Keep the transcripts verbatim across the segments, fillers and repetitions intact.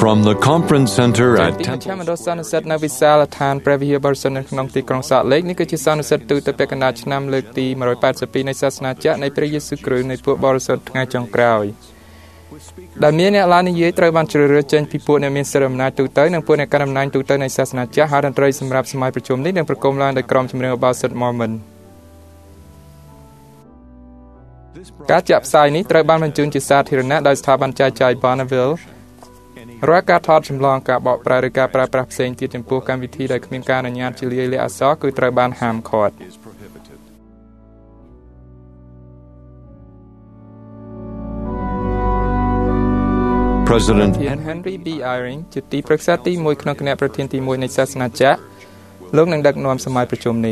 From the conference center at ពីមជ្ឈមណ្ឌលសន្និសីទនៅវិសាលដ្ឋានព្រះវិហារបរិសុទ្ធនៅក្នុងទីក្រុងសាល់លេកនេះគឺជាសន្និសីទទូទៅពាក់កណ្ដាលឆ្នាំលើកទីone hundred eighty-twoនៃសាសនាចាស់នៃព្រះយេស៊ូវគ្រីស្ទនៃពួកបរិសុទ្ធថ្ងៃចុងក្រោយដែលមានអ្នកឡាននិយាយត្រូវបានជ្រើសរើសចេញពីពួកអ្នកមានសិទ្ធិអំណាចទូទៅនិងពួកអ្នកកាន់អំណាចទូទៅនៃសាសនាចាស់ហើយតន្ត្រីសម្រាប់សម័យប្រជុំនេះនឹងប្រគំឡើងដោយក្រុមចម្រៀងឧបាសិក Mormon ការចាក់ផ្សាយនេះត្រូវបានបញ្ជូនជាសាធារណៈដោយស្ថាប័នចែកចាយ Bonneville រាល់ការថតចម្លងការបកប្រែឬការប្រើប្រាស់ផ្សេងទៀតចំពោះកម្មវិធីដែលគ្មានការអនុញ្ញាតជាលាយលក្ខណ៍អក្សរគឺត្រូវបានហាមឃាត់ President Henry B. Eyring ជាទីប្រឹក្សាទីoneក្នុងគណៈប្រធានទីoneនៃសាសនាចាស់លោកនឹងដឹកនាំសម័យប្រជុំនេះ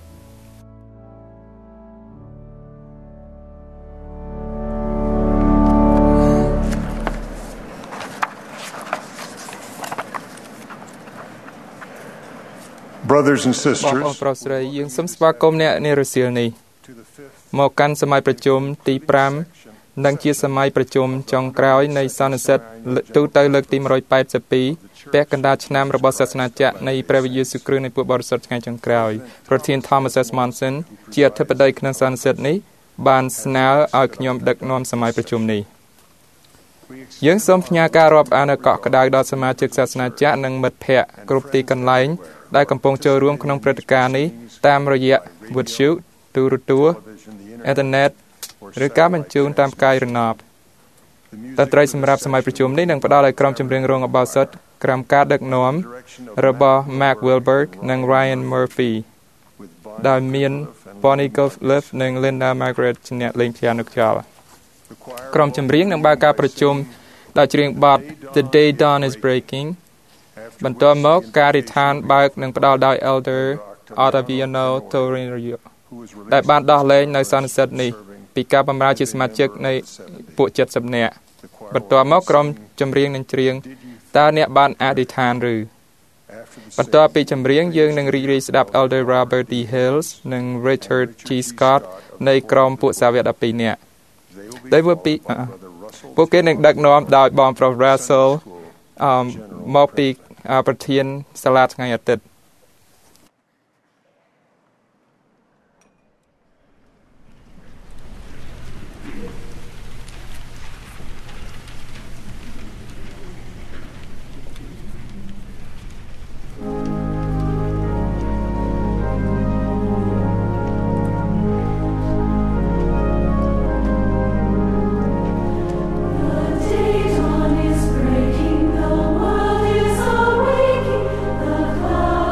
Brothers and sisters បងប្អូនស្រីយើងសូមស្វាគមន៍អ្នកនារសៀលនេះមកកាន់សម័យប្រជុំទីfiveនិងជាសម័យប្រជុំចុងក្រោយនៃសន្និសីទទូទៅលើកទីone hundred eighty-twoពាក់កណ្ដាលឆ្នាំរបស់សាសនាចាស់នៃព្រះវិហារយេស៊ូវគ្រីស្ទនៃពួកបរិសុទ្ធថ្ងៃចុងក្រោយប្រធាន Thomas S. Monson ជាអធិបតីក្នុងសន្និសីទនេះបានស្នើឲ្យខ្ញុំដឹកនាំសម័យប្រជុំនេះយើងសូមផ្ញើការរាប់អានកក់ក្ដៅដល់សមាជិកសាសនាចាស់និងមិត្តភ័ក្តិគ្រប់ទីកន្លែងដែលកំពុងចូលរួមក្នុងព្រឹត្តិការណ៍នេះតាមរយៈវិទ្យុទូរទស្សន៍អ៊ីនធឺណិតឬការបញ្ជូនតាមផ្កាយរណបតន្ត្រីសម្រាប់សម័យប្រជុំនេះនឹងផ្ដល់ឲ្យក្រុមចម្រៀងរងឧបោសថក្រោមការដឹកនាំរបស់ Mark Wilberg និង Ryan Murphy ដែលមាន Bonnie Golf និង Linda Margaret ជាអ្នកលេង piano ខ្យល់ក្រុមចម្រៀងនឹងបើកការប្រជុំដោយច្រៀងបទ The Day Dawn is Breaking បន្ទាប់មកការរិះឋានបើកនឹងផ្ដល់ដោយ Elder Ottaviano Torino ដែលបានដោះលែងនៅសន្និសីទនេះពីការបម្រើជាសមាជិកនៃពួកseventyនាក់បន្ទាប់មកក្រុមចម្រៀងនឹងច្រៀងតើអ្នកបានអធិដ្ឋានឬបន្ទាប់ពីចម្រៀងយើងនឹងរីករាយស្ដាប់ Elder Robert D. Hills និង Richard G. Scott នៃក្រុមពួកសាវកtwelveនាក់ដែលពីពួកគេនឹងដឹកនាំដោយបងប្រុស Russell អមមកពីប្រធានសាលាថ្ងៃអាទិត្យ The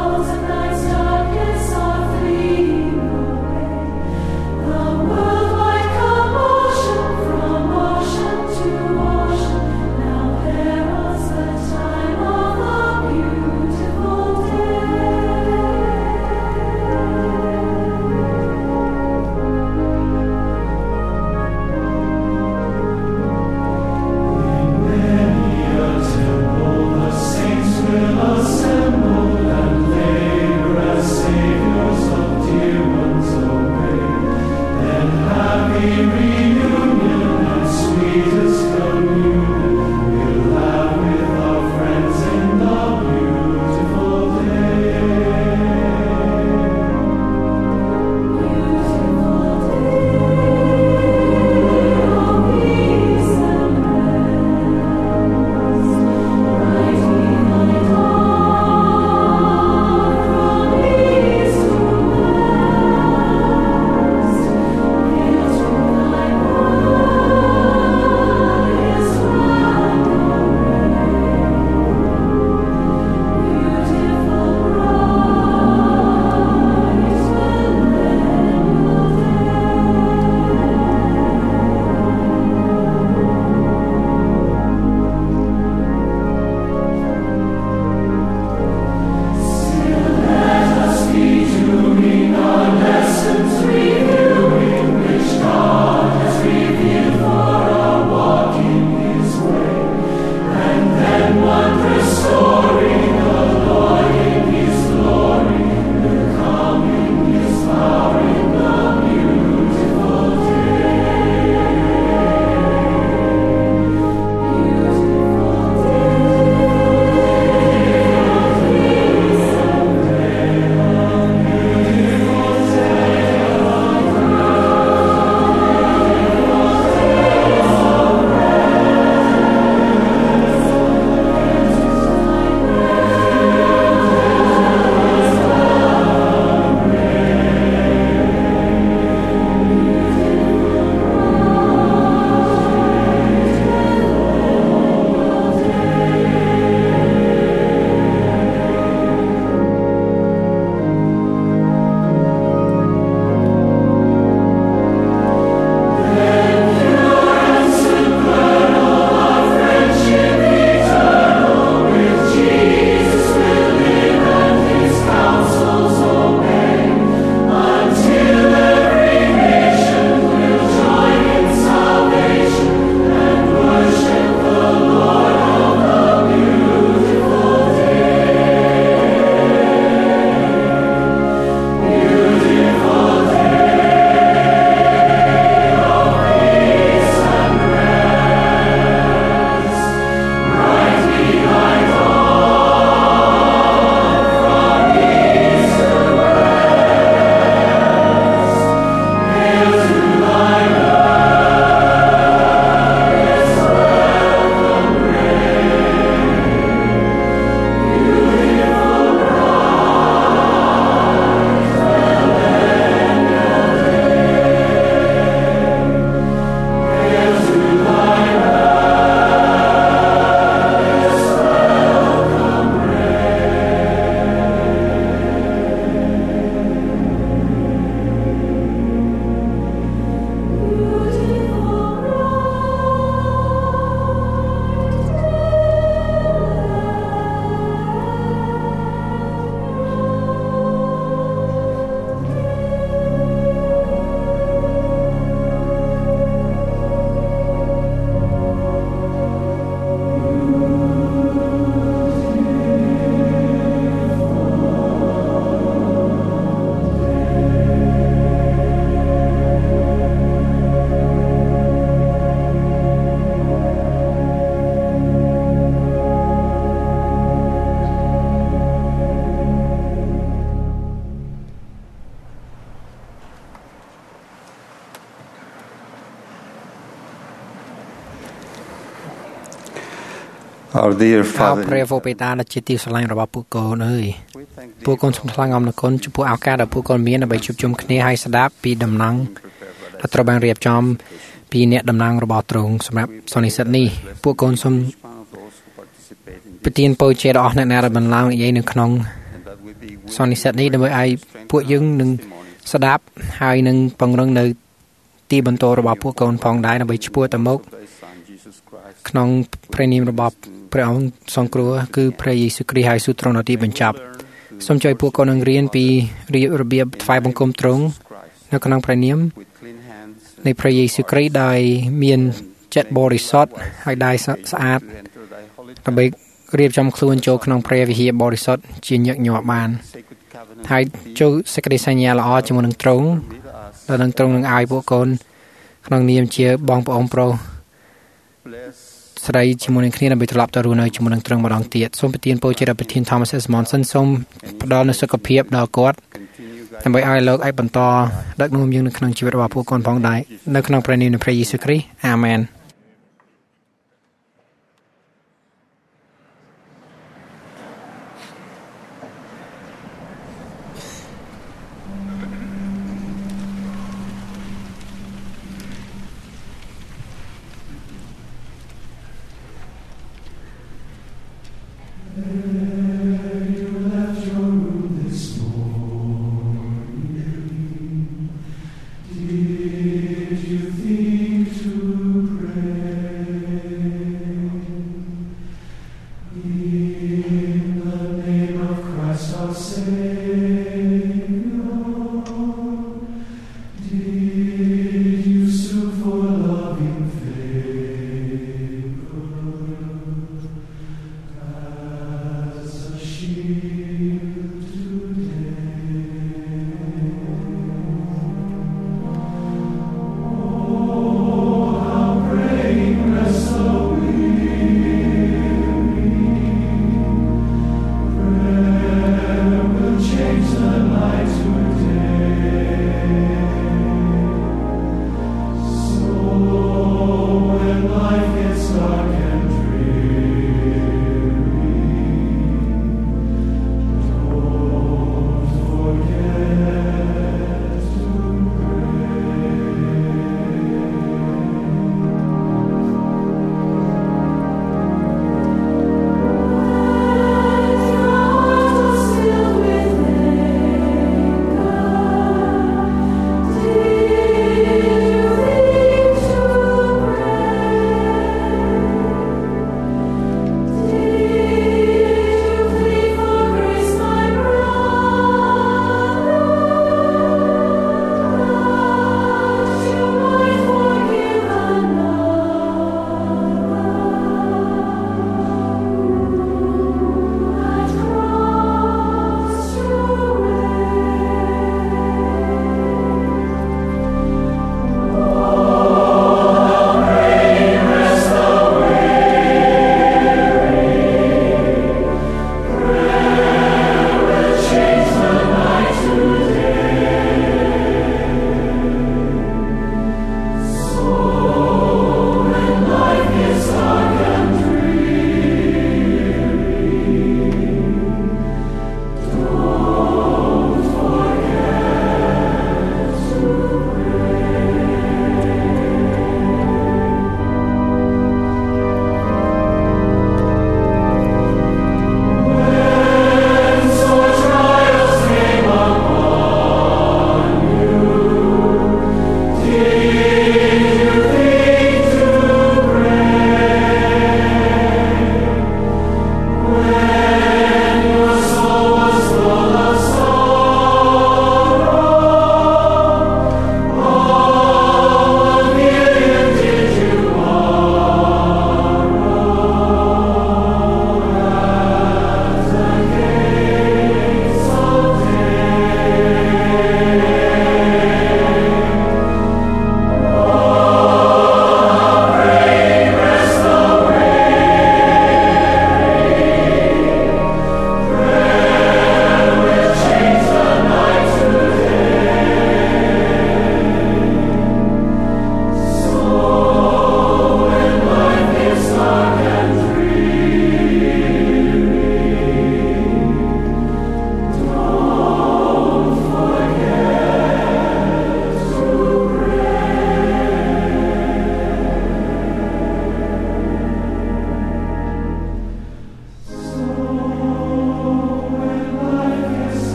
Our dear អោ Father, ព្រះវរបេតាដែលជាទីស្រឡាញ់របស់ពួកកូនអើយពួកកូនសូមថ្លែងអំណរគុណចំពោះឱកាសដែលពួកកូនមានដើម្បីជួបជុំគ្នាហើយស្ដាប់ពីដំណឹងដែលត្រូវបានរៀបចំពីអ្នកតំណាងរបស់ទ្រង់សម្រាប់សន្និសីទនេះពួកកូនសូមប្រទានពរជ័យដល់អស់អ្នកណាដែលបានឡើងនិយាយនៅក្នុងសន្និសីទនេះដើម្បីឲ្យពួកយើងនឹងស្ដាប់ហើយនឹងពង្រឹងនៅទីបន្ទាល់របស់ពួកកូនផងដែរដើម្បីឆ្ពោះទៅមុខក្នុងព្រះនាមរបស់ព្រះអង្គសង្គ្រោះគឺព្រះយេស៊ូវគ្រីស្ទហើយស៊ូទ្រង់នៅទីបញ្ចប់សូមជួយពួកកូននឹងរៀនពីរបៀបថ្វាយបង្គំទ្រង់នៅក្នុងព្រះនាមនៃព្រះយេស៊ូវគ្រីស្ទដោយមានចិត្តបរិសុទ្ធហើយដៃស្អាតដើម្បីរៀបចំខ្លួនចូលក្នុងព្រះវិហារបរិសុទ្ធជាញឹកញាប់បានហើយចូលសេចក្តីសញ្ញាល្អជាមួយនឹងទ្រង់ដែលនឹងទ្រង់នឹងឲ្យពួកកូនក្នុងនាមជាបងប្អូនប្រុសស្រីជាមួយនឹងគ្នាដើម្បីត្រឡប់ទៅរស់នៅជាមួយនឹងទ្រង់ម្ដងទៀតសូមប្រទានពរជ័យដល់ប្រធាន Thomas S. Monson សូមផ្ដល់នូវសុខភាពដល់គាត់ដើម្បីឲ្យលោកអាចបន្តដឹកនាំយើងនៅក្នុងជីវិតរបស់ពួកកូនផងដែរនៅក្នុងព្រះនាមនៃព្រះយេស៊ូវគ្រីស្ទអាមែន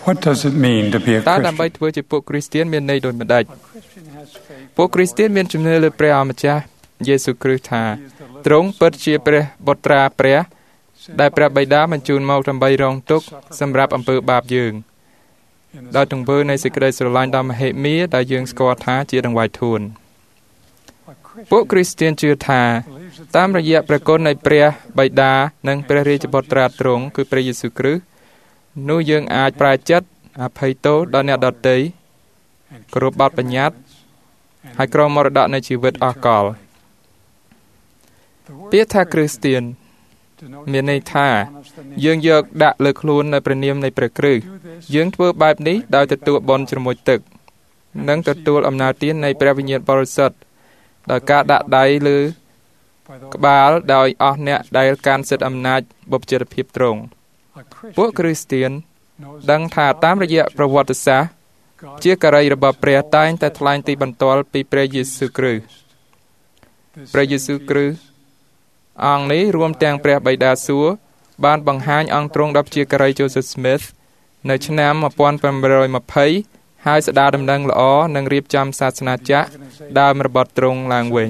What does it mean to be a តើដើម្បី Christian? ធ្វើជាពួកគ្រីស្ទានមានន័យដូចម្ដេចពួកគ្រីស្ទានមានជំនឿលើព្រះអម្ចាស់យេស៊ូវគ្រីស្ទថាទ្រង់ពិតជាព្រះបុត្រាព្រះដែលព្រះបិតាបញ្ជូនមកដើម្បីរងទុក្ខសម្រាប់អំពើបាបយើងដោយទង្វើនៃសេចក្តីស្រឡាញ់ដ៏មហិមាដែលយើងស្គាល់ថាជាដង្វាយធួនពួកគ្រីស្ទានជឿថាតាមរយៈព្រះគុណនៃព្រះបិតានិងព្រះរាជបុត្រាទ្រង់គឺព្រះយេស៊ូវគ្រីស្ទនោះយើងអាចប្រែចិត្តអភ័យទោសដល់អ្នកដទៃគោរពបទបញ្ញត្តិហើយគ្រងមរតកនៃជីវិតអស់កលពាក្យថាគ្រីស្ទានមានន័យថាយើងយកដាក់លើខ្លួននៅព្រះនាមនៃព្រះគ្រីស្ទយើងធ្វើបែបនេះដោយទទួលបុណ្យជ្រមុជទឹកនិងទទួលអំណោយទាននៃព្រះវិញ្ញាណបរិសុទ្ធដោយការដាក់ដៃលើក្បាលដោយអស់អ្នកដែលកាន់សិទ្ធិអំណាចបុព្វជិតភាពទ្រង់ពួកគ្រីស្ទានដឹងថាតាមរយៈប្រវត្តិសាស្ត្រជាការីរបស់ព្រះតែងតែថ្លែងទីបន្ទាល់ពីព្រះយេស៊ូវគ្រីស្ទព្រះយេស៊ូវគ្រីស្ទអង្គនេះរួមទាំងព្រះបិតាសួគ៌បានបង្ហាញអង្គទ្រង់ដល់ជាការី Joseph Smith នៅឆ្នាំmột nghìn tám trăm hai mươiហើយស្ដារដំណឹងល្អនិងរៀបចំសាសនាចក្រដើមរបស់ទ្រង់ឡើងវិញ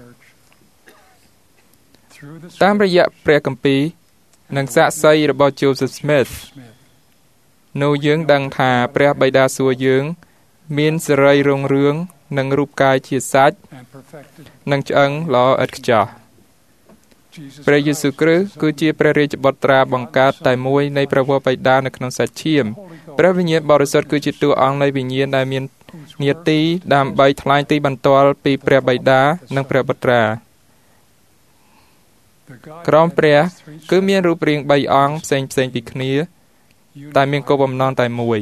តាមរយៈព្រះគម្ពីរនិងសាក្សីរបស់ Joseph Smith នោះយើងដឹងថាព្រះបិតាសួគ៌យើងមានសេរីរុងរឿងនិងរូបកាយជាសាច់និងឆ្អឹងល្អឥតខ្ចោះព្រះយេស៊ូវគ្រីស្ទគឺជាព្រះរាជបុត្រាបង្កើតតែមួយនៃព្រះវរបិតានៅក្នុងសាច់ឈាមព្រះវិញ្ញាណបរិសុទ្ធគឺជាតួអង្គនៃវិញ្ញាណដែលមាននាទីដើម្បីថ្លែងទីបន្ទាល់ពីព្រះបិតានិងព្រះបុត្រាក្រុមព្រះគឺមានរូបរាងបីអង្គផ្សេងផ្សេងពីគ្នាតែមានគោលបំណងតែមួយ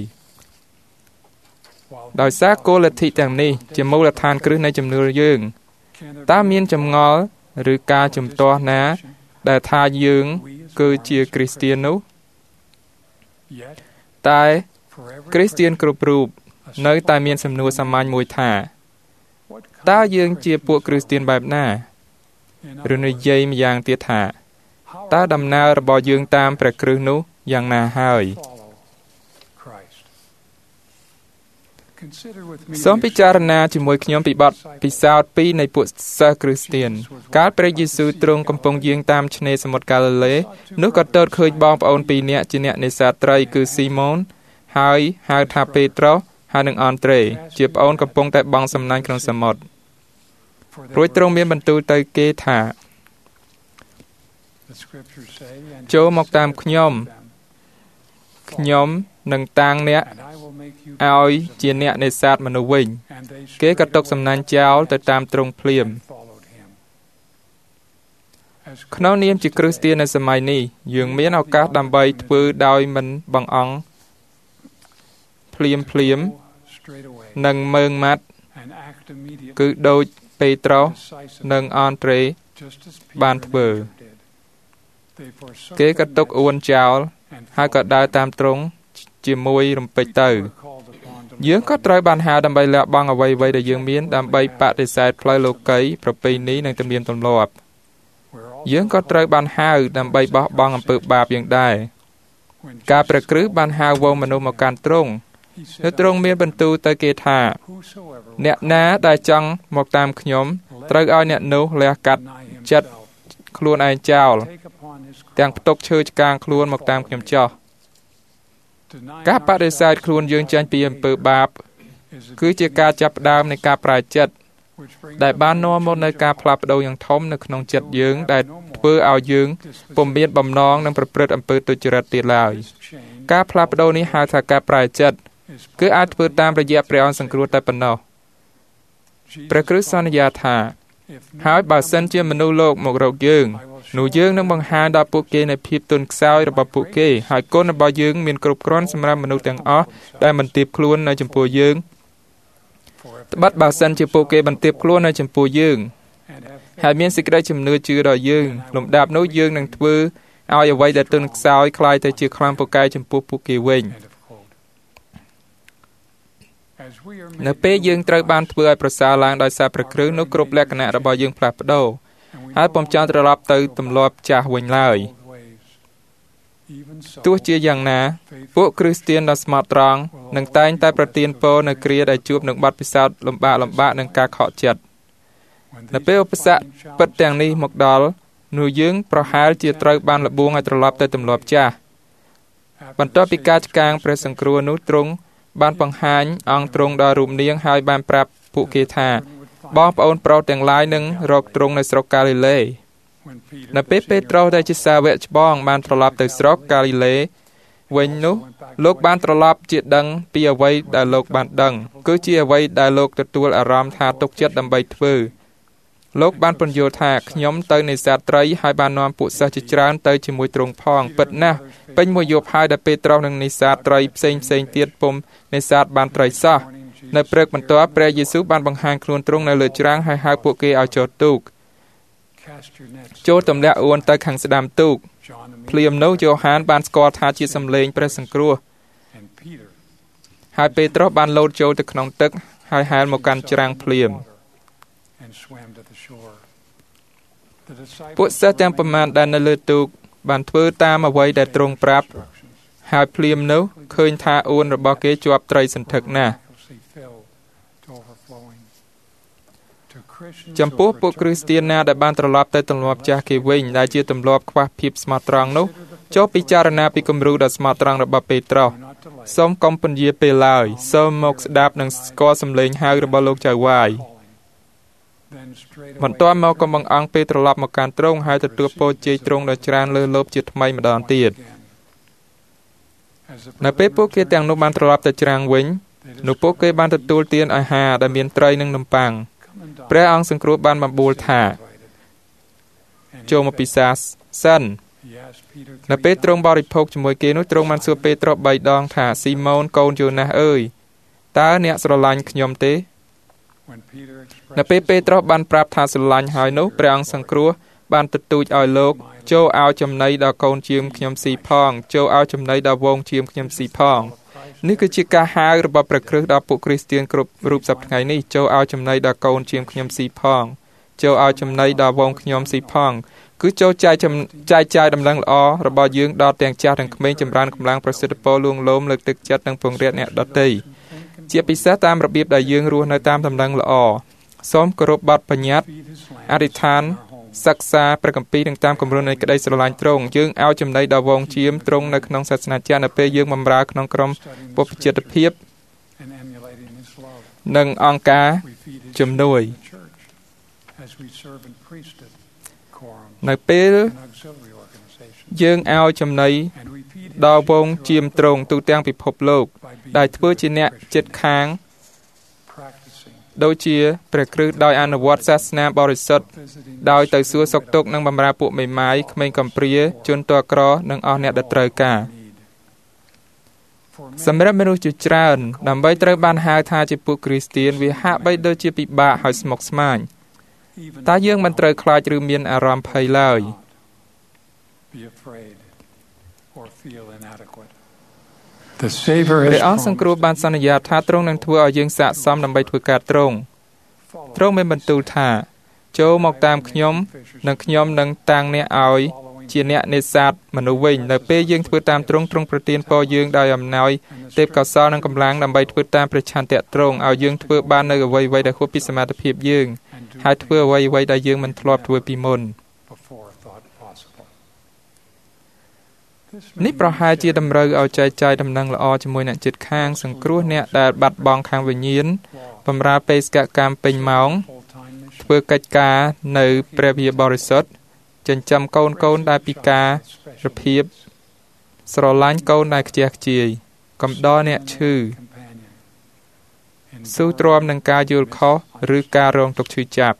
ដោយសារគោលលទ្ធិទាំងនេះជាមូលដ្ឋានគ្រឹះនៃជំនឿយើងតើមានចម្ងល់ឬការជំទាស់ណាដែលថាយើងគឺជាគ្រីស្ទាននោះតែគ្រីស្ទានគ្រប់រូបនៅតែមានសំណួរសាមញ្ញមួយថាតើយើងជាពួកគ្រីស្ទានបែបណាឬនិយាយម្យ៉ាងទៀតថាតើដំណើររបស់យើងតាមព្រះគ្រីស្ទនោះយ៉ាងណាហើយសូមពិចារណាជាមួយខ្ញុំពីបទពិសោធន៍ពីរនៃពួកសិស្សគ្រីស្ទានកាលព្រះយេស៊ូវទ្រង់កំពុងយាងតាមឆ្នេរសមុទ្រកាឡីលេនោះក៏ទតឃើញបងប្អូនពីរនាក់ជាអ្នកនេសាទត្រីគឺស៊ីម៉ូនហើយហៅថាពេត្រុសហើយនិងអង់ត្រេជាប្អូនកំពុងតែបង់សំណាញ់ក្នុងសមុទ្ររួចទ្រង់មានបន្ទូលទៅគេថាចូលមកតាមខ្ញុំខ្ញុំនឹងតាំងអ្នកឲ្យជាអ្នកនេសាទមនុស្សវិញគេក៏ទុកសំណាញ់ចោលទៅតាមទ្រង់ភ្លាមក្នុងនាមជាគ្រីស្ទាននៅសម័យនេះយើងមានឱកាសដើម្បីធ្វើដោយមិនបង្អង់ភ្លាមភ្លាមនិងមើងម៉ាត់គឺដូចពេត្រុសនិងអង់ត្រេបានធ្វើគេក៏ទុកអួនចោលហើយក៏ដើរតាមទ្រង់ជាមួយរំពេចទៅយើងក៏ត្រូវបានហៅដើម្បីលះបង់អ្វីៗដែលយើងមានដើម្បីបដិសេធផ្លូវលោកីប្រពៃណីនិងទំនៀមទម្លាប់យើងក៏ត្រូវបានហៅដើម្បីបោះបង់អំពើបាបយ៉ាងដែរការព្រះគ្រីស្ទបានហៅវងមនុស្សមកកាន់ទ្រង់ហើយទ្រង់មានបន្ទូលទៅគេថាអ្នកណាដែលចង់មកតាមខ្ញុំត្រូវឲ្យអ្នកនោះលះកាត់ចិត្តខ្លួនឯងចោលទាំងផ្ទុកឈើឆ្កាងខ្លួនមកតាមខ្ញុំចោះការបដិសេធខ្លួនយើងចេញពីអំពើបាបគឺជាការចាប់ផ្ដើមនៃការប្រែចិត្តដែលបាននាំមកនូវការផ្លាស់ប្ដូរយ៉ាងធំនៅក្នុងចិត្តយើងដែលធ្វើឲ្យយើងពុំមានបំណងនឹងប្រព្រឹត្តអំពើទុច្ចរិតទៀតឡើយការផ្លាស់ប្ដូរនេះហៅថាការប្រែចិត្តគឺអាចធ្វើតាមរយៈព្រះអង្គសង្គ្រោះតែប៉ុណ្ណោះព្រះគ្រីស្ទសន្យាថាហើយបើសិនជាមនុស្សលោកមករកយើងនោះយើងនឹងបង្ហាញដល់ពួកគេនៃភាពទន់ខ្សោយរបស់ពួកគេហើយគុណរបស់យើងមានគ្រប់គ្រាន់សម្រាប់មនុស្សទាំងអស់ដែលបន្ទាបខ្លួននៅចំពោះយើងត្បិតបើសិនជាពួកគេបន្ទាបខ្លួននៅចំពោះយើងហើយមានសេចក្តីជំនឿជឿដល់យើងលំដាប់នោះយើងនឹងធ្វើឲ្យអ្វីដែលទន់ខ្សោយคล้ายទៅជាខ្លាំងពូកែចំពោះពួកគេវិញនៅពេលយើងត្រូវបានធ្វើឲ្យប្រសើរឡើងដោយសារព្រះគ្រីស្ទនោះគ្រប់លក្ខណៈរបស់យើងផ្លាស់ប្ដូរហើយពុំចង់ត្រឡប់ទៅទម្លាប់ចាស់វិញឡើយទោះជាយ៉ាងណាពួកគ្រីស្ទានដ៏ស្មោះត្រង់នឹងតែងតែប្រទានពរនៅគ្រាដែលជួបនឹងបទពិសោធន៍លំបាកលំបាកនិងការខកចិត្តនៅពេលឧបសគ្គពិតទាំងនេះមកដល់នោះយើងប្រហែលជាត្រូវបានលបួងឲ្យត្រឡប់ទៅទម្លាប់ចាស់បន្ទាប់ពីការឆ្កាងព្រះសង្គ្រោះនោះទ្រង់បានបង្ហាញអង្គទ្រង់ដល់រូបនាងហើយបានប្រាប់ពួកគេថាបងប្អូនប្រុសទាំងឡាយនឹងរកទ្រង់នៅស្រុកកាលីលេនៅពេលពេត្រុសដែលជាសាវកច្បងបានត្រឡប់ទៅស្រុកកាលីលេវិញនោះលោកបានត្រឡប់ជាដឹងពីអ្វីដែលលោកបានដឹងគឺជាអ្វីដែលលោកទទួលអារម្មណ៍ថាទុកចិត្តដើម្បីធ្វើលោកបានពន្យល់ថាខ្ញុំទៅនេសាទត្រីហើយបាននាំពួកសិស្សជាច្រើនទៅជាមួយទ្រង់ផងពិតណាស់ពេញមួយយប់ហើយដែលពេត្រុសនឹងនេសាទត្រីផ្សេងផ្សេងទៀតពុំនេសាទបានត្រីសោះនៅព្រឹកបន្ទាប់ព្រះយេស៊ូវបានបង្ហាញខ្លួនទ្រង់នៅលើច្រាំងហើយហៅពួកគេឲ្យចូលទូកចូលទម្លាក់អួនទៅខាងស្ដាំទូកភ្លាមនោះយ៉ូហានបានស្គាល់ថាជាសម្លេងព្រះសង្គ្រោះហើយពេត្រុសបានលោតចូលទៅក្នុងទឹកហើយហែលមកកាន់ច្រាំងភ្លាមពួកសិស្សទាំងប៉ុន្មានដែលនៅលើទូកបានធ្វើតាមអ្វីដែលទ្រង់ប្រាប់ហើយភ្លាមនោះឃើញថាអួនរបស់គេជាប់ត្រីសន្ធឹកណាស់ចំពោះពួកគ្រីស្ទានណាដែលបានត្រឡប់ទៅទម្លាប់ចាស់គេវិញដែលជាទម្លាប់ខ្វះភាពស្មោះត្រង់នោះចូលពិចារណាពីគំរូដ៏ស្មោះត្រង់របស់ពេត្រុសសូមកុំពន្យាពេលឡើយសូមមកស្ដាប់និងស្គាល់សំឡេងហៅរបស់លោកចៅវាយបន្ទាប់មកក៏បង្អង់ពេលត្រឡប់មកកាន់ទ្រង់ហើយទទួលពរជ័យទ្រង់ដ៏ច្រើនលើសលប់ជាថ្មីម្ដងទៀតនៅពេលពួកគេទាំងនោះបានត្រឡប់ទៅច្រាំងវិញនោះពួកគេបានទទួលទានអាហារដែលមានត្រីនិងនំប៉័ងព្រះអង្គសង្គ្រោះបានបំបួលថាចូលមកពិសាសិននៅពេលទ្រង់បរិភោគជាមួយគេនោះទ្រង់បានសួរពេត្រុសបីដងថាស៊ីម៉ូនកូនយូណាសអើយតើអ្នកស្រឡាញ់ខ្ញុំទេនៅពេលពេត្រុសបានប្រាប់ថាស្រឡាញ់ហើយនោះព្រះអង្គសង្គ្រោះបានទទូចឲ្យលោកចូលឲ្យចំណីដល់កូនជាមខ្ញុំស៊ីផងចូលឲ្យចំណីដល់វងជាមខ្ញុំស៊ីផងនេះគឺជាការហៅរបស់ព្រះគ្រីស្ទដល់ពួកគ្រីស្ទានគ្រប់រូបសប្តាហ៍នេះចូលឲ្យចំណីដល់កូនជាមខ្ញុំស៊ីផងចូលឲ្យចំណីដល់វងខ្ញុំស៊ីផងគឺចូលចែកចែកចាយដំណឹងល្អរបស់យើងដល់ទាំងចាស់ទាំងក្មេងចម្រើនកម្លាំងប្រសិទ្ធពរលួងលោមលើកទឹកចិត្តនិងពង្រៀនអ្នកដទៃជាពិសេសតាមរបៀបដែលយើងរស់នៅតាមដំណឹងល្អសូមគោរពបទបញ្ញត្តិអធិដ្ឋានសិក្សាព្រះគម្ពីរនិងតាមគំរូនៃក្តីស្រឡាញ់ទ្រង់យើងឲ្យចំណីដល់វងជាមទ្រង់នៅក្នុងសាសនាចារនៅពេលយើងបម្រើក្នុងក្រុមពុព្វជិតភាពនិងអង្គការជំនួយនៅពេលយើងឲ្យចំណីដល់វងជាមទ្រង់ទូទាំងពិភពលោកដែលធ្វើជាអ្នកជិតខាងដូចជាព្រះគ្រីស្ទដោយអនុវត្តសាសនាបរិសុទ្ធដោយទៅសួរសុខទុក្ខនិងបម្រើពួកមេម៉ាយក្មេងកំព្រាជនទោះក្រនិងអស់អ្នកដែលត្រូវការសម្រាប់មនុស្សជាច្រើនដើម្បីត្រូវបានហៅថាជាពួកគ្រីស្ទានវាហាក់បីដូចជាពិបាកហើយស្មុគស្មាញតើយើងមិនត្រូវខ្លាចឬមានអារម្មណ៍ភ័យឡើយព្រះអង្គសង្គ្រោះបានសន្យាថាទ្រង់នឹងធ្វើឲ្យយើងស័ក្តិសមដើម្បីធ្វើការទ្រង់ទ្រង់មានបន្ទូលថាចូលមកតាមខ្ញុំនិងខ្ញុំនឹងតាំងអ្នកឲ្យជាអ្នកនេសាទមនុស្សវិញនៅពេលយើងធ្វើតាមទ្រង់ទ្រង់ប្រទានពរយើងដោយអំណោយទេពកោសល្យនិងកម្លាំងដើម្បីធ្វើតាមព្រះឆន្ទៈទ្រង់ឲ្យយើងធ្វើបាននៅអ្វីៗដែលខុសពីសមត្ថភាពយើងហើយធ្វើអ្វីៗដែលយើងមិនធ្លាប់ធ្វើពីមុននេះប្រហែលជាតម្រូវឲ្យចែកចាយដំណឹងល្អជាមួយអ្នកជិតខាងសង្គ្រោះអ្នកដែលបាត់បង់ខាងវិញ្ញាណបម្រើបេសកកម្មពេញម៉ោងធ្វើកិច្ចការនៅព្រះវិហារបរិសុទ្ធចិញ្ចឹមកូនកូនដែលពិការរភាពស្រឡាញ់កូនដែលខ្ជះខ្ជាយកំដរអ្នកឈឺស៊ូទ្រាំនឹងការយល់ខុសឬការរងទុក្ខឈឺចាប់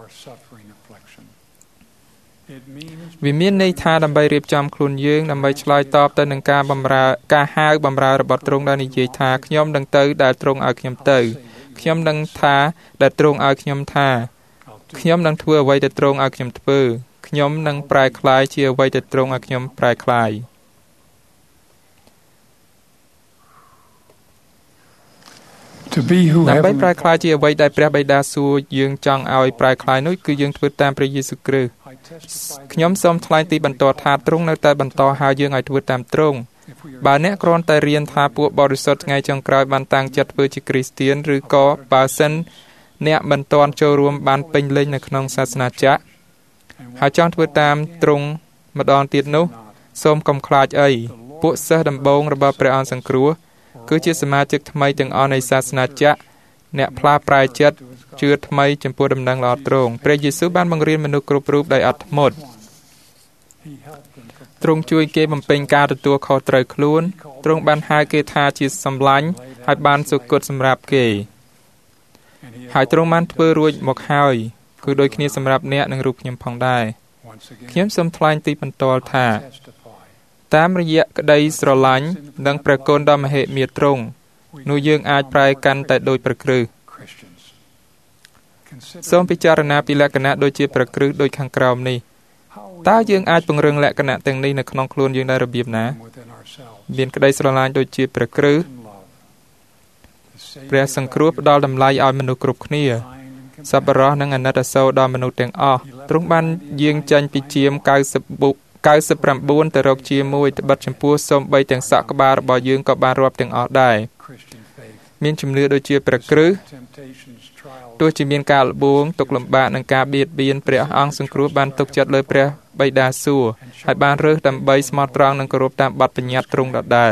វាមានន័យថាដើម្បីរៀបចំខ្លួនយើងដើម្បីឆ្លើយតបទៅនឹងការបម្រើការហៅបម្រើរបស់ទ្រង់ដែលនិយាយថាខ្ញុំនឹងទៅដែលទ្រង់ឲ្យខ្ញុំទៅខ្ញុំនឹងថាដែលទ្រង់ឲ្យខ្ញុំថាខ្ញុំនឹងធ្វើអ្វីដែលទ្រង់ឲ្យខ្ញុំធ្វើខ្ញុំនឹងប្រែក្លាយជាអ្វីដែលទ្រង់ឲ្យខ្ញុំប្រែក្លាយ To be who ដើម្បីប្រែ heaven ក្លាយជាអ្វីដែលព្រះបិតាសួរយើងចង់ឲ្យប្រែក្លាយនោះគឺយើងធ្វើតាមព្រះយេស៊ូវគ្រីស្ទខ្ញុំសូមថ្លែងទីបន្ទាល់ថាទ្រង់នៅតែបន្តហៅយើងឲ្យធ្វើតាមទ្រង់បើអ្នកគ្រាន់តែរៀនថាពួកបរិសុទ្ធថ្ងៃចុងក្រោយបានតាំងចិត្តធ្វើជាគ្រីស្ទានឬក៏បើសិនអ្នកមិនទាន់ចូលរួមបានពេញលេញនៅក្នុងសាសនាចក្រហើយចង់ធ្វើតាមទ្រង់ម្ដងទៀតនោះសូមកុំខ្លាចអីពួកសិស្សដំបូងរបស់ព្រះអង្គសង្គ្រោះគឺជាសមាជិកថ្មីទាំងអស់នៃសាសនាចក្រអ្នកផ្លាស់ប្រែចិត្តជឿថ្មីចំពោះដំណឹងល្អទ្រង់ព្រះយេស៊ូវបានបង្រៀនមនុស្សគ្រប់រូបដោយអត់ធ្មត់ទ្រង់ជួយគេបំពេញការទទួលខុសត្រូវខ្លួនទ្រង់បានហៅគេថាជាសម្លាញ់ហើយបានសុគតសម្រាប់គេហើយទ្រង់បានធ្វើរួចមកហើយគឺដូចគ្នាសម្រាប់អ្នកនិងរូបខ្ញុំផងដែរខ្ញុំសូមថ្លែងទីបន្ទាល់ថាតាមរយៈក្តីស្រឡាញ់និងព្រះគុណដ៏មហិមាទ្រង់នោះយើងអាចប្រែកាន់តែដូចព្រះគ្រីស្ទសូមពិចារណាពីលក្ខណៈដូចជាព្រះគ្រីស្ទដូចខាងក្រោមនេះតើយើងអាចពង្រឹងលក្ខណៈទាំងនេះនៅក្នុងខ្លួនយើងដោយរបៀបណាមានក្តីស្រឡាញ់ដូចជាព្រះគ្រីស្ទព្រះសង្គ្រោះផ្ដល់តម្លៃឲ្យមនុស្សគ្រប់គ្នាសប្បុរសនិងអាណិតអាសូរដល់មនុស្សទាំងអស់ទ្រង់បានយាងចេញពីជាមកៅសិប កៅសិបប្រាំបួនទៅរកជាមួយត្បិតចំពោះសូម្បីទាំងសក់ក្បាលរបស់យើងក៏បានរាប់ទាំងអស់ដែរមានជំនឿដូចជាព្រះគ្រីស្ទទោះជាមានការលបួងទុក្ខលំបាកនិងការបៀតបៀនព្រះអង្គសង្គ្រោះបានទុកចិត្តលើព្រះបិតាសួគ៌ហើយបានរើសដើម្បីស្មោះត្រង់និងគោរពតាមបទបញ្ញត្តិទ្រង់ដដែល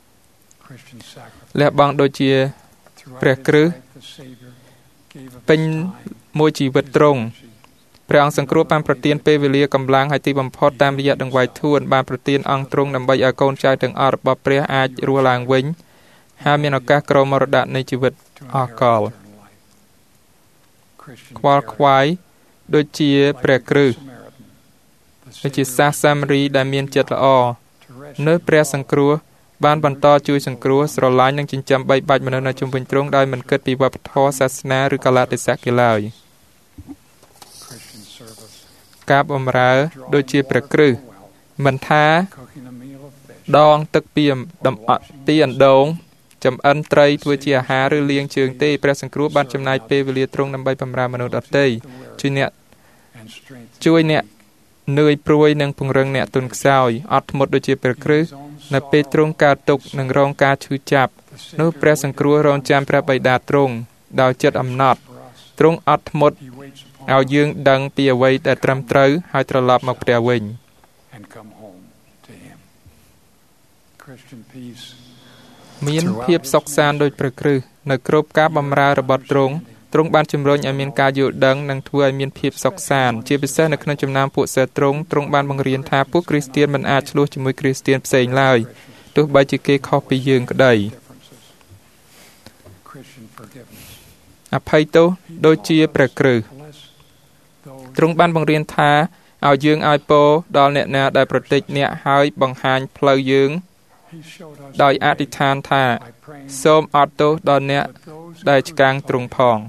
លះបង់ដូចជាព្រះគ្រីស្ទពេញមួយជីវិតទ្រង់ព្រះអង្គសង្គ្រោះបានប្រទានពេលវេលាកម្លាំងហើយទីបំផុតតាមរយៈដង្វាយធួនបានប្រទានអង្គទ្រង់ដើម្បីឲ្យកូនចៅទាំងអស់របស់ព្រះអាចរស់ឡើងវិញហើយមានឱកាសក្រមរតៈនៃជីវិតអកលខ្វល់ខ្វាយដូចជាព្រះគ្រីស្ទដូចជាសាសសាមារីដែលមានចិត្តល្អនៅព្រះសង្គ្រោះបានបន្តជួយសង្គ្រោះស្រឡាញ់និងចិញ្ចឹមបីបាច់មនុស្សនៅជុំវិញទ្រង់ដោយមិនគិតពីវប្បធម៌សាសនាឬកលៈទេសៈគេឡើយការបម្រើដូចជាព្រះគ្រីស្ទមិនថាដងទឹកពីដំអត់ទីអណ្ដូងចំអិនត្រីធ្វើជាអាហារឬលាងជើងទេព្រះសង្គ្រោះបានចំណាយពេលវេលាទ្រង់ដើម្បីបម្រើមនុស្សដទៃជួយអ្នកជួយអ្នកនឿយព្រួយនិងពង្រឹងអ្នកទន់ខ្សោយអត់ធ្មត់ដូចជាព្រះគ្រីស្ទនៅពេលទ្រង់កើតទុក្ខនិងរងការឈឺចាប់នោះព្រះសង្គ្រោះរងចាំព្រះបិតាទ្រង់ដោយចិត្តអំណត់ទ្រង់អត់ធ្មត់ឲ្យយើងដឹងពីអ្វីដែលត្រឹមត្រូវហើយត្រឡប់មកផ្ទះវិញមានភាពសុខសាន្តដូចព្រះគ្រីស្ទនៅគ្រប់ការបម្រើរបស់ទ្រង់ទ្រង់បានជំរុញឲ្យមានការយល់ដឹងនិងធ្វើឲ្យមានភាពសុខសាន្តជាពិសេសនៅក្នុងចំណោមពួកសិស្សទ្រង់ទ្រង់បានបង្រៀនថាពួកគ្រីស្ទានមិនអាចឆ្លោះជាមួយគ្រីស្ទានផ្សេងឡើយទោះបីជាគេខុសពីយើងក្តីអភ័យទោសដូចជាព្រះគ្រីស្ទទ្រង់បានបង្រៀនថាឲ្យយើងឲ្យពរដល់អ្នកណាដែលប្រតិចអ្នកហើយបង្ហាញផ្លូវយើងដោយអធិដ្ឋានថាសូមអត់ទោសដល់អ្នកដែលឆ្កាងទ្រង់ផង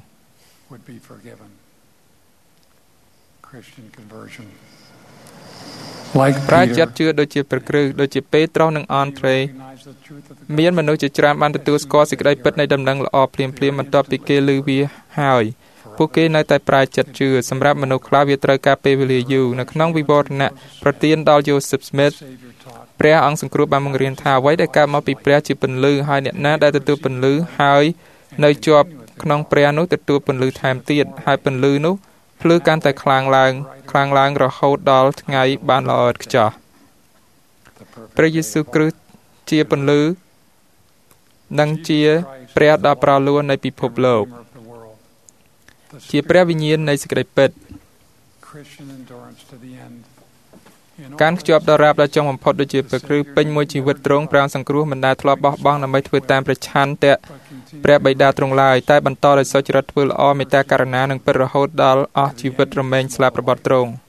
ប្រាជ្ញាជឿដូចជាព្រះគ្រីស្ទដូចជាពេត្រុសនិងអនដ្រេមានមនុស្សជាច្រើនបានទទួលស្គាល់សេចក្តីពិតនៃដំណឹងល្អភ្លាមៗបន្ទាប់ពីគេឮវាហើយពួកគេនៅតែប្រាជ្ញាជឿសម្រាប់មនុស្សខ្លះវាត្រូវការពេលវេលាយូរនៅក្នុងវិវរណៈប្រទានដល់ Joseph Smith ព្រះអង្គសង្គ្រោះបានបង្រៀនថាអ្វីដែលកើតមកពីព្រះជាពន្លឺហើយអ្នកណាដែលទទួលពន្លឺហើយនៅជាប់ក្នុងព្រះនោះទទួលពន្លឺថែមទៀតហើយពន្លឺនោះភ្លឺកាន់តែខ្លាំងឡើងខ្លាំងឡើងរហូតដល់ថ្ងៃបានល្អឥតខ្ចោះព្រះយេស៊ូវគ្រីស្ទជាពន្លឺនិងជាព្រះដ៏ប្រោលួននៃពិភពលោកជាព្រះវិញ្ញាណនៃសេចក្តីពិតការខ្ជាប់ដល់រាបដល់ចុងបំផុតដូចជាព្រះគ្រីស្ទពេញមួយជីវិតទ្រង់ព្រះអង្គសង្គ្រោះមិនដែលធ្លាប់បោះបង់ដើម្បីធ្វើតាមព្រះឆន្ទៈព្រះបិតាទ្រង់ឡើយតែបន្តដោយសុចរិតធ្វើល្អមេត្តាករុណានិងពិតរហូតដល់អស់ជីវិតរមែងស្លាប់របស់ទ្រង់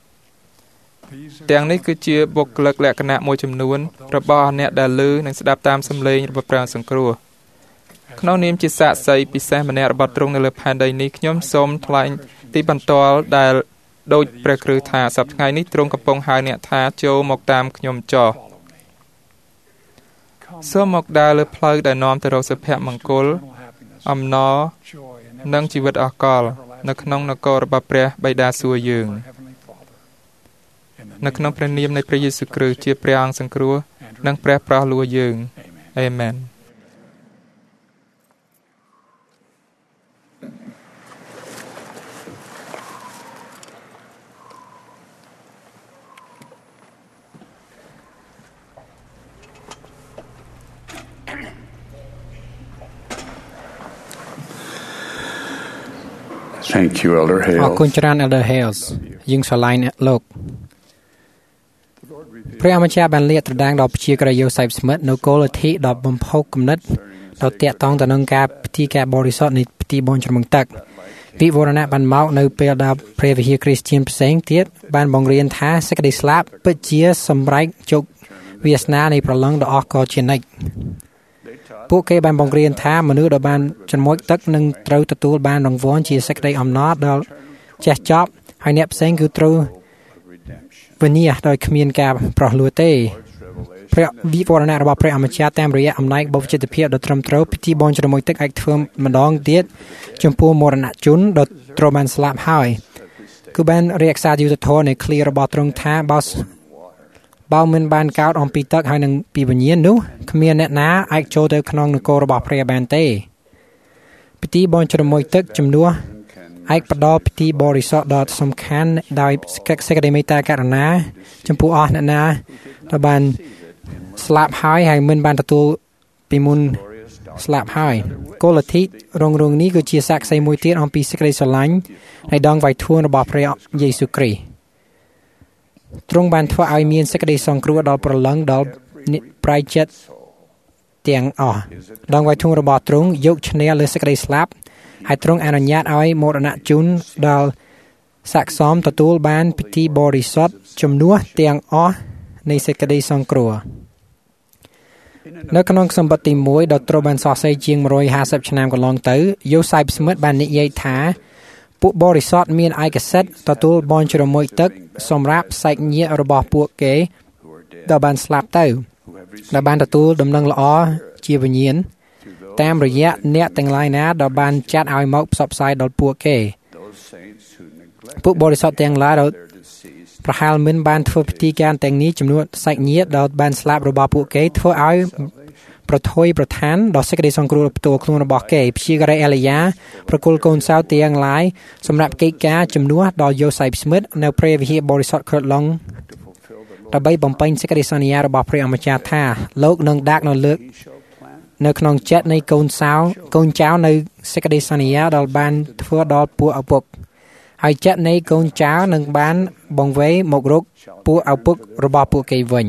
ទាំងនេះគឺជាបុគ្គលិកលក្ខណៈមួយចំនួនរបស់អ្នកដែលឮនិងស្ដាប់តាមសំឡេងរបស់ព្រះអង្គសង្គ្រោះក្នុងនាមជាសាក្សីពិសេសម្នាក់របស់ទ្រង់នៅលើផែនដីនេះខ្ញុំសូមថ្លែងទីបន្ទាល់ដែលដោយព្រះគ្រីស្ទថាសប្តាហ៍ថ្ងៃនេះទ្រង់កំពុងហៅអ្នកថាចូលមកតាមខ្ញុំចុះសូមមកដើរលើផ្លូវដែលនាំទៅរកសុភមង្គលអំណរនិងជីវិតអកលនៅក្នុងនគររបស់ព្រះបិតាសួគ៌យើងនៅក្នុងព្រះនាមនៃព្រះយេស៊ូវគ្រីស្ទជាព្រះអង្គសង្គ្រោះនិងព្រះប្រោះលួយើងអេមែន Thank you, Elder អរ Hales. គុណច្រើន Elder Hales យើងឆ្លៃអ្នកលោកព្រះអម្ចាស់បានលាតត្រដាងដល់ប្រជាក្រិយយូសែបស្មិតនៅគោលលទ្ធិដល់បំផុសគំនិតដល់តាក់ទងទៅនឹងការពិធីការបរិសុទ្ធនៃពិធីបុណ្យច្រមុះទឹកវិវរណៈបានមកនៅពេលដែលព្រះវិហារគ្រីស្ទានផ្សេងទៀតបានបង្រៀនថាសេចក្តីស្លាប់ពិតជាសម្រេចជោគវាសនានៃប្រឡងដ៏អស្ចារ្យជានិច្ចពួកគេបានបង្រៀនថាមនុស្សដែលបានច្រមុះទឹកនឹងត្រូវទទួលបានរង្វាន់ជាសេចក្តីអំណរដល់ចេះចប់ហើយអ្នកផ្សេងគឺត្រូវវិនិច្ឆ័យដោយគ្មានការប្រោះលួទេព្រះវិវរណៈរបស់ព្រះអម្ចាស់តាមរយៈអំណាចបព្វជិតភាពដ៏ត្រឹមត្រូវពិធីបុណ្យច្រមុះទឹកអាចធ្វើម្ដងទៀតចំពោះមរណជនដ៏ត្រូវបានស្លាប់ហើយគឺបានរក្សាយុត្តិធម៌នៃឃ្លារបស់ទ្រង់ថាបើបើមិនបានកើតអំពីទឹកហើយនឹងពីវិញ្ញាណនោះគ្មានអ្នកណាអាចចូលទៅក្នុងនគររបស់ព្រះបានទេពិធីបុណ្យច្រមុះទឹកជំនួសអាចផ្ដល់ពិធីបរិសុទ្ធដ៏សំខាន់ដោយសេចក្តីមេត្តាករុណាចំពោះអស់អ្នកណាដែលបានស្លាប់ហើយហើយមិនបានទទួលពីមុនស្លាប់ហើយគោលលទ្ធិរងរងនេះគឺជាសាក្សីមួយទៀតអំពីសេចក្តីស្រឡាញ់នៃដងវៃធួនរបស់ព្រះយេស៊ូវគ្រីស្ទទ្រង់បានធ្វើឲ្យមានសេចក្តីសង្គ្រោះដល់ប្រលឹងដល់ប្រៃចិត្តទាំងអស់ដងវៃធួនរបស់ទ្រង់យកឈ្នះលើសេចក្តីស្លាប់ហើយទ្រង់អនុញ្ញាតឲ្យមរណជនដល់សាកសមទទួលបានពិធីបរិសុទ្ធជំនួសទាំងអស់នៃសេចក្តីសង្គ្រោះនៅក្នុងសម្បត្តិទីមួយដែលត្រូវបានសរសេរជាងone hundred fiftyឆ្នាំកន្លងទៅយូសែបស្មិតបាននិយាយថាពួកបរិសុទ្ធមានឯកសិទ្ធិទទួលបន់ជ្រមុះទឹកសម្រាប់សាច់ញាតិរបស់ពួកគេដែលបានស្លាប់ទៅដែលបានទទួលដំណឹងល្អជាវិញ្ញាណតាមរយៈអ្នកទាំងឡាយណាដែលបានចាត់ឲ្យមកផ្សព្វផ្សាយដល់ពួកគេពួកបរិសុទ្ធទាំងឡាយដែលប្រហែលមិនបានធ្វើពិធីការទាំងនេះចំនួនសាច់ញាតិដែលបានស្លាប់របស់ពួកគេធ្វើឲ្យប្រថុយប្រឋានដល់សេចក្តីសង្គ្រោះផ្ទាល់ខ្លួនរបស់គេព្យាការីអេលីយ៉ាប្រគល់កូនសោទាំងឡាយសម្រាប់កិច្ចការជំនួសដល់យូសែបស្មិតនៅព្រះវិហារបរិសុទ្ធខិតឡុងដើម្បីបំពេញសេចក្តីសន្យារបស់ព្រះអម្ចាស់ថាលោកនឹងដាក់នៅលើកនៅក្នុងចិត្តនៃកូនសោកូនចៅនៅសេចក្តីសន្យាដែលបានធ្វើដល់ពួកឪពុកហើយចិត្តនៃកូនចៅនឹងបានបង្វេរមករកពួកឪពុករបស់ពួកគេវិញ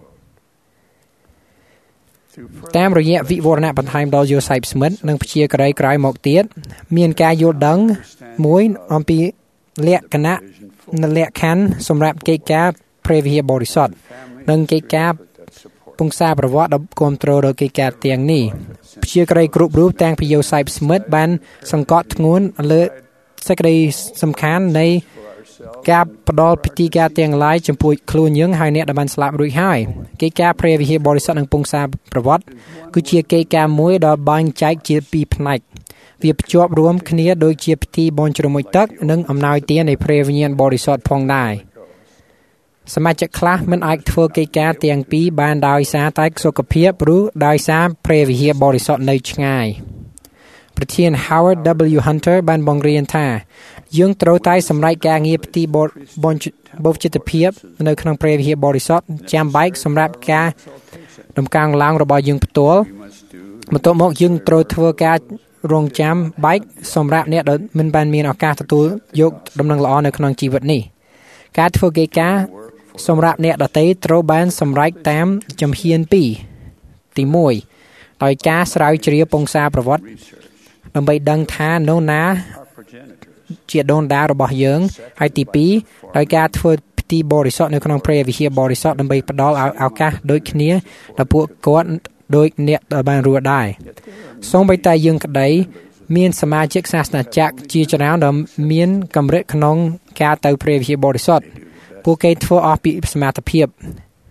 តាមរយៈវិវរណៈបន្ថែមដល់យូសែបស្មិតនិងព្យាការីក្រោយមកទៀតមានការយល់ដឹងមួយអំពីលក្ខណៈនិងលក្ខខណ្ឌសម្រាប់កិច្ចការព្រះវិហារបរិសុទ្ធនិងកិច្ចការពង្សារប្រវត្តិដ៏គ្រប់គ្រងដល់កិច្ចការទាំងនេះព្យាការីគ្រប់រូបទាំងពីយូសែបស្មិតបានសង្កត់ធ្ងន់លើសេចក្តីសំខាន់នៃការផ្ដល់ពិធីការទាំងឡាយចំពោះខ្លួនយើងហើយអ្នកដែលបានស្លាប់រួចហើយកិច្ចការព្រះវិហារបរិសុទ្ធនិងពង្សារប្រវត្តិគឺជាកិច្ចការមួយដែលបែងចែកជាពីរផ្នែកវាភ្ជាប់រួមគ្នាដូចជាពិធីបុណ្យជ្រមុះទឹកនិងអំណោយទាននៃព្រះវិញ្ញាណបរិសុទ្ធផងដែរសមាជិកខ្លះមិនអាចធ្វើកិច្ចការទាំងពីរបានដោយសារតែសុខភាពឬដោយសារព្រះវិហារបរិសុទ្ធនៅឆ្ងាយប្រធាន Howard W Hunter បានបង្រៀនថាយើងត្រូវតែសម្រេចការងារពិធីបុណ្យបព្វជិតភាពនៅក្នុងព្រះវិហារបរិសុទ្ធចាំបាច់សម្រាប់ការដំកើងឡើងរបស់យើងផ្ទាល់បន្ទាប់មកយើងត្រូវធ្វើការរងចាំបែកសម្រាប់អ្នកដែលមិនបានមានឱកាសទទួលយកដំណឹងល្អនៅក្នុងជីវិតនេះការធ្វើកិច្ចការសម្រាប់អ្នកដទៃត្រូវបានសម្រេចតាមជំហានពីរទីមួយដោយការស្រាវជ្រាវពង្សារប្រវត្តិដើម្បីដឹងថានរណាជាដូនតារបស់យើងហើយទីពីរដោយការធ្វើពិធីបរិសុទ្ធនៅក្នុងព្រះវិហារបរិសុទ្ធដើម្បីផ្ដល់ឱកាសដូចគ្នាដល់ពួកគាត់ដោយអ្នកដែលបានរស់ដែរសូម្បីតែយើងក្តីមានសមាជិកសាសនាចក្រជាច្រើនដែលមានកម្រិតក្នុងការទៅព្រះវិហារបរិសុទ្ធពួកគេធ្វើអស់ពីសមត្ថភាព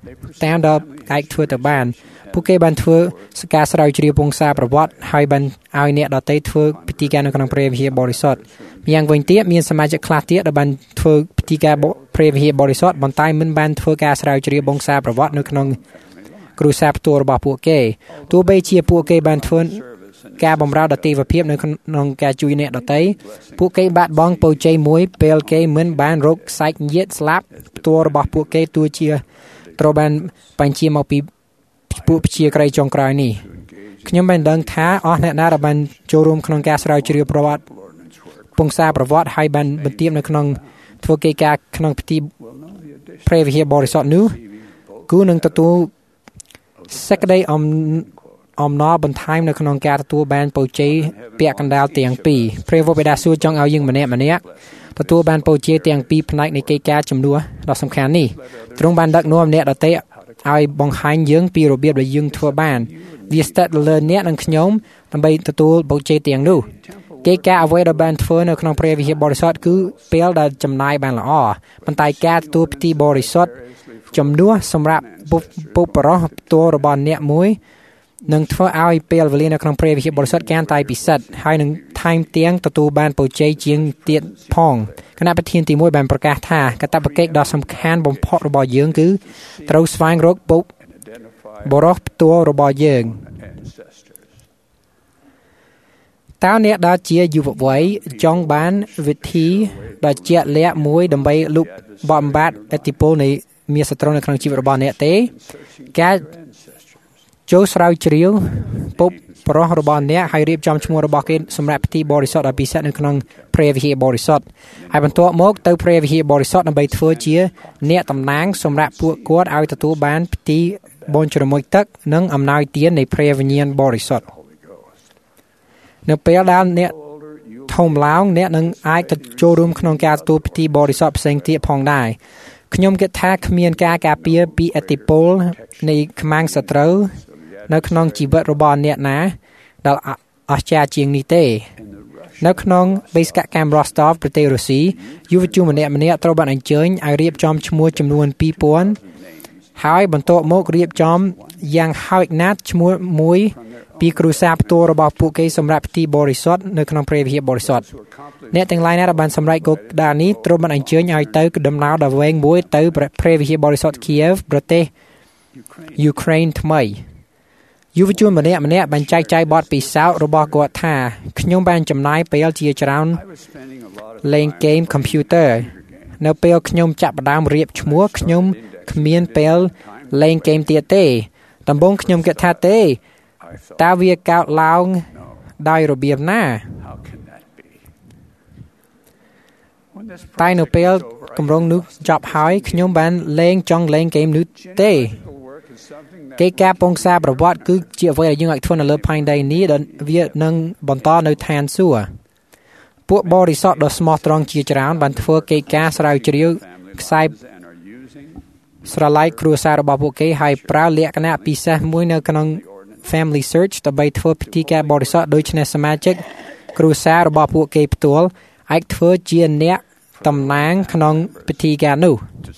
តាមដល់ឯកធ្វើទៅបានពួកគេបានធ្វើការស្រាវជ្រាវពងសាប្រវត្តិហើយបានឲ្យអ្នកដទៃធ្វើពិធីការនៅក្នុងព្រះវិហារបរិសុទ្ធម្យ៉ាងវិញទៀតមានសមាជិកខ្លះទៀតដែលបានធ្វើពិធីការព្រះវិហារបរិសុទ្ធប៉ុន្តែមិនបានធ្វើការស្រាវជ្រាវពងសាប្រវត្តិនៅក្នុងគ្រួសារផ្ទាល់របស់ពួកគេទោះបីជាពួកគេបានធ្វើការបម្រើដល់ទេវភាពនៅក្នុងការជួយអ្នកដទៃពួកគេបាត់បង់ពរជ័យមួយពេលគេមិនបានរកសាច់ញាតិស្លាប់ផ្ទាល់របស់ពួកគេទោះជាត្រូវបានបញ្ជាមកពីពួកជាក្រីចុងក្រោយនេះខ្ញុំបានដឹងថាអស់អ្នកណាដែលបានចូលរួមក្នុងការស្រាវជ្រាវប្រវត្តិពងសាប្រវត្តិហើយបានបន្ទាបនៅក្នុងធ្វើកិច្ចការក្នុងពិធីព្រះវិហារបរិសុទ្ធនោះគឺនឹងទទួលសេចក្តីអំអំណរបន្ថែមនៅក្នុងការទទួលបានពរជ័យពាក់កណ្ដាលទាំងពីរព្រះវរបិតាសួគ៌ចង់ឲ្យយើងម្នាក់ម្នាក់ទទួលបានពរជ័យទាំងពីរផ្នែកនៃកិច្ចការជំនួសដ៏សំខាន់នេះទ្រង់បានដឹកនាំអ្នកដទៃឲ្យបង្ហាញយើងពីរបៀបដែលយើងធ្វើបានវាស្ថិតលើអ្នកនិងខ្ញុំដើម្បីទទួលពរជ័យទាំងនោះកិច្ចការអ្វីដែលបានធ្វើនៅក្នុងព្រះវិហារបរិសុទ្ធគឺពេលដែលចំណាយបានល្អប៉ុន្តែការទទួលពិធីបរិសុទ្ធជំនួសសម្រាប់បុព្វបុរសផ្ទាល់របស់អ្នកមួយនឹងធ្វើឲ្យពេលវេលានៅក្នុងព្រះវិហារបរិសុទ្ធកាន់តែពិសិដ្ឋហើយនឹងថែមទាំងទទួលបានពរជ័យជាងទៀតផងគណៈប្រធានទីមួយបានប្រកាសថាកាតព្វកិច្ចដ៏សំខាន់បំផុតរបស់យើងគឺត្រូវស្វែងរកបុព្វបុរសផ្ទាល់របស់យើងតើអ្នកដែលជាយុវវ័យចង់បានវិធីដ៏ជាក់លាក់មួយដើម្បីលុបបំបាត់ឥទ្ធិពលនៃមានសត្រូវនៅក្នុងជីវិតរបស់អ្នកទេការចូលស្រាវជ្រាវពុបបរោះរបស់អ្នកហើយរៀបចំឈ្មោះរបស់គេសម្រាប់ពិធីបរិសុទ្ធដ៏ពិសេសនៅក្នុងព្រះវិហារបរិសុទ្ធហើយបន្ទាប់មកទៅព្រះវិហារបរិសុទ្ធដើម្បីធ្វើជាអ្នកតំណាងសម្រាប់ពួកគាត់ឲ្យទទួលបានពិធីបន់ជ្រមុជទឹកនិងអំណោយទាននៃព្រះវិញ្ញាណបរិសុទ្ធនៅពេលដែលអ្នកធំឡើងអ្នកនឹងអាចទៅចូលរួមក្នុងការទទួលពិធីបរិសុទ្ធផ្សេងទៀតផងដែរខ្ញុំគិតថាគ្មានការការពារពីឥទ្ធិពលនៃខ្មាំងសត្រូវនៅក្នុងជីវិតរបស់អ្នកណាដែលអស្ចារ្យជាងនេះទេនៅក្នុងបេសកកម្ម Rostov ប្រទេសរុស្ស៊ីយុវជនម្នាក់ម្នាក់ត្រូវបានអញ្ជើញឲ្យរៀបចំឈ្មោះចំនួនពីរពាន់ហើយបន្ទាប់មករៀបចំយ៉ាងហោចណាស់ឈ្មោះមួយពីគ្រួសារផ្ទាល់របស់ពួកគេសម្រាប់ពិធីបរិសុទ្ធនៅក្នុងព្រះវិហារបរិសុទ្ធអ្នកទាំងឡាយណាដែលបានសម្រេចគោលដៅនេះត្រូវបានអញ្ជើញឲ្យទៅដំណើរដ៏វែងមួយទៅព្រះវិហារបរិសុទ្ធ Kiev ប្រទេស Ukraine ថ្មីយុវជនម្នាក់ម្នាក់បានចែកចាយបទពិសោធន៍របស់គាត់ថាខ្ញុំបានចំណាយពេលជាច្រើនលេងហ្គេមកុំព្យូទ័រនៅពេលខ្ញុំចាប់ផ្ដើមរៀបឈ្មោះខ្ញុំគ្មានពេលលេងហ្គេមទៀតទេដំបូងខ្ញុំគិតថាទេតើវាកើតឡើងដោយរបៀបណាតែនៅពេលគម្រោងនោះចប់ហើយខ្ញុំបានលេងចង់លេងហ្គេមនោះទេកិច្ចការពងសាប្រវត្តិគឺជាអ្វីដែលយើងអាចធ្វើនៅលើផែនដីនេះដែលវានឹងបន្តនៅឋានសួគ៌ពួកបរិសុទ្ធដ៏ស្មោះត្រង់ជាច្រើនបានធ្វើកិច្ចការស្រាវជ្រាវខ្សែស្រឡាយគ្រួសាររបស់ពួកគេហើយប្រើលក្ខណៈពិសេសមួយនៅក្នុង Family Search ដើម្បីធ្វើពិធីការបរិសុទ្ធដូច្នេះសមាជិកគ្រួសាររបស់ពួកគេផ្ទាល់អាចធ្វើជាអ្នកតំណាងក្នុងពិធីការនោះ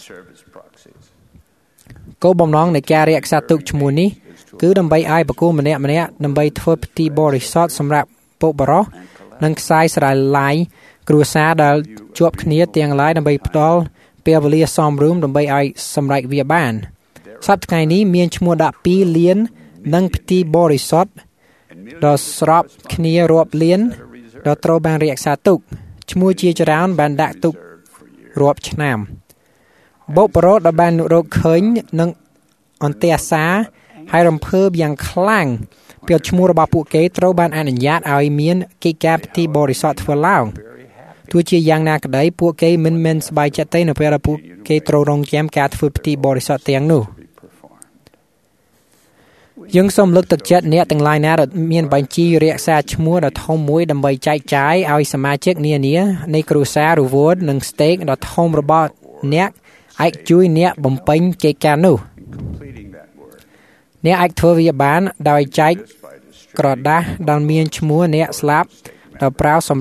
គោលបំណងនៃការរក្សាទុកឈ្មោះនេះគឺដើម្បីឲ្យបុគ្គលម្នាក់ម្នាក់ដើម្បីធ្វើពិធីបរិសុទ្ធសម្រាប់ពុបរោះនិងខ្សែស្រឡាយគ្រួសារដែលជាប់គ្នាទាំងឡាយដើម្បីផ្ដល់ពេលវេលាសមរម្យដើម្បីឲ្យសម្រេចវាបានសប្តាហ៍ថ្ងៃនេះមានឈ្មោះដាក់ពីរលាននិងពិធីបរិសុទ្ធដ៏ស្របគ្នារាប់លានដែលត្រូវបានរក្សាទុកឈ្មោះជាច្រើនបានដាក់ទុករាប់ឆ្នាំបុព្វបុរសដែលបានរកឃើញនឹងអន្ទះសារហើយរំភើបយ៉ាងខ្លាំងពេលឈ្មោះរបស់ពួកគេត្រូវបានអនុញ្ញាតឲ្យមានកិច្ចការពិធីបរិសុទ្ធធ្វើឡើងទោះជាយ៉ាងណាក្តីពួកគេមិនមែនសប្បាយចិត្តទេនៅពេលដែលពួកគេត្រូវរងចាំការធ្វើពិធីបរិសុទ្ធទាំងនោះយើងសូមលើកទឹកចិត្តអ្នកទាំងឡាយណាដែលមានបញ្ជីរក្សាឈ្មោះដ៏ធំមួយដើម្បីចែកចាយឲ្យសមាជិកនានានៃគ្រួសាររវល់និងស្តេកដ៏ធំរបស់អ្នកអាចជួយអ្នកបំពេញកិច្ចការនោះអ្នកអាចធ្វើវាបានដោយចែកក្រដាសដែលមានឈ្មោះអ្នកស្លាប់ដែលប្រើសម្រាប់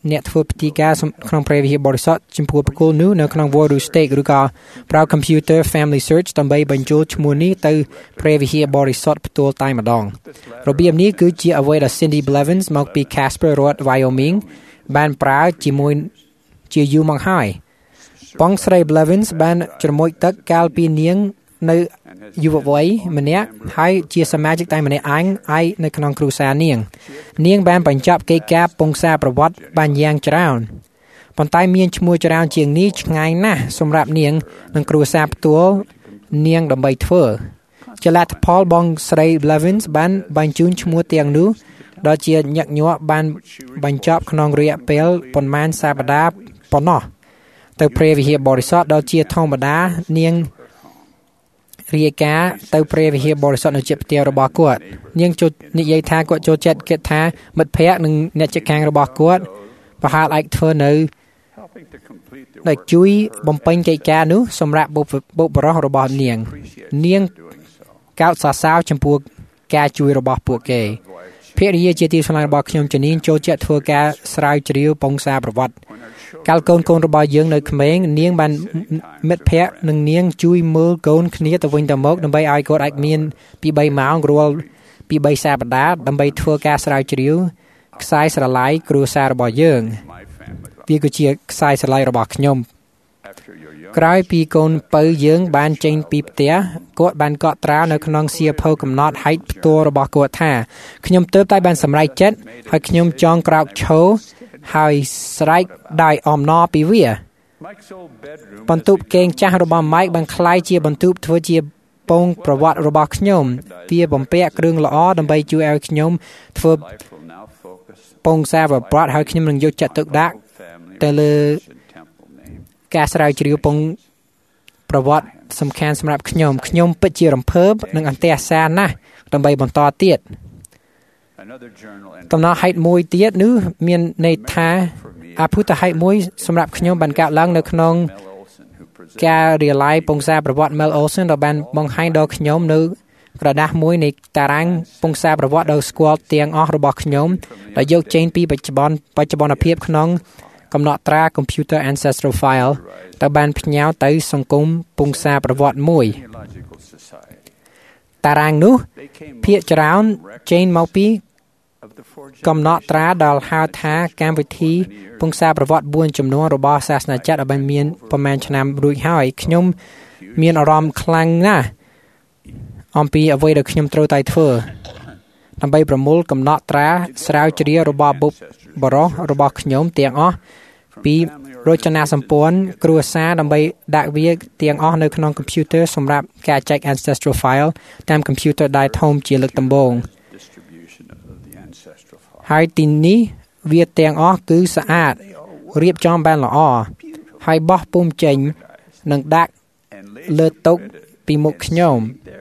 អ្នកធ្វើពិធីការក្នុងព្រះវិហារបរិសុទ្ធចំពោះបុគ្គលនោះនៅក្នុង Voodoo Stake ឬក៏ប្រើ Computer Family Search ដើម្បីបញ្ចូលឈ្មោះនេះទៅព្រះវិហារបរិសុទ្ធផ្ទាល់តែម្ដងរបៀបនេះគឺជាអ្វីដែល Cindy Blevins មកពី Casper រដ្ឋ Wyoming បានប្រើជាមួយជាយូរមកហើយបងស្រី Blevins បានជ្រមុជទឹកកាលពីនាងនៅយុវវ័យម្នាក់ហើយជាសមាជិកតែម្នាក់ឯងឯនៅក្នុងគ្រួសារនាងនាងបានបញ្ចប់កិច្ចការពង្សារប្រវត្តិបានយ៉ាងច្រើនប៉ុន្តែមានឈ្មោះច្រើនជាងនេះឆ្ងាយណាស់សម្រាប់នាងនិងគ្រួសារផ្ទាល់នាងដើម្បីធ្វើជាលទ្ធផលបងស្រី Blevins បានបញ្ជូនឈ្មោះទាំងនោះដល់ជាញឹកញាប់បានបញ្ចប់ក្នុងរយៈពេលប៉ុន្មានសប្តាហ៍ប៉ុណ្ណោះទៅព្រះវិហារបរិសុទ្ធដល់ជាធម្មតានាងរាយការណ៍ទៅព្រះវិហារបរិសុទ្ធនៅជាផ្ទះរបស់គាត់នាងចូលនិយាយថាគាត់ចូលចិត្តគិតថាមិត្តភ័ក្តិនិងអ្នកជិតខាងរបស់គាត់ប្រហែលអាចធ្វើនៅដែលជួយបំពេញកិច្ចការនោះសម្រាប់បុព្វបុរសរបស់នាងនាងកោតសរសើរចំពោះការជួយរបស់ពួកគេភរិយាជាទីស្រឡាញ់របស់ខ្ញុំជំនាញចូលចិត្តធ្វើការស្រាវជ្រាវពងសារប្រវត្តិកាលកូនកូនរបស់យើងនៅក្មេងនាងបានមិត្តភ័ក្តិនិងនាងជួយមើលកូនគ្នាទៅវិញទៅមកដើម្បីឲ្យគាត់អាចមានពីបីម៉ោងរាល់ពីបីសប្តាហ៍ដើម្បីធ្វើការស្រាវជ្រាវខ្សែស្រឡាយគ្រួសាររបស់យើងវាគឺជាខ្សែស្រឡាយរបស់ខ្ញុំក្រោយពីកូនពៅយើងបានចេញពីផ្ទះគាត់បានកត់ត្រានៅក្នុងសៀវភៅកំណត់ហេតុផ្ទាល់របស់គាត់ថាខ្ញុំទើបតែបានសម្រេចចិត្តហើយខ្ញុំចង់ក្រោកឈរហើយស្រែកដោយអំណរពីវាបន្ទប់គេងចាស់របស់ Mike បានក្លាយជាបន្ទប់ធ្វើជាពងប្រវត្តិរបស់ខ្ញុំវាបំពាក់គ្រឿងល្អដើម្បីជួយឲ្យខ្ញុំធ្វើពងសារប្រវត្តិហើយខ្ញុំនឹងយកចិត្តទុកដាក់ទៅលើការស្រាវជ្រាវពងប្រវត្តិសំខាន់សម្រាប់ខ្ញុំខ្ញុំពិតជារំភើបនិងអន្ទះសារណាស់ដើម្បីបន្តទៀតកំណត់ហេតុមួយទៀតនោះមានន័យថាអភូតហេតុមួយសម្រាប់ខ្ញុំបានកើតឡើងនៅក្នុងការរៀបឡាយពងសារប្រវត្តិ Mel Olson ដែលបានបង្ហាញដល់ខ្ញុំនៅក្រដាសមួយនៃតារាងពងសារប្រវត្តិដ៏ស្គាល់ទាំងអស់របស់ខ្ញុំដែលយកចេញពីបច្ចុប្បន្នបច្ចុប្បន្នភាពក្នុងកំណត់ត្រា Computer Ancestral File ទៅបានផ្ញើទៅសង្គមពងសារប្រវត្តិមួយតារាងនោះភាគច្រើនចេញមកពីកំណត់ត្រាដែលហៅថាកម្មវិធីពងសារប្រវត្តិបួនចំនួនរបស់សាសនាចាត់ដែលបានមានប្រមាណឆ្នាំរួចហើយខ្ញុំមានអារម្មណ៍ខ្លាំងណាស់អំពីអ្វីដែលខ្ញុំត្រូវតែធ្វើដើម្បីប្រមូលកំណត់ត្រាស្រាវជ្រាវរបស់បុព្វបុរសរបស់ខ្ញុំទាំងអស់ពីរចនាសម្ព័ន្ធគ្រួសារដើម្បីដាក់វាទាំងអស់នៅក្នុង computer សម្រាប់ការចែក ancestral file តាម computer ដែលធំជាលើកដំបូងហើយទីនេះវាទាំងអស់គឺស្អាតរៀបចំបានល្អហើយបោះពុម្ពចេញនិងដាក់លើតុពីមុខខ្ញុំ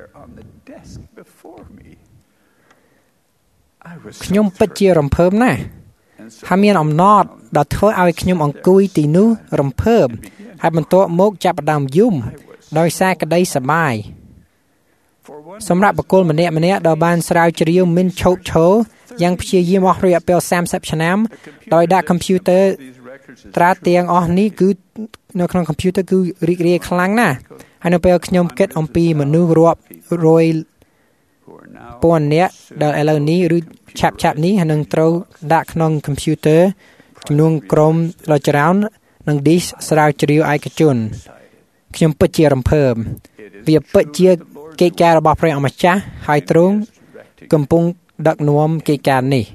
ខ្ញុំពិតជារំភើបណាស់ហើយមានអំណរដែលធ្វើឲ្យខ្ញុំអង្គុយទីនោះរំភើបហើយបន្ទាប់មកចាប់ផ្ដើមយំដោយសារក្តីសប្បាយសម្រាប់បុគ្គលម្នាក់ម្នាក់ដែលបានស្រាវជ្រាវមិនឈប់ឈរយ៉ាងព្យាយាមអស់រយៈពេលសាមសិបឆ្នាំដោយដាក់ computer ត្រាទាំងអស់នេះគឺនៅក្នុង computer គឺរីករាយខ្លាំងណាស់ហើយនៅពេលខ្ញុំគិតអំពីមនុស្សរាប់រយពាន់នាក់ដែលឥឡូវនេះឬឆាប់ឆាប់នេះនឹងត្រូវដាក់ក្នុង computer ចំនួនក្រុមដ៏ច្រើននិង disk ស្រាវជ្រាវឯកជនខ្ញុំពិតជារំភើបវាពិតជាកិច្ចការរបស់ព្រះអម្ចាស់ហើយទ្រង់កំពុងដឹកនាំកិច្ចការនេះ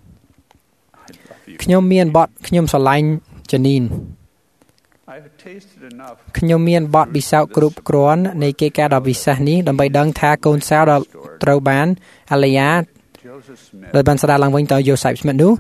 ខ្ញុំមានបទខ្ញុំស្រឡាញ់ជនីនខ្ញុំមានបទពិសោធន៍គ្រប់គ្រាន់នៃកិច្ចការដ៏វិសេសនេះដើម្បីដឹងថាកូនសៅដែលត្រូវបានអាលីយ៉ាដោយបានស្ដារឡើងវិញទៅយូសេបស្មីតនោះ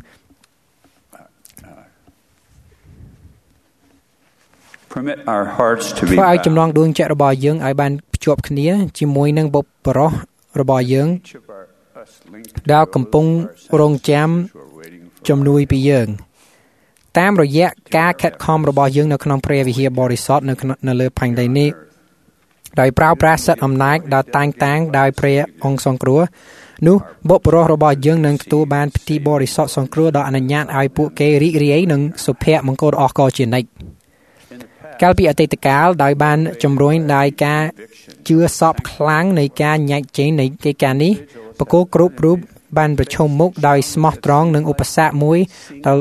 ធ្វើឲ្យចំណងដួងចិត្តរបស់យើងឲ្យបានភ្ជាប់គ្នាជាមួយនឹងបុព្វបុរសរបស់យើងដែលកំពុងរងចាំជំនួយពីយើងតាមរយៈការខិតខំរបស់យើងនៅក្នុងព្រះវិហារបរិសុទ្ធនៅនៅលើផែនដីនេះដោយប្រើប្រាស់សិទ្ធិអំណាចដែលតែងតាំងដោយព្រះអង្គសង្គ្រោះនោះបុព្វបុរសរបស់យើងនឹងទទួលបានពិធីបរិសុទ្ធសង្គ្រោះដ៏អនុញ្ញាតឲ្យពួកគេរីករាយនឹងសុភមង្គលអស់កលជានិច្ចកាលពីអតីតកាលដោយបានជំរុញដោយការជឿសពខ្លាំងនៃការញែកចេញនៃកិច្ចការនេះបកគោគ្រប់រូបបានប្រឈមមុខដោយស្មោះត្រង់នឹងឧបសគ្គមួយដែល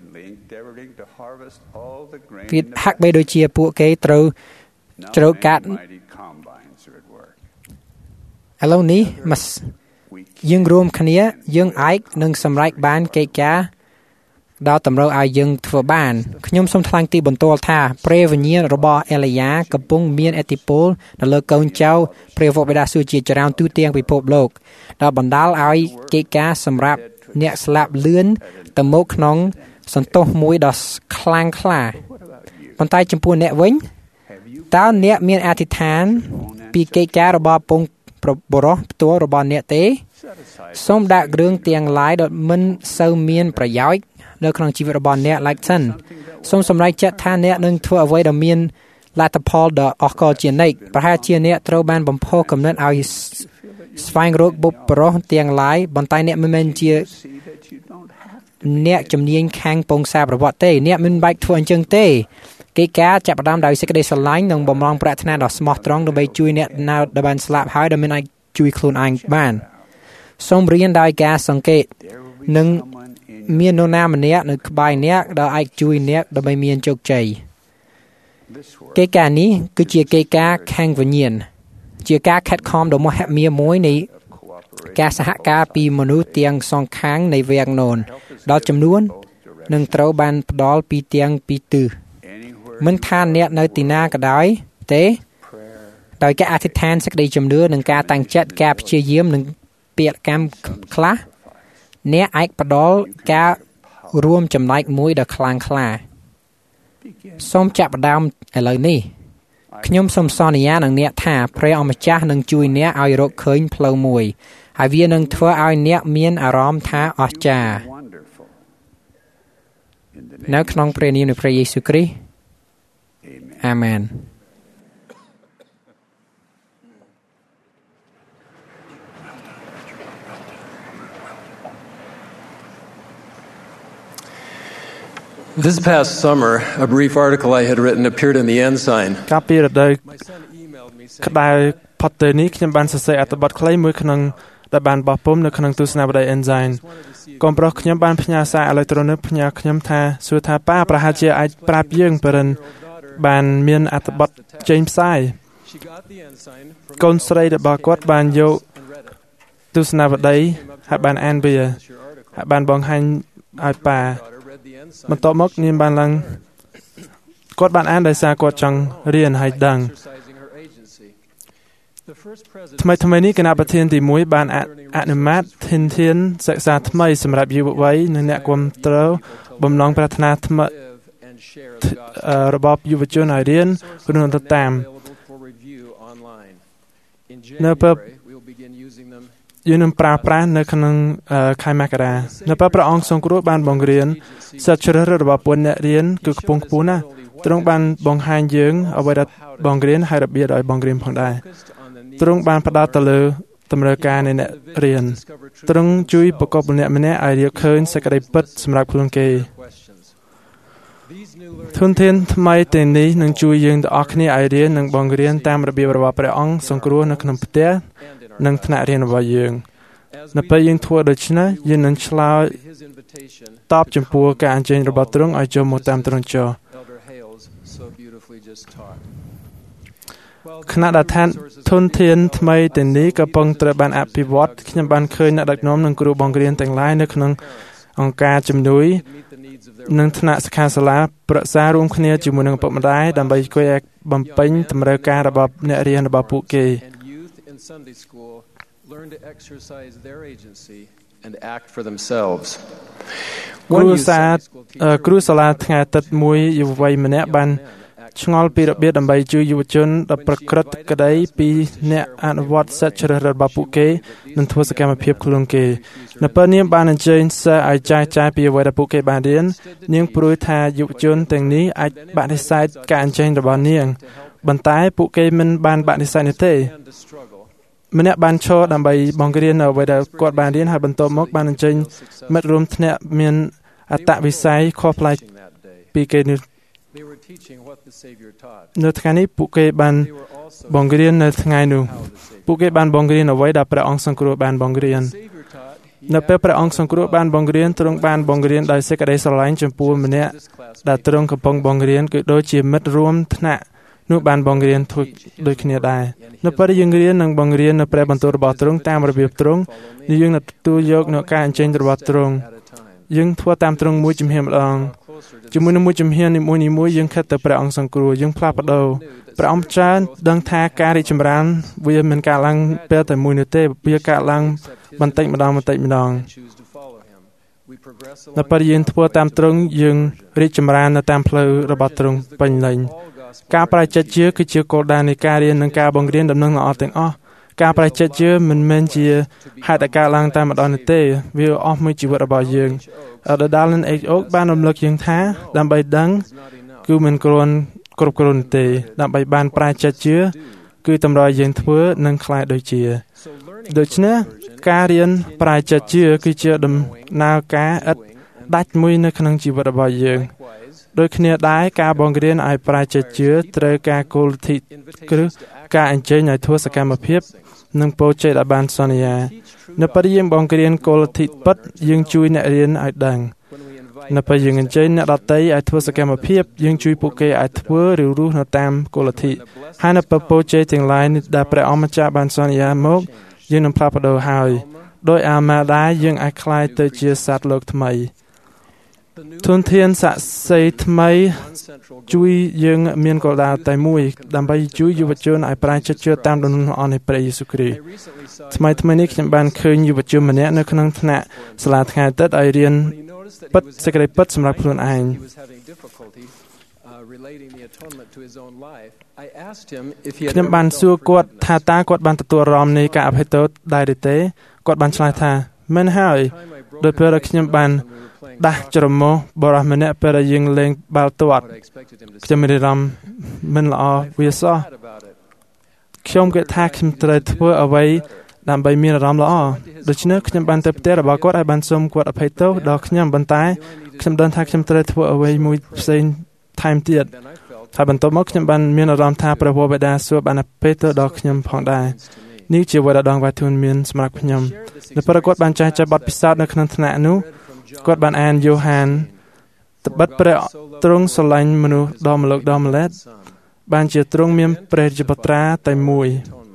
វាហាក់បីដូចជាពួកគេត្រូវជ្រៅកាត់ឥឡូវនេះមកយើងរួមគ្នាយើងឯកនឹងសម្រេចបានកិច្ចការដែលតម្រូវឲ្យយើងធ្វើបានខ្ញុំសូមថ្លែងទីបន្ទាល់ថាព្រះវិញ្ញាណរបស់អេលីយ៉ាកំពុងមានឥទ្ធិពលនៅលើកូនចៅព្រះវរបិតាសួគ៌ជាច្រើនទូទាំងពិភពលោកដែលបណ្ដាលឲ្យកិច្ចការសម្រាប់អ្នកស្លាប់លឿនទៅមុខក្នុងសន្ទុះមួយដ៏ខ្លាំងក្លាប៉ុន្តែចំពោះអ្នកវិញតើអ្នកមានអធិដ្ឋានពីកិច្ចការរបស់ពងបរិសុទ្ធផ្ទាល់របស់អ្នកទេសូមដាក់គ្រឿងទាំងឡាយដែលមិនសូវមានប្រយោជន៍នៅក្នុងជីវិតរបស់អ្នកឡើយសិនសូមសម្រេចចិត្តថាអ្នកនឹងធ្វើអ្វីដែលមានលទ្ធផលដ៏អស្ចារ្យជានិច្ចប្រហែលជាអ្នកត្រូវបានបំផុសគំនិតឲ្យស្វែងរកបុព្វបុរសទាំងឡាយប៉ុន្តែអ្នកមិនមែនជាអ្នកជំនាញខាងពងសាប្រវត្តិទេអ្នកមិនបាច់ធ្វើអញ្ចឹងទេកិច្ចការចាប់ផ្ដើមដោយសេចក្តីស្រឡាញ់និងបំណងប្រាថ្នាដ៏ស្មោះត្រង់ដើម្បីជួយអ្នកណាដែលបានស្លាប់ហើយដែលមិនអាចជួយខ្លួនឯងបានសូមរៀនដោយការសង្កេតនិងមាននរណាម្នាក់នៅក្បែរអ្នកដែលអាចជួយអ្នកដើម្បីមានជោគជ័យកិច្ចការនេះគឺជាកិច្ចការខាងវិញ្ញាណជាការខិតខំដ៏មហិមាមួយនៃការសហការពីមនុស្សទាំងសងខាងនៃវាំងននដល់ចំនួននឹងត្រូវបានផ្ដល់ពីទាំងពីរទិសមិនថាអ្នកនៅទីណាក៏ដោយទេដោយការអធិដ្ឋានសេចក្តីជំនឿនិងការតាំងចិត្តការព្យាយាមនិងពាក្យកម្មខ្លះអ្នកអាចផ្ដល់ការរួមចំណែកមួយដ៏ខ្លាំងក្លាសូមចាប់ផ្ដើមឥឡូវនេះខ្ញុំសូមសន្យានឹងអ្នកថាព្រះអម្ចាស់នឹងជួយអ្នកឲ្យរកឃើញផ្លូវមួយហើយវានឹងធ្វើឲ្យអ្នកមានអារម្មណ៍ថាអស្ចារ្យនៅក្នុងព្រះនាមនៃព្រះយេស៊ូវគ្រីស្ទអាមែន This past summer, a brief article I had written appeared in the Ensign. កាលពីរដូវក្តៅផុតទៅនេះខ្ញុំបានសរសេរអត្ថបទខ្លីមួយក្នុងដែលបានបោះពុម្ពនៅក្នុងទស្សនាវដ្តី Ensign កូនប្រុសខ្ញុំបានផ្ញើសារអេឡិចត្រូនិកផ្ញើខ្ញុំថាសួរថាប៉ាប្រហែលជាអាចប្រាប់យើងបរិនបានមានអត្ថបទចេញផ្សាយកូនស្រីរបស់គាត់បានយកទស្សនាវដ្តីហើយបានអានវាហើយបានបង្ហាញឲ្យប៉ាបន្ទាប់មកនាងបានឡើងគាត់បានអានដោយសារគាត់ចង់រៀនហើយដឹងថ្មីថ្មីនេះគណៈប្រធានទីមួយបានអនុម័តធានធានសិក្សាថ្មីសម្រាប់យុវវ័យនិងអ្នកគាំទ្របំណងប្រាថ្នាថ្មីរបបយុវជនឲ្យរៀនក្នុងទៅតាមនៅពេលយើងនឹងប្រើប្រាស់នៅក្នុងខែមករានៅពេលព្រះអង្គទ្រង់គ្រូបានបង្រៀនសិទ្ធិជ្រើសរើសរបស់ពួកអ្នករៀនគឺខ្ពង់ខ្ពស់ណាស់ទ្រង់បានបង្ហាញយើងអ្វីដែលបង្រៀនហើយរបៀបឲ្យបង្រៀនផងដែរទ្រង់បានផ្ដោតទៅលើតម្រូវការនៃអ្នករៀនទ្រង់ជួយប្រកបម្នាក់ម្នាក់ឲ្យរៀបឃើញសេចក្តីពិតសម្រាប់ខ្លួនគេធនធានថ្មីទាំងនេះនឹងជួយយើងទាំងអស់គ្នាឲ្យរៀននិងបង្រៀនតាមរបៀបរបស់ព្រះអង្គទ្រង់គ្រូនៅក្នុងផ្ទះនិងថ្នាក់រៀនរបស់យើងនៅពេលយើងធ្វើដូច្នេះយើងនឹងឆ្លើយតបចំពោះការអញ្ជើញរបស់ទ្រង់ឲ្យចូលមកតាមទ្រង់ចុះខណៈដែលធនធានថ្មីទាំងនេះកំពុងត្រូវបានអភិវឌ្ឍខ្ញុំបានឃើញអ្នកដឹកនាំនិងគ្រូបង្រៀនទាំងឡាយនៅក្នុងអង្គការជំនួយនិងថ្នាក់សិក្ខាសាលាប្រឹក្សារួមគ្នាជាមួយនឹងឪពុកម្ដាយដើម្បីជួយឲ្យបំពេញតម្រូវការរបស់អ្នករៀនរបស់ពួកគេ Sunday school learn to exercise their agency and act for themselves. គ្រូសាគ្រូសាលាថ្ងៃអាទិត្យមួយយុវវ័យម្នាក់បានឆ្ងល់ពីរបៀបដើម្បីជួយយុវជនដែលប្រក្រតីក្តីពីអ្នកអនុវត្តសិទ្ធិជ្រើសរើសរបស់ពួកគេនិងធ្វើសកម្មភាពខ្លួនគេនៅពេលនាងបានអញ្ជើញសិស្សឲ្យចែកចាយពីអ្វីដែលពួកគេបានរៀននាងព្រួយថាយុវជនទាំងនេះអាចបដិសេធការអញ្ជើញរបស់នាងប៉ុន្តែពួកគេមិនបានបដិសេធនោះទេម្នាក់បានឈរដើម្បីបង្រៀននៅអ្វីដែលគាត់បានរៀនហើយបន្ទាប់មកបានអញ្ជើញមិត្តរួមថ្នាក់មានអត្តវិស័យខុសប្លែកពីគេនៅថ្ងៃនេះពួកគេបានបង្រៀននៅថ្ងៃនោះពួកគេបានបង្រៀនអ្វីដែលព្រះអង្គសង្គ្រោះបានបង្រៀននៅពេលព្រះអង្គសង្គ្រោះបានបង្រៀនទ្រង់បានបង្រៀនដោយសេចក្តីស្រឡាញ់ចំពោះម្នាក់ដែលទ្រង់កំពុងបង្រៀនគឺដូចជាមិត្តរួមថ្នាក់នោះបានបង្រៀនធូចដូចគ្នាដែរនៅពេលយើងរៀននិងបង្រៀននៅព្រះបន្ទូលរបស់ទ្រង់តាមរបៀបទ្រង់យើងនឹងទទួលយកនៅការអញ្ជើញរបស់ទ្រង់យើងធ្វើតាមទ្រង់មួយជំហានម្ដងជាមួយនឹងមួយជំហាននីមួយៗយើងខិតទៅព្រះអង្គសង្គ្រោះយើងផ្លាស់ប្ដូរព្រះអង្គច្រើនដឹងថាការរីកចម្រើនវាមិនកើតឡើងពេលតែមួយនោះទេវាកើតឡើងបន្តិចម្ដងបន្តិចម្ដងនៅពេលយើងធ្វើតាមទ្រង់យើងរីកចម្រើននៅតាមផ្លូវរបស់ទ្រង់ពេញលេញការប្រែចិត្តជឿគឺជាគោលដៅនៃការរៀននិងការបង្រៀនដំណឹងល្អទាំងអស់ការប្រែចិត្តជឿមិនមែនជាហេតុតែកើតឡើងតែម្ដងនោះទេវាអស់មួយជីវិតរបស់យើងអដដាលនិងអេកអូកបានរំលឹកយើងថាដើម្បីដឹងគឺមិនគ្រាន់គ្រប់គ្រាន់ទេដើម្បីបានប្រែចិត្តជឿគឺតម្រូវយើងធ្វើនិងខ្លាចដូចជាដូច្នេះការរៀនប្រែចិត្តជឿគឺជាដំណើរការឥតដាច់មួយនៅក្នុងជីវិតរបស់យើងដូចគ្នាដែរការបង្រៀនឲ្យប្រែចិត្តជឿត្រូវការគោលលទ្ធិគ្រឹះការអញ្ជើញឲ្យធ្វើសកម្មភាពនិងពោលជ័យដែលបានសន្យានៅពេលយើងបង្រៀនគោលលទ្ធិពិតយើងជួយអ្នករៀនឲ្យដឹងនៅពេលយើងអញ្ជើញអ្នកដទៃឲ្យធ្វើសកម្មភាពយើងជួយពួកគេឲ្យធ្វើឬរស់នៅតាមគោលលទ្ធិហើយនៅពេលពោលជ័យទាំងឡាយដែលព្រះអង្គម្ចាស់បានសន្យាមកយើងនឹងផ្លាស់ប្ដូរហើយដោយអាម៉ាដែរយើងអាចក្លាយទៅជាសត្វលោកថ្មីធនធានស័ក្តិសិទ្ធិថ្មីជួយយើងមានគោលដៅតែមួយដើម្បីជួយយុវជនឲ្យប្រាជ្ញាជឿតាមដំណឹងល្អនៃព្រះយេស៊ូវគ្រីស្ទថ្មីថ្មីនេះខ្ញុំបានឃើញយុវជនម្នាក់នៅក្នុងថ្នាក់សាលាថ្ងៃអាទិត្យឲ្យរៀនពិតសេចក្តីពិតសម្រាប់ខ្លួនឯងខ្ញុំបានសួរគាត់ថាតើគាត់បានទទួលអារម្មណ៍នៃការអភ័យទោសដែរឬទេគាត់បានឆ្លើយថាមិនហើយដោយពេលដែលខ្ញុំបានដាស់ច្រមុះបរិះម្នាក់ពេលដែលយើងលេងបាល់ទាត់ខ្ញុំមានអារម្មណ៍មិនល្អវាសោះខ្ញុំគិតថាខ្ញុំត្រូវធ្វើអ្វីដើម្បីមានអារម្មណ៍ល្អដូច្នេះខ្ញុំបានទៅផ្ទះរបស់គាត់ឲ្យបានសូមគាត់អភ័យទោសដល់ខ្ញុំប៉ុន្តែខ្ញុំដឹងថាខ្ញុំត្រូវធ្វើអ្វីមួយផ្សេងថែមទៀតហើយបន្ទាប់មកខ្ញុំបានមានអារម្មណ៍ថាព្រះវរបិតាសួរបានអភ័យទោសដល់ខ្ញុំផងដែរនេះជាអ្វីដែលដងវ៉ាទូនមានសម្រាប់ខ្ញុំនៅពេលគាត់បានចែកចាយបទពិសោធន៍នៅក្នុងថ្នាក់នោះគាត់បានអានយ៉ូហានត្បិតព្រះទ្រង់ស្រឡាញ់មនុស្សដល់ម្លឹកដល់ម្លែតបានជាទ្រង់មានព្រះរាជបុត្រាតែមួយ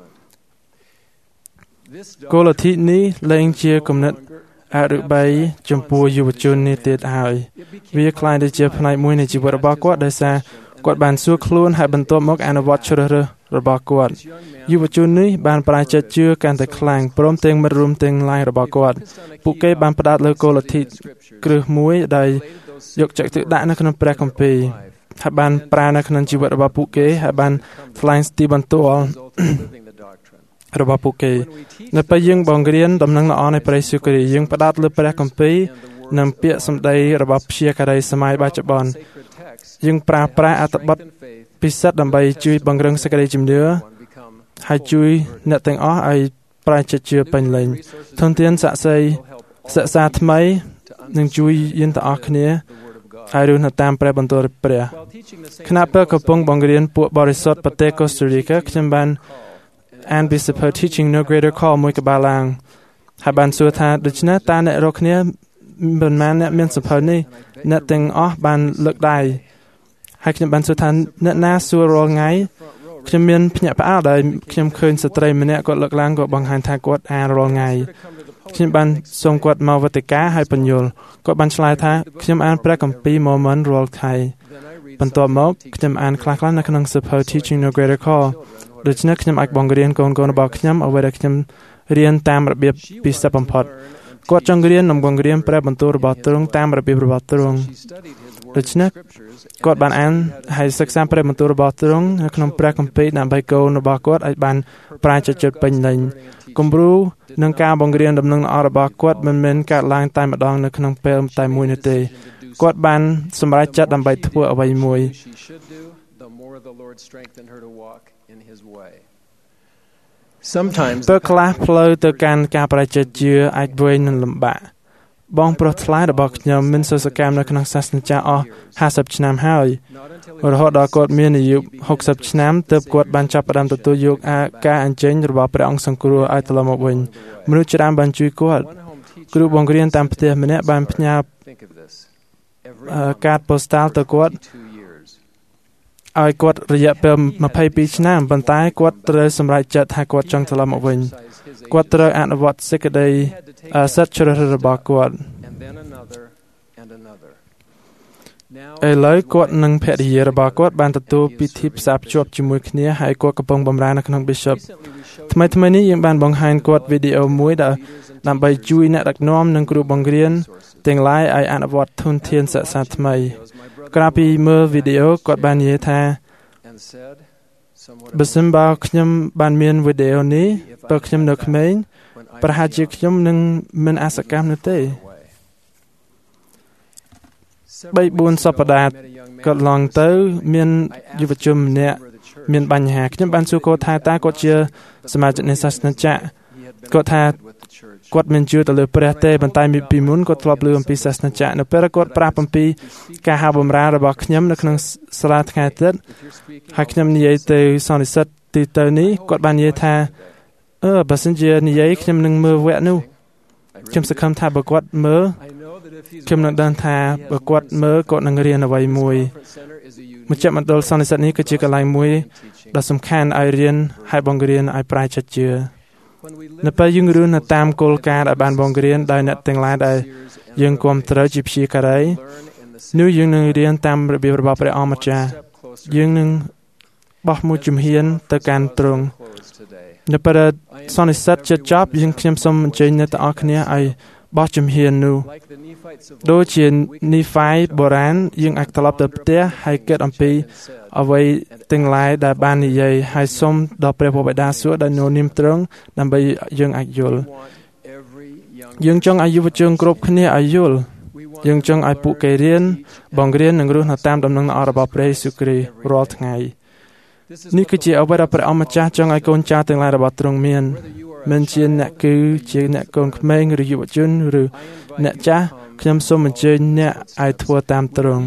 គោលលទ្ធិនេះលែងជាគំនិតអរុបីចំពោះយុវជននេះទៀតហើយវាคล้ายទៅជាផ្នែកមួយនៃជីវិតរបស់គាត់ដោយសារគាត់បានសួរខ្លួនហើយបន្ទាប់មកអនុវត្តជ្រើសរើសរបស់គាត់យុវជននេះបានប្រាជ្ញាជឿកាន់តែខ្លាំងព្រមទាំងមិត្តរួមទាំងឡាយរបស់គាត់ពួកគេបានផ្ដោតលើគោលលទ្ធិគ្រឹះមួយដែលយកចិត្តទុកដាក់នៅក្នុងព្រះគម្ពីរហើយបានប្រើនៅក្នុងជីវិតរបស់ពួកគេហើយបានថ្លែងស្ទីបន្ទាល់របស់ពួកគេនៅពេលយើងបង្រៀនដំណឹងល្អនៃព្រះយេស៊ូវគ្រីស្ទយើងផ្ដោតលើព្រះគម្ពីរនិងពាក្យសម្ដីរបស់ព្យាការីសម័យបច្ចុប្បន្នយើងប្រើប្រាស់អត្ថបទពិសិដ្ឋដើម្បីជួយបង្រឹងសេចក្តីជំនឿហើយជួយអ្នកទាំងអស់ឲ្យប្រាជ្ញាជឿពេញលេញធនធានសាក់សីសិក្សាថ្មីនឹងជួយយើងទាំងអស់គ្នាឲ្យរស់នៅតាមព្រះបន្ទូលព្រះខណៈពេលកំពុងបង្រៀនពួកបរិសុទ្ធប្រទេសកូស្តារីកាខ្ញុំបានអានពីសៀវភៅ Teaching No Greater Call មួយក្បាលឡើងហើយបានសួរថាដូច្នេះតើអ្នករាល់គ្នាមិនមែនអ្នកមានសៀវភៅនេះអ្នកទាំងអស់បានលើកដៃហើយខ្ញុំបានសួរថាអ្នកណាសួររាល់ថ្ងៃខ្ញុំមានភ្ញាក់ផ្អើលដែលខ្ញុំឃើញស្ត្រីម្នាក់គាត់លើកឡើងគាត់បង្ហាញថាគាត់អានរាល់ថ្ងៃខ្ញុំបានសូមគាត់មកវេទិកាហើយបញ្យល់គាត់បានឆ្លើយថាខ្ញុំអានព្រះគម្ពីរ Mormon រាល់ថ្ងៃបន្ទាប់មកខ្ញុំអានខ្លះៗនៅក្នុងសៀវភៅ Teaching No Greater Call ដូច្នេះខ្ញុំអាចបង្រៀនកូនៗរបស់ខ្ញុំអ្វីដែលខ្ញុំរៀនតាមរបៀបពិសេសបំផុតគាត់ចង់រៀននិងបង្រៀនព្រះបន្ទូលរបស់ទ្រង់តាមរបៀបរបស់ទ្រង់ដូច្នេះគាត់បានអានហើយសិក្សាព្រះបន្ទូលរបស់ទ្រង់នៅក្នុងព្រះគម្ពីរដើម្បីកូនរបស់គាត់ឲ្យបានប្រាជ្ញាចិត្តពេញលេញគំរូនិងការបង្រៀនដំណឹងល្អរបស់គាត់មិនមែនកើតឡើងតែម្ដងនៅក្នុងពេលតែមួយនោះទេគាត់បានសម្រេចចិត្តដើម្បីធ្វើអ្វីមួយ Sometimes ពេលខ្លះផ្លូវទៅកាន់ការបរិច្ចេទជាអាចវែងនិងលំបាកបងប្រុសថ្លៃរបស់ខ្ញុំមានសិស្សសកម្មនៅក្នុងសាសនាចាស់អស់ห้าสิบឆ្នាំហើយរហូតដល់គាត់មានអាយុหกสิบឆ្នាំទើបគាត់បានចាប់ផ្ដើមទទួលយកការអញ្ជើញរបស់ព្រះអង្គសង្គ្រោះឲ្យត្រឡប់មកវិញមនុស្សច្រើនបានជួយគាត់គ្រូបង្រៀនតាមផ្ទះម្នាក់បានផ្ញើកាតប៉ូស្តាល់ទៅគាត់ឲ្យគាត់រយៈពេលยี่สิบสองឆ្នាំប៉ុន្តែគាត់ត្រូវសម្រេចចិត្តថាគាត់ចង់ត្រឡប់មកវិញគាត់ត្រូវអនុវត្តសេចក្តីសិទ្ធិជ្រើសរើសរបស់គាត់ឥឡូវគាត់និងភរិយារបស់គាត់បានទទួលពិធីផ្សារភ្ជាប់ជាមួយគ្នាហើយគាត់កំពុងបម្រើនៅក្នុង Bishop ថ្មីថ្មីនេះយើងបានបង្ហាញគាត់វីដេអូមួយដែលដើម្បីជួយអ្នកដឹកនាំនិងគ្រូបង្រៀនទាំងឡាយឲ្យអនុវត្តធនធានសិក្សាថ្មីក្រៅពីមើលវីដេអូគាត់បាននិយាយថាបើសិនបើខ្ញុំបានមានវីដេអូនេះពេលខ្ញុំនៅក្មេងប្រហែលជាខ្ញុំនឹងមិនអសកម្មនោះទេបីបួនសប្តាហ៍គាត់ឡងទៅមានយុវជនម្នាក់មានបញ្ហាខ្ញុំបានសួរគាត់ថាតើគាត់ជាសមាជិកនៃសាសនាចាក់គាត់ថាគាត់មិនជឿទៅលើព្រះទេប៉ុន្តែពីមុនគាត់ធ្លាប់ឮអំពីសាសនាចាក់នៅពេលគាត់ប្រាប់អំពីការហៅបម្រើរបស់ខ្ញុំនៅក្នុងសាលាថ្ងៃអាទិត្យហើយខ្ញុំនិយាយទៅសន្និសីទទីទៅនេះគាត់បាននិយាយថាអឺបើសិនជានិយាយខ្ញុំនឹងមើលវគ្គនោះខ្ញុំសង្ឃឹមថាបើគាត់មើលខ្ញុំនឹងដឹងថាបើគាត់មើលគាត់នឹងរៀនអ្វីមួយមជ្ឈមណ្ឌលសន្និសីទនេះគឺជាកន្លែងមួយដ៏សំខាន់ឲ្យរៀនហើយបង្រៀនឲ្យប្រាជ្ញាចិត្តជឿនៅពេលយើងរៀននៅតាមគោលការណ៍ដែលបានបង្រៀនដោយអ្នកទាំងឡាយដែលយើងគាំទ្រជាព្យាការីនោះយើងនឹងរៀនតាមរបៀបរបស់ព្រះអង្គម្ចាស់យើងនឹងបោះមួយជំហានទៅកាន់ទ្រង់នៅពេលសន្និសីទជិតចប់យើងខ្ញុំសូមអញ្ជើញអ្នកទាំងអស់គ្នាឲ្យបោះជំហាននោះដូចជានីហ្វាយបុរាណយើងអាចត្រឡប់ទៅផ្ទះហើយគិតអំពីអ្វីទាំងឡាយដែលបាននិយាយហើយសូមដល់ព្រះបិតាសួគ៌ដែលនៅនាមទ្រង់ដើម្បីយើងអាចយល់យើងចង់ឲ្យយុវជនគ្រប់គ្នាឲ្យយល់យើងចង់ឲ្យពួកគេរៀនបង្រៀននិងរស់នៅតាមដំណឹងល្អរបស់ព្រះយេស៊ូវគ្រីស្ទរាល់ថ្ងៃនេះគឺជាអ្វីដែលព្រះអង្គម្ចាស់ចង់ឲ្យកូនចៅទាំងឡាយរបស់ទ្រង់មានមិនជាអ្នកគឺជាអ្នកកូនក្មេងឬយុវជនឬអ្នកចាស់ខ្ញុំសូមអញ្ជើញអ្នកឲ្យធ្វើតាមទ្រង់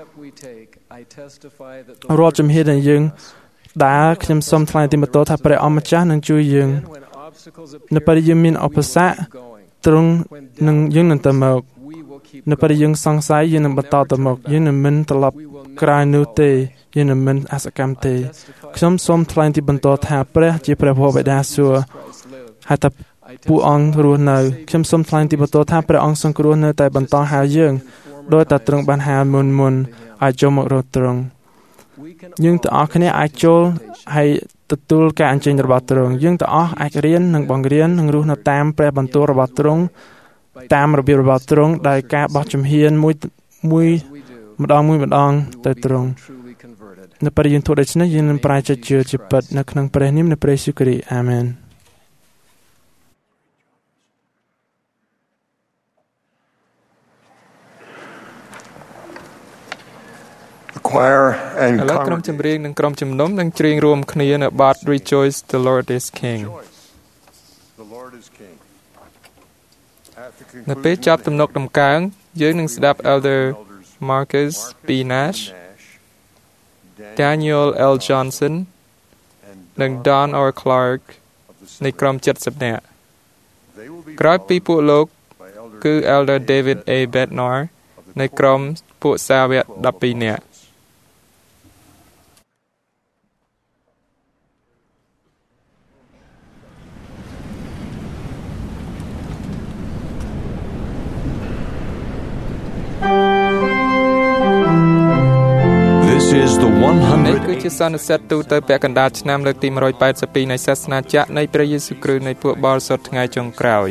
រាល់ជំហានដែលយើងដើរខ្ញុំសូមថ្លែងទីម៉ូតូថាព្រះអង្គម្ចាស់នឹងជួយយើងនៅពេលយើងមានឧបសគ្គទ្រង់នឹងយើងនឹងទៅមកនៅពេលយើងសង្ស័យយើងនឹងបន្តទៅមុខយើងនឹងមិនត្រឡប់ក្រោយនោះទេយើងនឹងមិនអសកម្មទេខ្ញុំសូមថ្លែងទីបន្តថាព្រះជាព្រះបិតាសួគ៌ហើយថាពួកអង្គរស់នៅខ្ញុំសូមថ្លែងទីបន្តថាព្រះអង្គសង្គ្រោះនៅតែបន្តហៅយើងដោយតែទ្រង់បានហៅមុនមុនឲ្យចូលមករកទ្រង់យើងទាំងអស់គ្នាអាចចូលហើយទទួលការអញ្ជើញរបស់ទ្រង់យើងទាំងអស់អាចរៀននិងបង្រៀននិងរស់នៅតាមព្រះបន្ទូលរបស់ទ្រង់តាមរបៀបរបស់ទ្រង់ដោយការបោះជំហានមួយមួយម្ដងមួយម្ដងទៅទ្រង់នៅពេលយើងធ្វើដូច្នេះយើងនឹងប្រាជ្ញាចិត្តជឿជាពិតនៅក្នុងព្រះនាមនៃព្រះយេស៊ូវគ្រីស្ទអាមែនឥឡូវក្រុមចម្រៀងនិងក្រុមជំនុំនឹងច្រៀងរួមគ្នានៅបទ Rejoice the Lord is King នៅពេលចប់ទំនុកដំកើងយើងនឹងស្ដាប់ Elder Marcus B. Nash Daniel L. Johnson និង Don R. Clark នៃក្រុម七十នាក់ក្រោយពីពួកលោកគឺ Elder David A. Bednar នៃក្រុមពួកសាវកដប់ពីរនាក់នេះគឺជាសន្និសីទទូទៅពាក់កណ្ដាលឆ្នាំលើកទីone hundred eighty-twoនៃសាសនាចាក់នៃព្រះយេស៊ូវគ្រីស្ទនៃពួកបរិសុទ្ធថ្ងៃចុងក្រោយ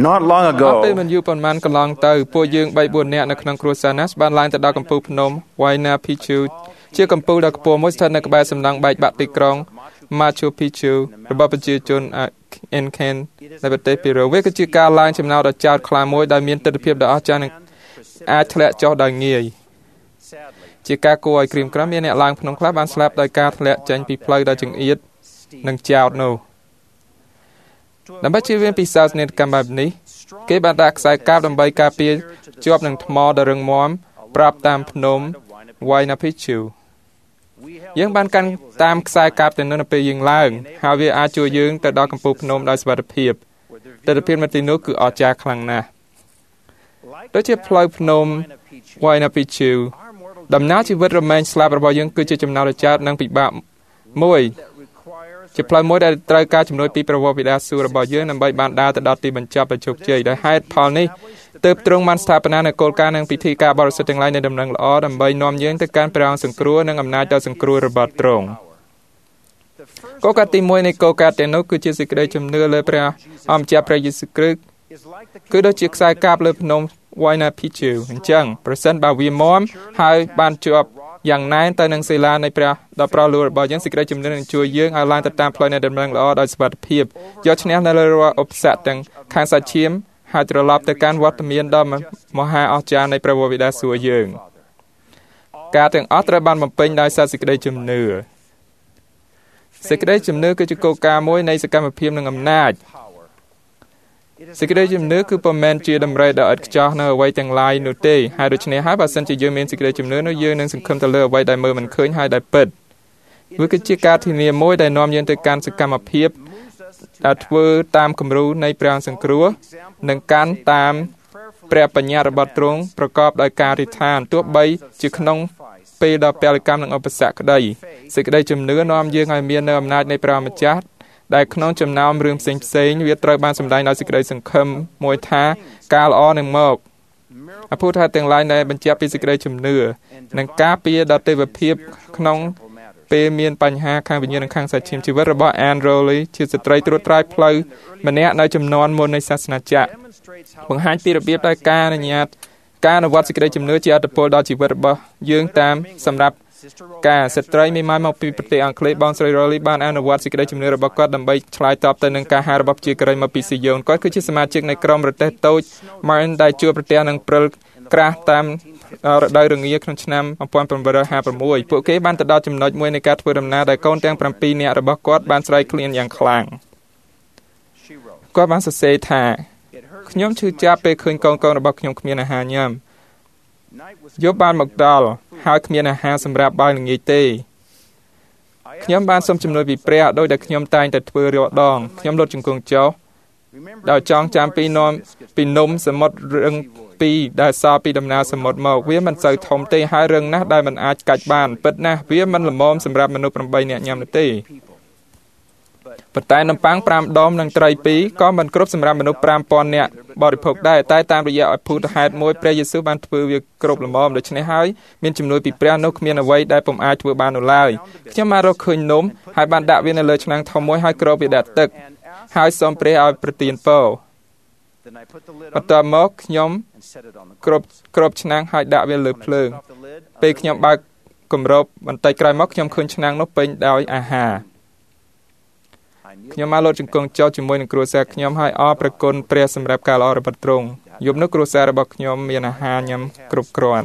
Not long អត់ពេល ago, មិនយូរប៉ុន្មានកន្លងទៅពួកយើងបីបួននាក់នៅក្នុងគ្រួសារណាស់បានឡើងទៅដល់កំពូលភ្នំ Huayna Picchu ជាកំពូលដ៏ខ្ពស់មួយស្ថិតនៅក្បែរសំណង់បែកបាក់ទីក្រុង Machu Picchu របស់ប្រជាជន Incan នៅប្រទេសពេរូវាគឺជាការឡើងចំណោទដ៏ចោទខ្លាំងមួយដែលមានទិដ្ឋភាពដ៏អស្ចារ្យនិងអាចធ្លាក់ចុះដោយងាយជាការគួរឲ្យក្រៀមក្រំមានអ្នកឡើងភ្នំខ្លះបានស្លាប់ដោយការធ្លាក់ចេញពីផ្លូវដ៏ចង្អៀតនិងចោទនោះដើម្បីជៀសវាងពីសោកនាដកម្មបែបនេះគេបានដាក់ខ្សែកាបដើម្បីការពារជាប់នឹងថ្មដ៏រឹងមាំប្រាប់តាមភ្នំ Huayna Picchu យើងបានកាន់តាមខ្សែកាបទៅនៅពេលយើងឡើងហើយវាអាចជួយយើងទៅដល់កំពូលភ្នំដោយសុវត្ថិភាពទិដ្ឋភាពនៅទីនោះគឺអស្ចារ្យខ្លាំងណាស់ដូចជាផ្លូវភ្នំ Huayna Picchu ដំណើរជីវិតរមែងស្លាប់របស់យើងគឺជាចំណោទដ៏ចោទនិងពិបាកមួយជាផ្លូវមួយដែលត្រូវការជំនួយពីព្រះវរបិតាសួគ៌របស់យើងដើម្បីបានដើរទៅដល់ទីបញ្ចប់ដ៏ជោគជ័យដោយហេតុផលនេះទើបទ្រង់បានស្ថាបនានូវគោលការណ៍និងពិធីការបរិសុទ្ធទាំងឡាយនៃដំណឹងល្អដើម្បីនាំយើងទៅកាន់ព្រះអង្គសង្គ្រោះនិងអំណាចដ៏សង្គ្រោះរបស់ទ្រង់គោលការណ៍ទីមួយនៃគោលការណ៍ទាំងនោះគឺជាសេចក្តីជំនឿលើព្រះអម្ចាស់ព្រះយេស៊ូវគ្រីស្ទគឺដូចជាខ្សែកាបលើភ្នំ Huayna Picchu អញ្ចឹងប្រសិនបើវាមាំហើយបានជាប់យ៉ាងណែនទៅនឹងសិលានៃព្រះដ៏ប្រោះលោះរបស់យើងសេចក្តីជំនឿនឹងជួយយើងឲ្យឡើងទៅតាមផ្លូវនៃដំណឹងល្អដោយសុវត្ថិភាពយកឈ្នះនៅលើរាល់ឧបសគ្គទាំងខាងសាច់ឈាមហើយត្រឡប់ទៅកាន់វត្តមានដ៏មហាអស្ចារ្យនៃព្រះវរបិតាសួគ៌យើងការទាំងអស់ត្រូវបានបំពេញដោយសារសេចក្តីជំនឿសេចក្តីជំនឿគឺជាគោលការណ៍មួយនៃសកម្មភាពនិងអំណាចសេចក្តីជំនឿគឺពុំមែនជាដំរីដ៏ឥតខ្ចោះនៅអ្វីទាំងឡាយនោះទេហើយដូច្នេះហើយបើសិនជាយើងមានសេចក្តីជំនឿនោះយើងនឹងសង្ឃឹមទៅលើអ្វីដែលមើលមិនឃើញហើយដែលពិតវាគឺជាការធានាមួយដែលនាំយើងទៅកាន់សកម្មភាពដែលធ្វើតាមគំរូនៃព្រះសង្គ្រោះនិងកាន់តាមព្រះបញ្ញត្តិរបស់ទ្រង់ប្រកបដោយការរិះថានទោះបីជាក្នុងពេលដ៏ពលកម្មនិងឧបសគ្គក្តីសេចក្តីជំនឿនាំយើងឲ្យមាននូវអំណាចនៃព្រះម្ចាស់ដែលក្នុងចំណោមរឿងផ្សេងផ្សេងវាត្រូវបានសម្ដែងដោយសេចក្តីសង្ឃឹមមួយថាការល្អនឹងមកអភូតហេតុទាំងឡាយដែលបញ្ជាក់ពីសេចក្តីជំនឿនិងការពារដល់ទេវភាពក្នុងពេលមានបញ្ហាខាងវិញ្ញាណនិងខាងសាច់ឈាមជីវិតរបស់ Anne Rowley ជាស្ត្រីត្រួតត្រាយផ្លូវម្នាក់នៅចំនួនមុននៃសាសនាចក្របង្ហាញពីរបៀបដែលការអនុញ្ញាតការអនុវត្តសេចក្តីជំនឿជាអត្តពលដល់ជីវិតរបស់យើងតាមសម្រាប់ការស្ត្រីមេម៉ាយមកពីប្រទេសអង់គ្លេសបងស្រី Rowley បានអនុវត្តសេចក្តីជំនឿរបស់គាត់ដើម្បីឆ្លើយតបទៅនឹងការហារបស់ប្រជាក្រិចមកពីស៊ីយ៉ូនគាត់គឺជាសមាជិកនៃក្រុមរទេះតូច Martin ដែលជួបប្រទះនឹងព្រិលក្រាស់តាមរដូវរងាក្នុងឆ្នាំmột nghìn tám trăm hai mươi sáuពួកគេបានទៅដល់ចំណុចមួយនៃការធ្វើដំណើរដែលកូនទាំង7នាក់របស់គាត់បានស្រែកឃ្លានយ៉ាងខ្លាំងគាត់បានសរសេរថាខ្ញុំឈឺចាប់ពេលឃើញកូនកូនរបស់ខ្ញុំគ្មានអាហារញ៉ាំយប់បានមកដល់ហើយគ្មានអាហារសម្រាប់បាយល្ងាចទេខ្ញុំបានសុំជំនួយពីព្រះដោយដែលខ្ញុំតែងតែធ្វើរាល់ដងខ្ញុំលុតជង្គង់ចុះដោយចងចាំពីនំពីនំសមុទ្ររឹងពីរដែលសល់ពីដំណើរសមុទ្រមកវាមិនសូវធំទេហើយរឹងណាស់ដែលមិនអាចកាច់បានពិតណាស់វាមិនល្មមសម្រាប់មនុស្ស8នាក់ញ៉ាំនោះទេប៉ុន្តែនំប៉័ង5ដុំនិងត្រីពីរក៏មិនគ្រប់សម្រាប់មនុស្ស5ពាន់នាក់បរិភោគដែរតែតាមរយៈអភូតហេតុមួយព្រះយេស៊ូវបានធ្វើវាគ្រប់ល្មមដូច្នេះហើយមានជំនួយពីព្រះនោះគ្មានអ្វីដែលពុំអាចធ្វើបាននោះឡើយខ្ញុំបានរកឃើញនំហើយបានដាក់វានៅលើឆ្នាំងធំមួយហើយគ្របវាដាក់ទឹកហើយសូមព្រះឲ្យប្រទានពរបន្ទាប់មកខ្ញុំគ្របគ្របឆ្នាំងហើយដាក់វាលើភ្លើងពេលខ្ញុំបើកគម្របបន្តិចក្រោយមកខ្ញុំឃើញឆ្នាំងនោះពេញដោយអាហារខ្ញុំមកលុតជង្គង់ចុះជាមួយនឹងគ្រួសារខ្ញុំហើយអរព្រគុណព្រះសម្រាប់ការល្អរបស់ទ្រង់យប់នោះគ្រួសាររបស់ខ្ញុំមានអាហារញ៉ាំគ្រប់គ្រាន់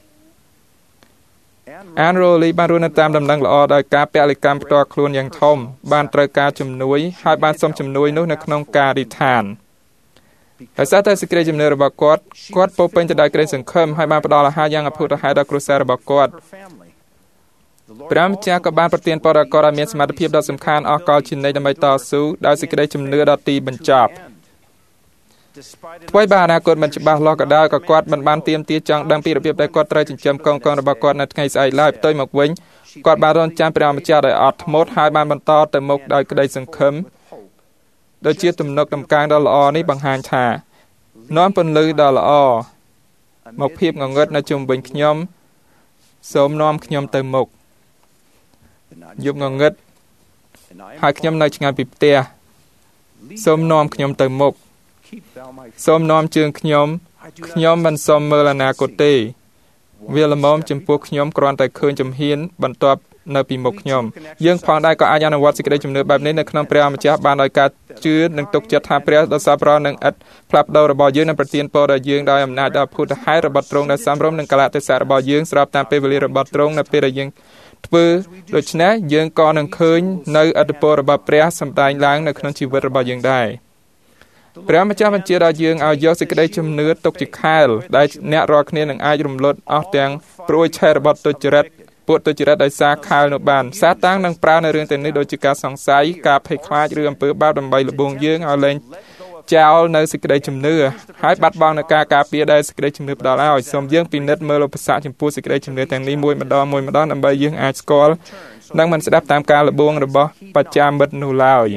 Anne Rowley បានរស់នៅតាមដំណឹងល្អដោយការពលកម្មផ្ទាល់ខ្លួនយ៉ាងធំបានត្រូវការជំនួយហើយបានសុំជំនួយនោះនៅក្នុងការរិះថានដោយសារតែសេចក្តីជំនឿរបស់គាត់គាត់ពោរពេញទៅដោយក្តីសង្ឃឹមហើយបានផ្ដល់អាហារយ៉ាងអភូតហេតុដល់គ្រួសាររបស់គាត់ព្រះម្ចាស់ក៏បានប្រទានពរដល់គាត់ឲ្យមានសមត្ថភាពដ៏សំខាន់អស់កលជានិច្ចដើម្បីតស៊ូដោយសេចក្តីជំនឿដល់ទីបញ្ចប់ថ្មីបើអនាគតមិនច្បាស់លាស់ក៏ដោយក៏គាត់មិនបានទាមទារចង់ដឹងពីរបៀបដែលគាត់ត្រូវចិញ្ចឹមកូនកូនរបស់គាត់នៅថ្ងៃស្អែកឡើយផ្ទុយមកវិញគាត់បានរង់ចាំព្រះម្ចាស់ដោយអត់ធ្មត់ហើយបានបន្តទៅមុខដោយក្តីសង្ឃឹមដូចជាទំនុកដំកើងដ៏ល្អនេះបង្ហាញថានាំពន្លឺដ៏ល្អមកភាពងងឹតនៅជុំវិញខ្ញុំសូមនាំខ្ញុំទៅមុខយប់ងងឹតហើយខ្ញុំនៅឆ្ងាយពីផ្ទះសូមនាំខ្ញុំទៅមុខសូមនាំជើងខ្ញុំខ្ញុំមិនសូមមើលអនាគតទេវាល្មមចំពោះខ្ញុំគ្រាន់តែឃើញជំហានបន្ទាប់នៅពីមុខខ្ញុំយើងផងដែរក៏អាចអនុវត្តសេចក្តីជំនឿបែបនេះនៅក្នុងព្រះម្ចាស់បានដោយការជឿនិងទុកចិត្តថាព្រះដ៏សប្បុរសនឹងឥតផ្លាស់ប្ដូររបស់យើងនឹងប្រទានពរដល់យើងដោយអំណាចដ៏ភូតហេតុរបស់ទ្រង់ដែលសមរម្យនឹងកលៈទេសៈរបស់យើងស្របតាមពេលវេលារបស់ទ្រង់នៅពេលដែលយើងធ្វើដូច្នេះយើងក៏នឹងឃើញនៅឥទ្ធិពលរបស់ព្រះសម្ដែងឡើងនៅក្នុងជីវិតរបស់យើងដែរព្រះម្ចាស់បញ្ជាដល់យើងឲ្យយកសេចក្តីជំនឿទុកជាខែលដែលអ្នករាល់គ្នានឹងអាចរំលត់អស់ទាំងព្រួយឆេះរបស់ទុច្ចរិតពួកទុច្ចរិតដោយសារខែលនោះបានសាតាំងនឹងប្រើនៅរឿងទាំងនេះដូចជាការសង្ស័យការភ័យខ្លាចឬអំពើបាបដើម្បីលបងយើងឲ្យលែងចោលនៅសេចក្តីជំនឿហើយបាត់បង់នៅការការពារដែលសេចក្តីជំនឿផ្ដល់ឲ្យសូមយើងពិនិត្យមើលឧបសគ្គចំពោះសេចក្តីជំនឿទាំងនេះមួយម្ដងមួយម្ដងដើម្បីយើងអាចស្គាល់និងមិនស្ដាប់តាមការលបងរបស់បច្ចាមិត្តនោះឡើយ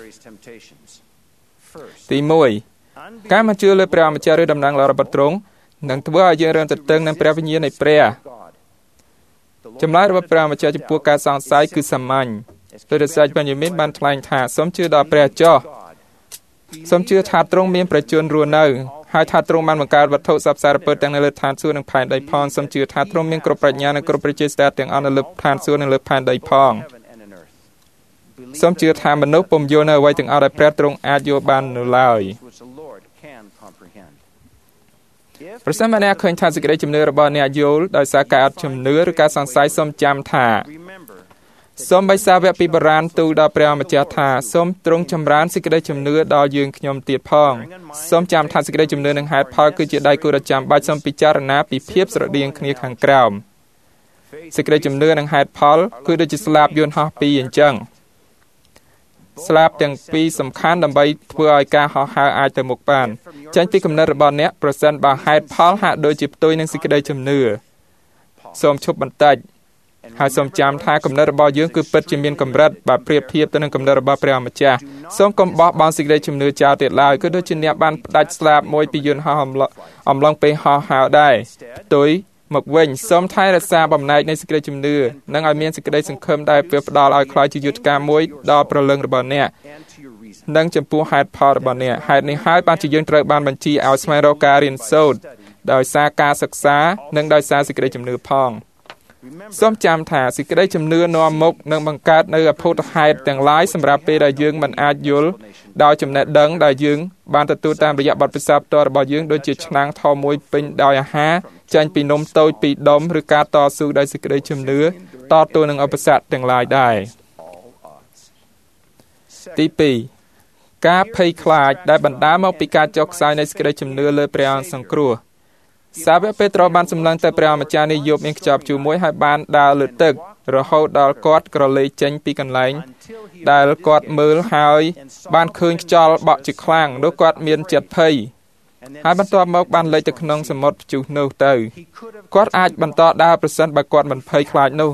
ទីមួយការមកជឿលើព្រះម្ចាស់ឬតំណាងល្អរបស់ទ្រង់នឹងធ្វើឲ្យយើងរានទទឹងនឹងព្រះវិញ្ញាណនៃព្រះចម្លើយរបស់ព្រះម្ចាស់ចំពោះការសង្ស័យគឺសាមញ្ញដោយដែលសាច់បញ្ញមីនបានថ្លែងថាសូមជឿដល់ព្រះចោះសូមជឿថាទ្រង់មានប្រជញ្ញរស់នៅហើយថាទ្រង់បានបង្កើតវត្ថុសព្វសារពើទាំងនៅលើឋានសួគ៌និងផែនដីផងសូមជឿថាទ្រង់មានគ្រប់ប្រាជ្ញានិងគ្រប់ព្រះជេស្តាទាំងអស់នៅលើឋានសួគ៌និងលើផែនដីផងសូមជឿថាមនុស្សពុំយល់នៅអ្វីទាំងអស់ដែលព្រះទ្រង់អាចយល់បាននៅឡើយប្រសិនបើអ្នកឃើញថាសេចក្តីជំនឿរបស់អ្នកយល់ដោយសារការអត់ជំនឿឬការសង្ស័យសូមចាំថាសូមបីសាវកពីបុរាណទូលដល់ព្រះម្ចាស់ថាសូមទ្រង់ចម្រើនសេចក្តីជំនឿដល់យើងខ្ញុំទៀតផងសូមចាំថាសេចក្តីជំនឿនិងហេតុផលគឺជាដៃគូដ៏ចាំបាច់សូមពិចារណាពីភាពស្រដៀងគ្នាខាងក្រោមសេចក្តីជំនឿនិងហេតុផលគឺដូចជាស្លាបយន្តហោះពីរអញ្ចឹងស្លាបទាំងពីរសំខាន់ដើម្បីធ្វើឲ្យការហោះហើរអាចទៅមុខបានចេញពីគំនិតរបស់អ្នកប្រសិនបើហេតុផលហាក់ដូចជាផ្ទុយនឹងសេចក្តីជំនឿសូមឈប់បន្តិចហើយសូមចាំថាគំនិតរបស់យើងគឺពិតជាមានកម្រិតបើប្រៀបធៀបទៅនឹងគំនិតរបស់ព្រះម្ចាស់សូមកុំបោះបង់សេចក្តីជំនឿចោលទៀតឡើយគឺដូចជាអ្នកបានផ្ដាច់ស្លាបមួយពីយន្តហោះអំឡុងពេលហោះហើរដែរផ្ទុយមកវិញសូមថែរក្សាបំណែកនៃសេចក្តីជំនឿនិងឲ្យមានសេចក្តីសង្ឃឹមដែលវាផ្ដល់ឲ្យខ្លាយជាយុទ្ធការមួយដល់ប្រលឹងរបស់អ្នកនិងចំពោះហេតុផលរបស់អ្នកហេតុនេះហើយបានជាយើងត្រូវបានបញ្ជាឲ្យស្វែងរកការរៀនសូត្រដោយសារការសិក្សានិងដោយសារសេចក្តីជំនឿផងសូមចាំថាសេចក្តីជំនឿនាំមុខនឹងបង្កើតនៅអភូតហេតុទាំងឡាយសម្រាប់ពេលដែលយើងមិនអាចយល់ដោយចំណេះដឹងដែលយើងបានទទួលតាមរយៈបទពិសោធន៍ផ្ទាល់របស់យើងដូចជាឆ្នាំងធំមួយពេញដោយអាហារចេញពីនំតូចពីដុំឬការតស៊ូដោយសេចក្តីជំនឿតទល់នឹងឧបសគ្គទាំងឡាយដែរទីពីរការភ័យខ្លាចដែលបណ្ដាលមកពីការចុះខ្សោយនៃសេចក្តីជំនឿលើព្រះអង្គសង្គ្រោះសាវកពេត្រុសបានសម្លឹងទៅព្រះម្ចាស់នេះយប់មានខ្ចប់ជួរមួយហើយបានដើរលើទឹករហូតដល់គាត់ក្រឡេកចេញពីកន្លែងដែលគាត់មើលហើយបានឃើញខ្យល់បក់ជាខ្លាំងនោះគាត់មានចិត្តភ័យហើយបន្ទាប់មកបានលិចទៅក្នុងសមុទ្រព្យុះនោះទៅគាត់អាចបន្តដើរប្រសិនបើគាត់មិនភ័យខ្លាចនោះ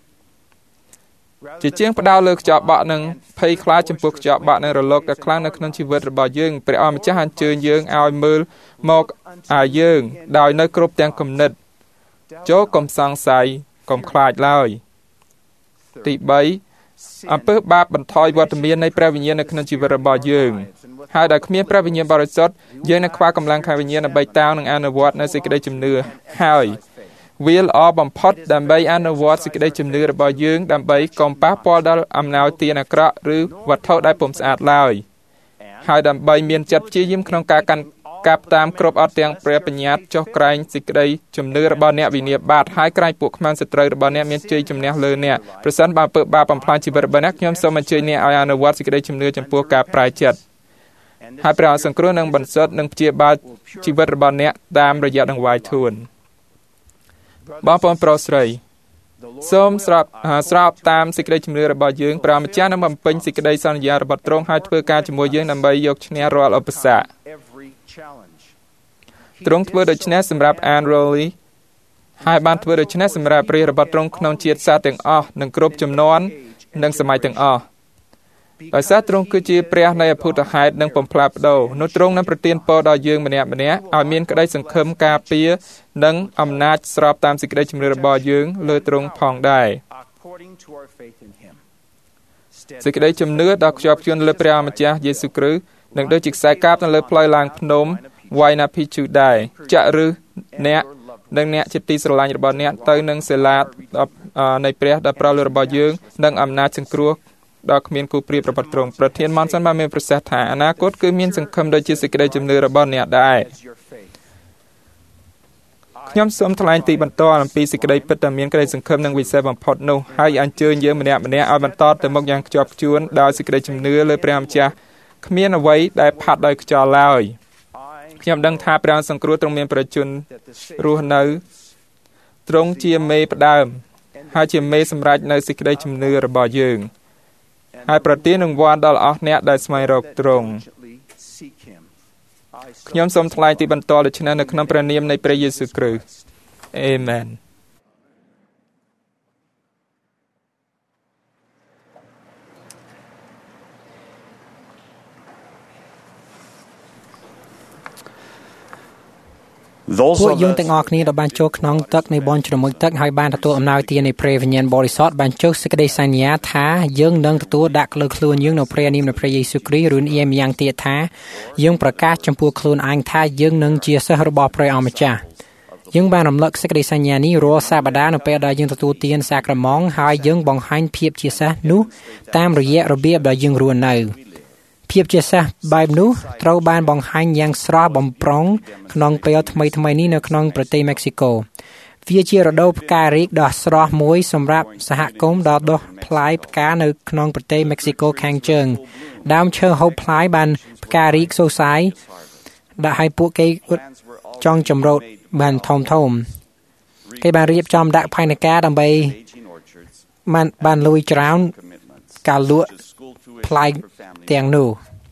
ជាជាងផ្ដោតលើខ្យល់បក់និងភ័យខ្លាចចំពោះខ្យល់បក់និងរលកដ៏ខ្លាំងនៅក្នុងជីវិតរបស់យើងព្រះអម្ចាស់អញ្ជើញយើងឲ្យមើលមកឲ្យយើងដោយនៅគ្រប់ទាំងគំនិតចូលកុំសង្ស័យកុំខ្លាចឡើយទីបីអំពើបាបបន្ថយវត្តមាននៃព្រះវិញ្ញាណនៅក្នុងជីវិតរបស់យើងហើយដោយគ្មានព្រះវិញ្ញាណបរិសុទ្ធយើងនឹងខ្វះកម្លាំងខាងវិញ្ញាណដើម្បីតោងនិងអនុវត្តនៅសេចក្តីជំនឿហើយវាល្អបំផុតដើម្បីអនុវត្តសេចក្តីជំនឿរបស់យើងដើម្បីកុំប៉ះពាល់ដល់អំណោយទានអាក្រក់ឬវត្ថុដែលពុំស្អាតឡើយហើយដើម្បីមានចិត្តព្យាយាមក្នុងការកាន់កាប់តាមគ្រប់អត់ទាំងព្រះបញ្ញត្តិចុះក្រែងសេចក្តីជំនឿរបស់អ្នកវិនាបាតហើយក្រែងពួកខ្មាំងសត្រូវរបស់អ្នកមានជ័យជំនះលើអ្នកប្រសិនបើអំពើបាបបំផ្លាញជីវិតរបស់អ្នកខ្ញុំសូមអញ្ជើញអ្នកឲ្យអនុវត្តសេចក្តីជំនឿចំពោះការប្រែចិត្តហើយព្រះអង្គសង្គ្រោះនឹងបន្សុទ្ធនិងព្យាបាលជីវិតរបស់អ្នកតាមរយៈដង្វាយធួនបងប្អូនប្រុសស្រីសូមស្របស្របតាមសេចក្តីជំនឿរបស់យើងព្រះម្ចាស់នឹងបំពេញសេចក្តីសន្យារបស់ទ្រង់ហើយធ្វើការជាមួយយើងដើម្បីយកឈ្នះរាល់ឧបសគ្គទ្រង់ធ្វើដូច្នេះសម្រាប់ Anne Rowley ហើយបានធ្វើដូច្នេះសម្រាប់រាជរបស់ទ្រង់ក្នុងជាតិសាសន៍ទាំងអស់និងគ្រប់ជំនាន់និងសម័យទាំងអស់ដោយសារទ្រង់គឺជាព្រះនៃអភូតហេតុនិងបំផ្លាស់ប្ដូរនោះទ្រង់នឹងប្រទានពរដល់យើងម្នាក់ម្នាក់ឲ្យមានក្តីសង្ឃឹមការពារនិងអំណាចស្របតាមសេចក្តីជំនឿរបស់យើងលើទ្រង់ផងដែរសេចក្តីជំនឿដ៏ខ្ជាប់ខ្ជួនលើព្រះម្ចាស់យេស៊ូវគ្រីស្ទនឹងដូចជាខ្សែកាបនៅលើផ្លូវឡើងភ្នំវាយណាភីជូដែរចាក់ឬអ្នកនិងអ្នកជាទីស្រឡាញ់របស់អ្នកទៅនឹងសិលានៃព្រះដែលប្រោលរបស់យើងនិងអំណាចសង្គ្រោះដល់គ្មានគូប្រៀបប្រប្រទ្រង់ប្រធានម៉ាន់សិនបានមានប្រសាសន៍ថាអនាគតគឺមានសង្ឃឹមដូចជាសេចក្តីជំនឿរបស់អ្នកដែរខ្ញុំសូមថ្លែងទីបន្តអំពីសេចក្តីពិតដែលមានក្តីសង្ឃឹមនិងវិសេសបំផុតនោះហើយអញ្ជើញយើងម្នាក់ម្នាក់ឲ្យបន្តទៅមុខយ៉ាងខ្ជាប់ខ្ជួនដោយសេចក្តីជំនឿលើព្រះម្ចាស់គ្មានអ្វីដែលផាត់ដោយខ្យល់ឡើយខ្ញុំដឹងថាព្រះសង្គ្រោះទ្រង់មានប្រជញ្ញរស់នៅទ្រង់ជាមេផ្ដើមហើយជាមេសម្រេចនៅសេចក្តីជំនឿរបស់យើងហើយប្រទានរង្វាន់ដល់អស់អ្នកដែលស្វែងរកទ្រង់ខ្ញុំសូមថ្លែងទីបន្តដូច្នេះនៅក្នុងព្រះនាមនៃព្រះយេស៊ូវគ្រីស្ទអេមែនពួកយើងទាំងអស់គ្នាដែលបានចូលក្នុងទឹកនៃបនជ្រមុជទឹកហើយបានទទួលអំណោយទាននៃព្រះវិញ្ញាណបរិសុទ្ធបានចុះសេចក្តីសន្យាថាយើងនឹងទទួលដាក់លើខ្លួនយើងនៅព្រះនាមនៃព្រះយេស៊ូវគ្រីស្ទឬអៀមយ៉ាងទៀតថាយើងប្រកាសចំពោះខ្លួនឯងថាយើងនឹងជាសិស្សរបស់ព្រះអម្ចាស់យើងបានរំលឹកសេចក្តីសញ្ញានេះរាល់សប្តាហ៍នៅពេលដែលយើងទទួលទានសាក្រម៉ង់ហើយយើងបង្ហាញភាពជាសិស្សនោះតាមរយៈរបៀបដែលយើងរស់នៅភាពជាសិស្សបែបនោះត្រូវបានបង្ហាញយ៉ាងស្រស់បំព្រងក្នុងពេលថ្មីថ្មីនេះនៅក្នុងប្រទេសមេក្ស៊ីកូវាជារដូវផ្ការីកដ៏ស្រស់មួយសម្រាប់សហគមន៍ដែលដុះផ្លែផ្កានៅក្នុងប្រទេសមេក្ស៊ីកូខាងជើងដើមឈើហូបផ្លែបានផ្ការីកសូសាយដែលឲ្យពួកគេចង់ចម្រោតបានធំធំគេបានរៀបចំដាក់ផែនការដើម្បីបានបានលួយច្រើនការលក់ផ្លែទាំងនោះ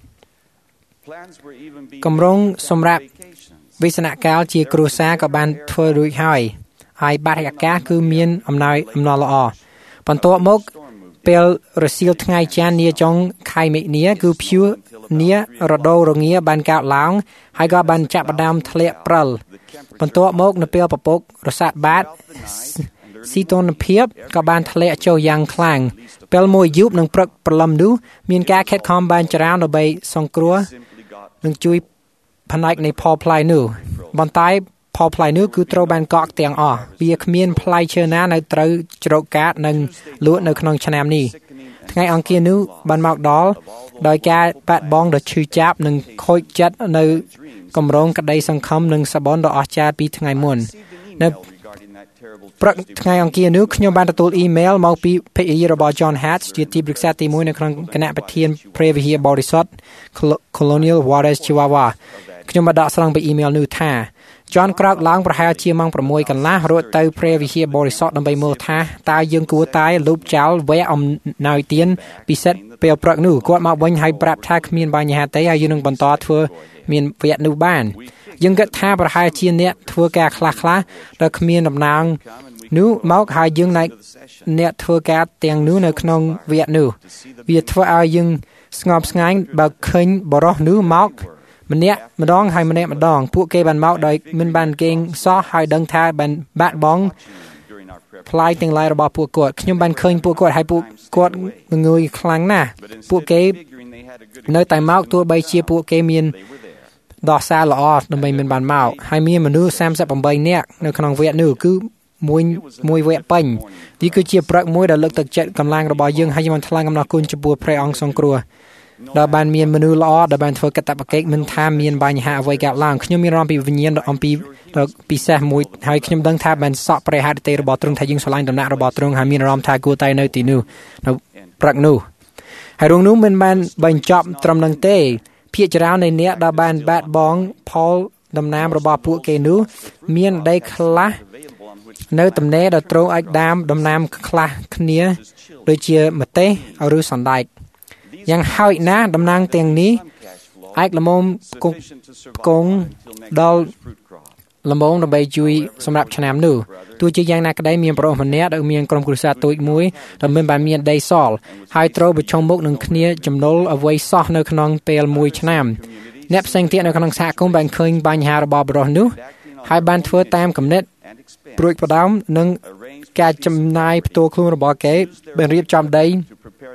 គម្រោងសម្រាប់វិស្ណកាលជាគ្រួសារក៏បានធ្វើរួចហើយហើយបរិយាកាសគឺមានអំណោយអំណរល្អបន្ទាប់មកពេលរសៀលថ្ងៃច័ន្ទនាចុងខែមិនិនាគឺព្យួរនារដូវរងាបានកើតឡើងហើយក៏បានចាប់ផ្ដើមធ្លាក់ព្រិលបន្ទាប់មកនៅពេលពពករសាត់បាតស៊ីតុនភាពក៏បានធ្លាក់ចុះយ៉ាងខ្លាំងពេលមួយយប់នឹងព្រឹកព្រលឹមនោះមានការខិតខំបានច្រើនដើម្បីសង្គ្រោះនិងជួយផ្នែកនៃផលផ្លែនោះបន្តែផលផ្លែនោះគឺត្រូវបានកកទាំងអស់វាគ្មានផ្លែឈើណានៅត្រូវជ្រកកាតនិងលក់នៅក្នុងឆ្នាំនេះថ្ងៃអង្គារនោះបានមកដល់ដោយការបាត់បង់ដ៏ឈឺចាប់និងខូចចិត្តនៅគម្រោងក្តីសង្ឃឹមនិងសបនដ៏អស្ចារ្យពីថ្ងៃមុននៅព្រឹកថ្ងៃអង្គារនោះខ្ញុំបានទទួលអ៊ីមែលមកពីភរិយារបស់ John Hatch ជាទីប្រឹក្សាទីមួយនៅក្នុងគណៈប្រធានព្រះវិហារបរិសុទ្ធ Colonial Waters Chihuahua ខ្ញុំបានដកស្រង់ពីអ៊ីមែលនោះថា John ក្រោកឡើងប្រហែលជាម៉ោងប្រាំមួយកន្លះរត់ទៅព្រះវិហារបរិសុទ្ធដើម្បីមើលថាតើយើងគួរតែលូបចោលវគ្គអំណោយទានពិសេសពេលព្រឹកនោះគាត់មកវិញហើយប្រាប់ថាគ្មានបញ្ហាទេហើយយើងនឹងបន្តធ្វើមានវគ្គនោះបានយើងគិតថាប្រហែលជាអ្នកធ្វើការខ្លះខ្លះដែលគ្មានដំណើរនោះមកហើយយើងអ្នកធ្វើការទាំងនោះនៅក្នុងវគ្គនោះវាធ្វើឲ្យយើងស្ងប់ស្ងាយបើឃើញបរិសនោះមកម្នាក់ម្ដងហើយម្នាក់ម្ដងពួកគេបានមកដោយមិនបានគេងសោះហើយដឹងថាបានបាត់បង់ផ្លាយទាំងឡាយរបស់ពួកគាត់ខ្ញុំបានឃើញពួកគាត់ហើយពួកគាត់ងើយខ្លាំងណាស់ពួកគេនៅតែមកទោះបីជាពួកគេមានដោះសារល្អដើម្បីមិនបានមកហើយមានមនុស្សសាមសិបប្រាំបីនាក់នៅក្នុងវគ្គនោះគឺមួយមួយវគ្គពេញវាគឺជាព្រឹកមួយដែលលើកទឹកចិត្តកម្លាំងរបស់យើងហើយបានថ្លែងអំណរគុណចំពោះព្រះអង្គសង្គ្រោះដែលបានមានមនុស្សល្អដែលបានធ្វើកាតព្វកិច្ចមិនថាមានបញ្ហាអ្វីកើតឡើងខ្ញុំមានអារម្មណ៍ពីវិញ្ញាណអំពីពិសេសមួយហើយខ្ញុំដឹងថាបានសក់ព្រះハរតីរបស់ទ្រង់ថាយើងឆ្លាញ់ដំណាក់របស់ទ្រង់ហើយមានអារម្មណ៍ថាគួរតែនៅទីនោះនៅព្រឹកនោះហើយរងនោះមិនបានបញ្ចប់ត្រឹមនឹងទេភាគច្រើននៃអ្នកដែលបានបាត់បង់ផលដំណាំរបស់ពួកគេនោះមានដីខ្លះនៅតំណែដែលត្រូវអាចដាំដំណាំខ្លះគ្នាដូចជាម្ទេសឬសណ្តែកយ៉ាងហោចណាស់ដំណាំទាំងនេះអាចល្មមគង់ដល់ល្មមដើម្បីជួយសម្រាប់ឆ្នាំនោះទោះជាយ៉ាងណាក្តីមានប្រុសម្នាក់ដែលមានក្រុមគ្រួសារតូចមួយដែលមិនបានមានដីសល់ហើយត្រូវប្រឈមមុខនឹងគ្នាចំណូលអ្វីសោះនៅក្នុងពេលមួយឆ្នាំអ្នកផ្សេងទៀតនៅក្នុងសហគមន៍បានឃើញបញ្ហារបស់បុរសនោះហើយបានធ្វើតាមគំនិតព្រួយផ្ដើមនិងការចំណាយផ្ទាល់ខ្លួនរបស់គេបានរៀបចំដី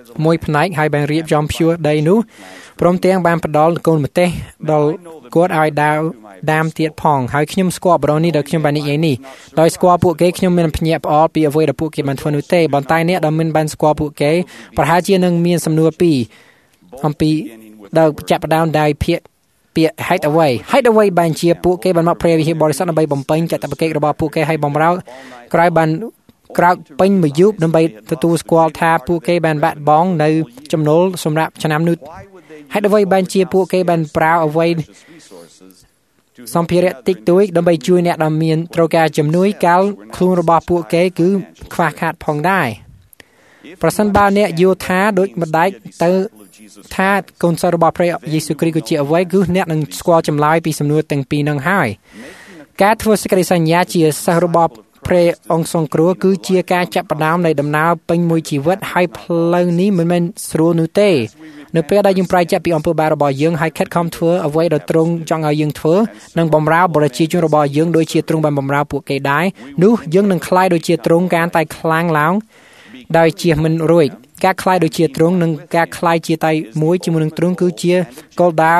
មួយផ្នែកហើយបានរៀបចំព្យួរដីនោះព្រមទាំងបានផ្ដល់កូនម្ទេសដល់គាត់ឲ្យដាវដាមទៀតផងហើយខ្ញុំស្គាល់ប្រូននេះដែលខ្ញុំបាននិយាយនេះដោយស្គាល់ពួកគេខ្ញុំមានភ្ញាក់ផ្អល់ពីអ្វីដែលពួកគេបានធ្វើនោះទេប៉ុន្តែអ្នកដែលមិនបានស្គាល់ពួកគេប្រហែលជានឹងមានសំណួរពីរអំពីដែលចាប់ផ្ដើមដោយភាគពាក្យហេតុអ្វីហេតុអ្វីបានជាពួកគេបានមកព្រះវិហារបរិសុទ្ធដើម្បីបំពេញកាតព្វកិច្ចរបស់ពួកគេឲ្យបំរើក្រោយបានក្រោកពេញមួយយប់ដើម្បីទទួលស្គាល់ថាពួកគេបានបាត់បង់នៅចំណូលសម្រាប់ឆ្នាំនោះហេតុអ្វីបានជាពួកគេបានប្រើអ្វីសម្ភារៈតិចតួចដើម្បីជួយអ្នកដែលមានត្រូវការជំនួយកាលខ្លួនរបស់ពួកគេគឺខ្វះខាតផងដែរប្រសិនបើអ្នកយល់ថាដូចម្ដេចទៅថាកូនសិស្សរបស់ព្រះយេស៊ូវគ្រីស្ទគឺជាអ្វីគឺអ្នកនឹងស្គាល់ចម្លើយពីសំណួរទាំងពីរនឹងហើយការធ្វើសេចក្តីសន្យាជាសិស្សរបស់ព្រះអង្គសង្គ្រោះគឺជាការចាប់ផ្ដើមនៃដំណើរពេញមួយជីវិតហើយផ្លូវនេះមិនមែនស្រួលនោះទេនៅពេលដែលយើងប្រែចាក់ពីអំពើបាបរបស់យើងហើយខិតខំធ្វើអ្វីដែលទ្រង់ចង់ឲ្យយើងធ្វើនិងបម្រើប្រជាជនរបស់យើងដូចជាទ្រង់បានបម្រើពួកគេដែរនោះយើងនឹងក្លាយដូចជាទ្រង់កាន់តែខ្លាំងឡើងដោយជាមិនរួចការក្លាយដូចជាទ្រង់និងការក្លាយជាតែមួយជាមួយនឹងទ្រង់គឺជាគោលដៅ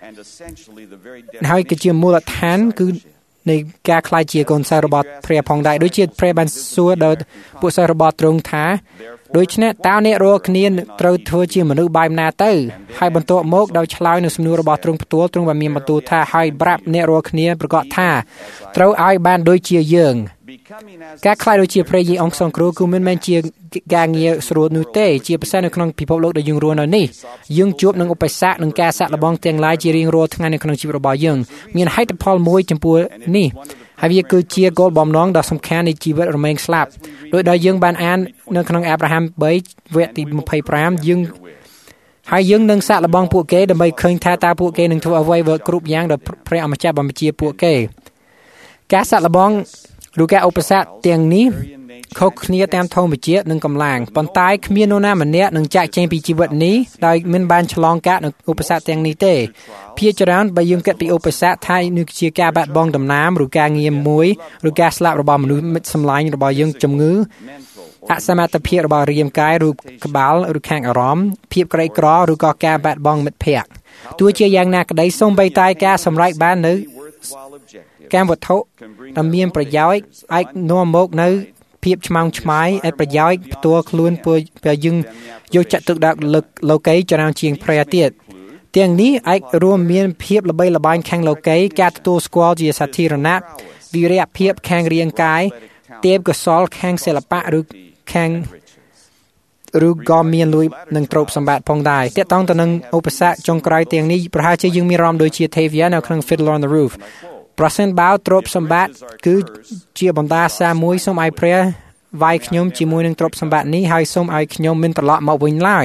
ហើយគឺជាមូលដ្ឋានគឺនៃការខ្លាយជាកូនសិស្សរបស់ព្រះផងដែរដូចជាព្រះបានសួរដល់ពួកសិស្សរបស់ទ្រង់ថាដូច្នេះតើអ្នករាល់គ្នាត្រូវធ្វើជាមនុស្សបែបណាទៅហើយបន្ទាប់មកដោយឆ្លើយនឹងសំណួររបស់ទ្រង់ផ្ទាល់ទ្រង់បានមានបន្ទូលថាហើយប្រាប់អ្នករាល់គ្នាប្រកាសថាត្រូវឲ្យបានដូចជាយើងការខ្លាយដូចជាព្រះយេអង្គសង្គ្រោះគឺមិនមែនជាការងារស្រួលនោះទេជាពិសេសនៅក្នុងពិភពលោកដែលយើងរស់នៅនេះយើងជួបនឹងឧបសគ្គនិងការសាក់លបងទាំងឡាយជារៀងរាល់ថ្ងៃនៅក្នុងជីវិតរបស់យើងមានហេតុផលមួយចំពោះនេះហើយវាគឺជាគោលបំណងដ៏សំខាន់នៃជីវិតរមែងស្លាប់ដោយដែលយើងបានអាននៅក្នុងអាប់រ៉ាហាំបីវគ្គទីยี่สิบห้าយើងហើយយើងនឹងសាក់លបងពួកគេដើម្បីឃើញថាតើពួកគេនឹងធ្វើអ្វីគ្រប់យ៉ាងដែលព្រះអម្ចាស់បានបញ្ជាពួកគេការសាក់លបងឬការឧបសគ្គទាំងនេះខុសគ្នាតាមធម្មជាតិនិងកម្លាំងប៉ុន្តែគ្មាននរណាម្នាក់នឹងចាក់ចែងពីជីវិតនេះដោយមិនបានឆ្លងកាត់នឹងឧបសគ្គទាំងនេះទេភាគច្រើនបើយើងគិតពីឧបសគ្គថានេះជាការបាត់បង់ដំណាំឬការងារមួយឬការស្លាប់របស់មនុស្សមិត្តសម្លាញ់របស់យើងជំងឺអសមត្ថភាពរបស់រាងកាយឬក្បាលឬខាងអារម្មណ៍ភាពក្រីក្រឬក៏ការបាត់បង់មិត្តភ័ក្តិទោះជាយ៉ាងណាក្តីសូម្បីតែការសម្រេចបាននៅកម្មវត្ថុដែលមានប្រយោជន៍អាចនាំមកនៅភាពឆ្មាំងឆ្មាយឲ្យប្រយោជន៍ផ្ទាល់ខ្លួនពេលយើងយកចិត្តទុកដាក់លើលោកីច្រើនជាងព្រះទៀតទាំងនេះអាចរួមមានភាពល្បីល្បាញខាងលោកីការទទួលស្គាល់ជាសាធារណៈវិរិយភាពខាងរាងកាយទេពកោសល្យខាងសិល្បៈឬខាងឬក៏មានលួយនឹងទ្រព្យសម្បត្តិផងដែរទាក់ទងទៅនឹងឧបសគ្គចុងក្រោយទាំងនេះប្រហែលជាយើងមានអារម្មណ៍ដូចជា Tavia នៅក្នុង Fiddler on the Roofប្រសិនបើទ្រព្យសម្បត្តិគឺជាបណ្ដាសាមួយសូមឲ្យព្រះវាយខ្ញុំជាមួយនឹងទ្រព្យសម្បត្តិនេះហើយសូមឲ្យខ្ញុំមិនត្រឡប់មកវិញឡើយ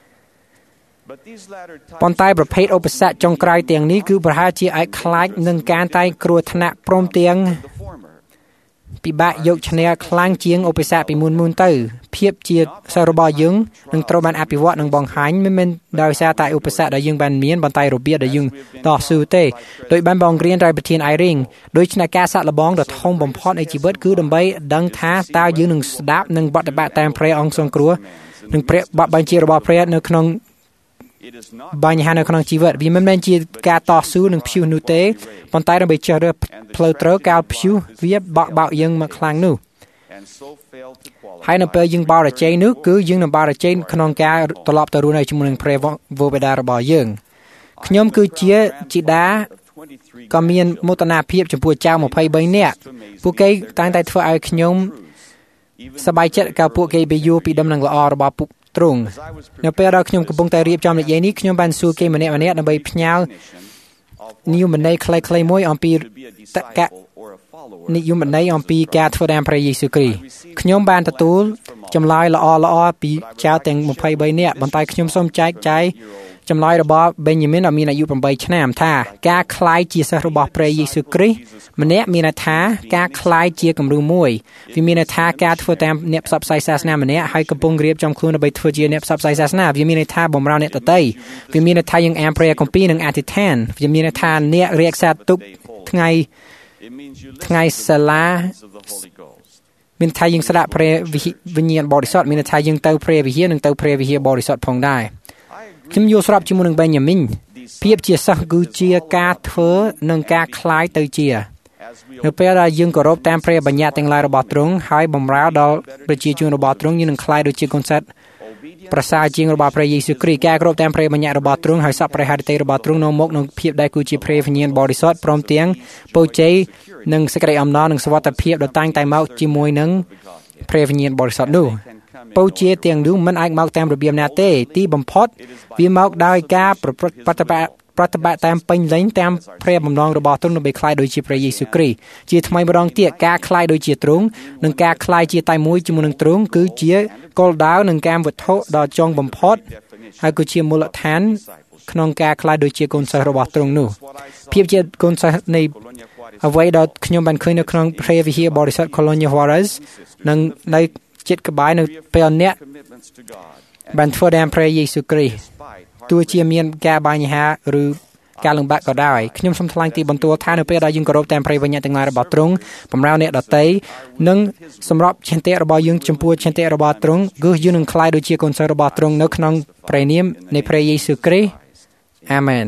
ប៉ុន្តែប្រភេទឧបសគ្គចុងក្រោយទាំងនេះគឺប្រហែលជាអាចខ្លាចនឹងការតែគ្រោះថ្នាក់ព្រមទាំងពិបាកយកឈ្នះខ្លាំងជាងឧបសគ្គពីមុនមុនទៅភាពជាសិស្សរបស់យើងនឹងត្រូវបានអភិវឌ្ឍនិងបង្ហាញមិនមែនដោយសារតែឧបសគ្គដែលយើងបានមានប៉ុន្តែរបៀបដែលយើងតស៊ូទេដោយបានបង្រៀនដោយប្រធាន Irene ដោយឆ្នះការសាក់លបងដ៏ធំបំផុតនៃជីវិតគឺដើម្បីដឹងថាតើយើងនឹងស្ដាប់និងបប្រតិបត្តិតាមព្រះអង្គសង្គ្រោះនិងព្រះបញ្ជារបស់ព្រះនៅក្នុងបញ្ហានៅក្នុងជីវិតវាមិនមែនជាការតស៊ូនឹងព្យុះនោះទេប៉ុន្តែដើម្បីជ្រើសរើសផ្លូវត្រូវកាលព្យុះវាបក់បោកយើងមកខ្លាំងនោះហើយនៅពេលយើងបរិជ័យនោះគឺយើងនឹងបរិជ័យក្នុងការត្រឡប់ទៅរស់នៅជាមួយនឹងព្រះវរបិតារបស់យើងខ្ញុំគឺជាជីតាក៏មានមោទនភាពចំពោះចៅยี่สิบสามនាក់ពួកគេតែងតែធ្វើឲ្យខ្ញុំសប្បាយចិត្តកាលពួកគេបានយល់ពីដំណឹងល្អរបស់ពួកទ្រង់នៅពេលដែលខ្ញុំកំពុងតែរៀបចំនិយាយនេះខ្ញុំបានសួរគេម្នាក់ម្នាក់ដើម្បីផ្ញើនិយមន័យខ្លីៗមួយអំពីតកៈនិយមន័យអំពីការធ្វើតាមព្រះយេស៊ូវគ្រីស្ទខ្ញុំបានទទួលចម្លើយល្អល្អពីចៅទាំងยี่สิบสามនាក់ប៉ុន្តែខ្ញុំសូមចែកចាយចម្លើយរបស់ Benjamin ដែលមានអាយុeightឆ្នាំថាការคล้ายជាសិស្សរបស់ព្រះយេស៊ូវគ្រីស្ទម្នាក់មានន័យថាការคล้ายជាគំរូមួយវាមានន័យថាការធ្វើតាមអ្នកផ្សព្វផ្សាយសាសនាម្នាក់ហើយកំពុងរៀបចំខ្លួនដើម្បីធ្វើជាអ្នកផ្សព្វផ្សាយសាសនាវាមានន័យថាបម្រើអ្នកដទៃវាមានន័យថាយើងអានព្រះគម្ពីរនិងអធិដ្ឋានវាមានន័យថាអ្នករក្សាទុកថ្ងៃថ្ងៃសាលាមានថាយើងស្ដាប់ព្រះវិញ្ញាណបរិសុទ្ធមានថាយើងទៅព្រះវិហារនិងទៅព្រះវិហារបរិសុទ្ធផងដែរខ្ញុំយល់ស្របជាមួយនឹងបេញយ៉ាមីនភាពជាសិស្សគឺជាការធ្វើនិងការคล้ายទៅជានៅពេលដែលយើងគោរពតាមព្រះបញ្ញត្តិទាំងឡាយរបស់ទ្រង់ហើយបម្រើដល់ប្រជាជនរបស់ទ្រង់យើងនឹងคล้ายដូចជាកូនសិស្សប្រសើរជាងរបស់ព្រះយេស៊ូវគ្រីស្ទការគោរពតាមព្រះបញ្ញត្តិរបស់ទ្រង់ហើយសពព្រះハរតីរបស់ទ្រង់នាំមកនឹងភាពដែលគឺជាព្រះវិញ្ញាណបរិសុទ្ធព្រមទាំងពរជ័យនិងសេចក្តីអំណរនិងសុវត្ថិភាពដ៏តាំងតែមកជាមួយនឹងព្រះវិញ្ញាណបរិសុទ្ធនោះពរជ័យទាំងនោះមិនអាចមកតាមរបៀបណាទេទីបំផុតវាមកដោយការប្រព្រឹត្តបប្រតិបត្តិប្រតិបត្តិតាមពេញលេញតាមព្រះបំណងរបស់ទ្រង់ដើម្បីคล้ายដូចជាព្រះយេស៊ូវគ្រីស្ទជាថ្មីម្ដងទៀតការคล้ายដូចជាទ្រង់និងការคล้ายជាតែមួយជាមួយនឹងទ្រង់គឺជាគោលដៅនិងការវត្ថុដ៏ចុងបំផុតហើយគឺជាមូលដ្ឋានក្នុងការคล้ายដូចជាកូនសិស្សរបស់ទ្រង់នោះភាពជាកូនសិស្សនៃអ្វីដែលខ្ញុំបានឃើញនៅក្នុងព្រះវិហារបរិសុទ្ធ Colonia Juarez និងនៅចិត្តក្បែរនៅពេលអ្នកបានធ្វើតាមព្រះយេស៊ូវគ្រីស្ទទោះជាមានការបញ្ហាឬការលំបាកក៏ដោយខ្ញុំសូមថ្លែងទីបន្ទាល់ថានៅពេលដែលយើងគោរពតាមព្រះវិញ្ញាណទាំងឡាយរបស់ទ្រង់បម្រើអ្នកដទៃនិងសម្រាប់ឆន្ទៈរបស់យើងចំពោះឆន្ទៈរបស់ទ្រង់គឺយើងនឹងคล้ายដូចជាកូនសិស្សរបស់ទ្រង់នៅក្នុងព្រះនាមនៃព្រះយេស៊ូវគ្រីស្ទអាមែន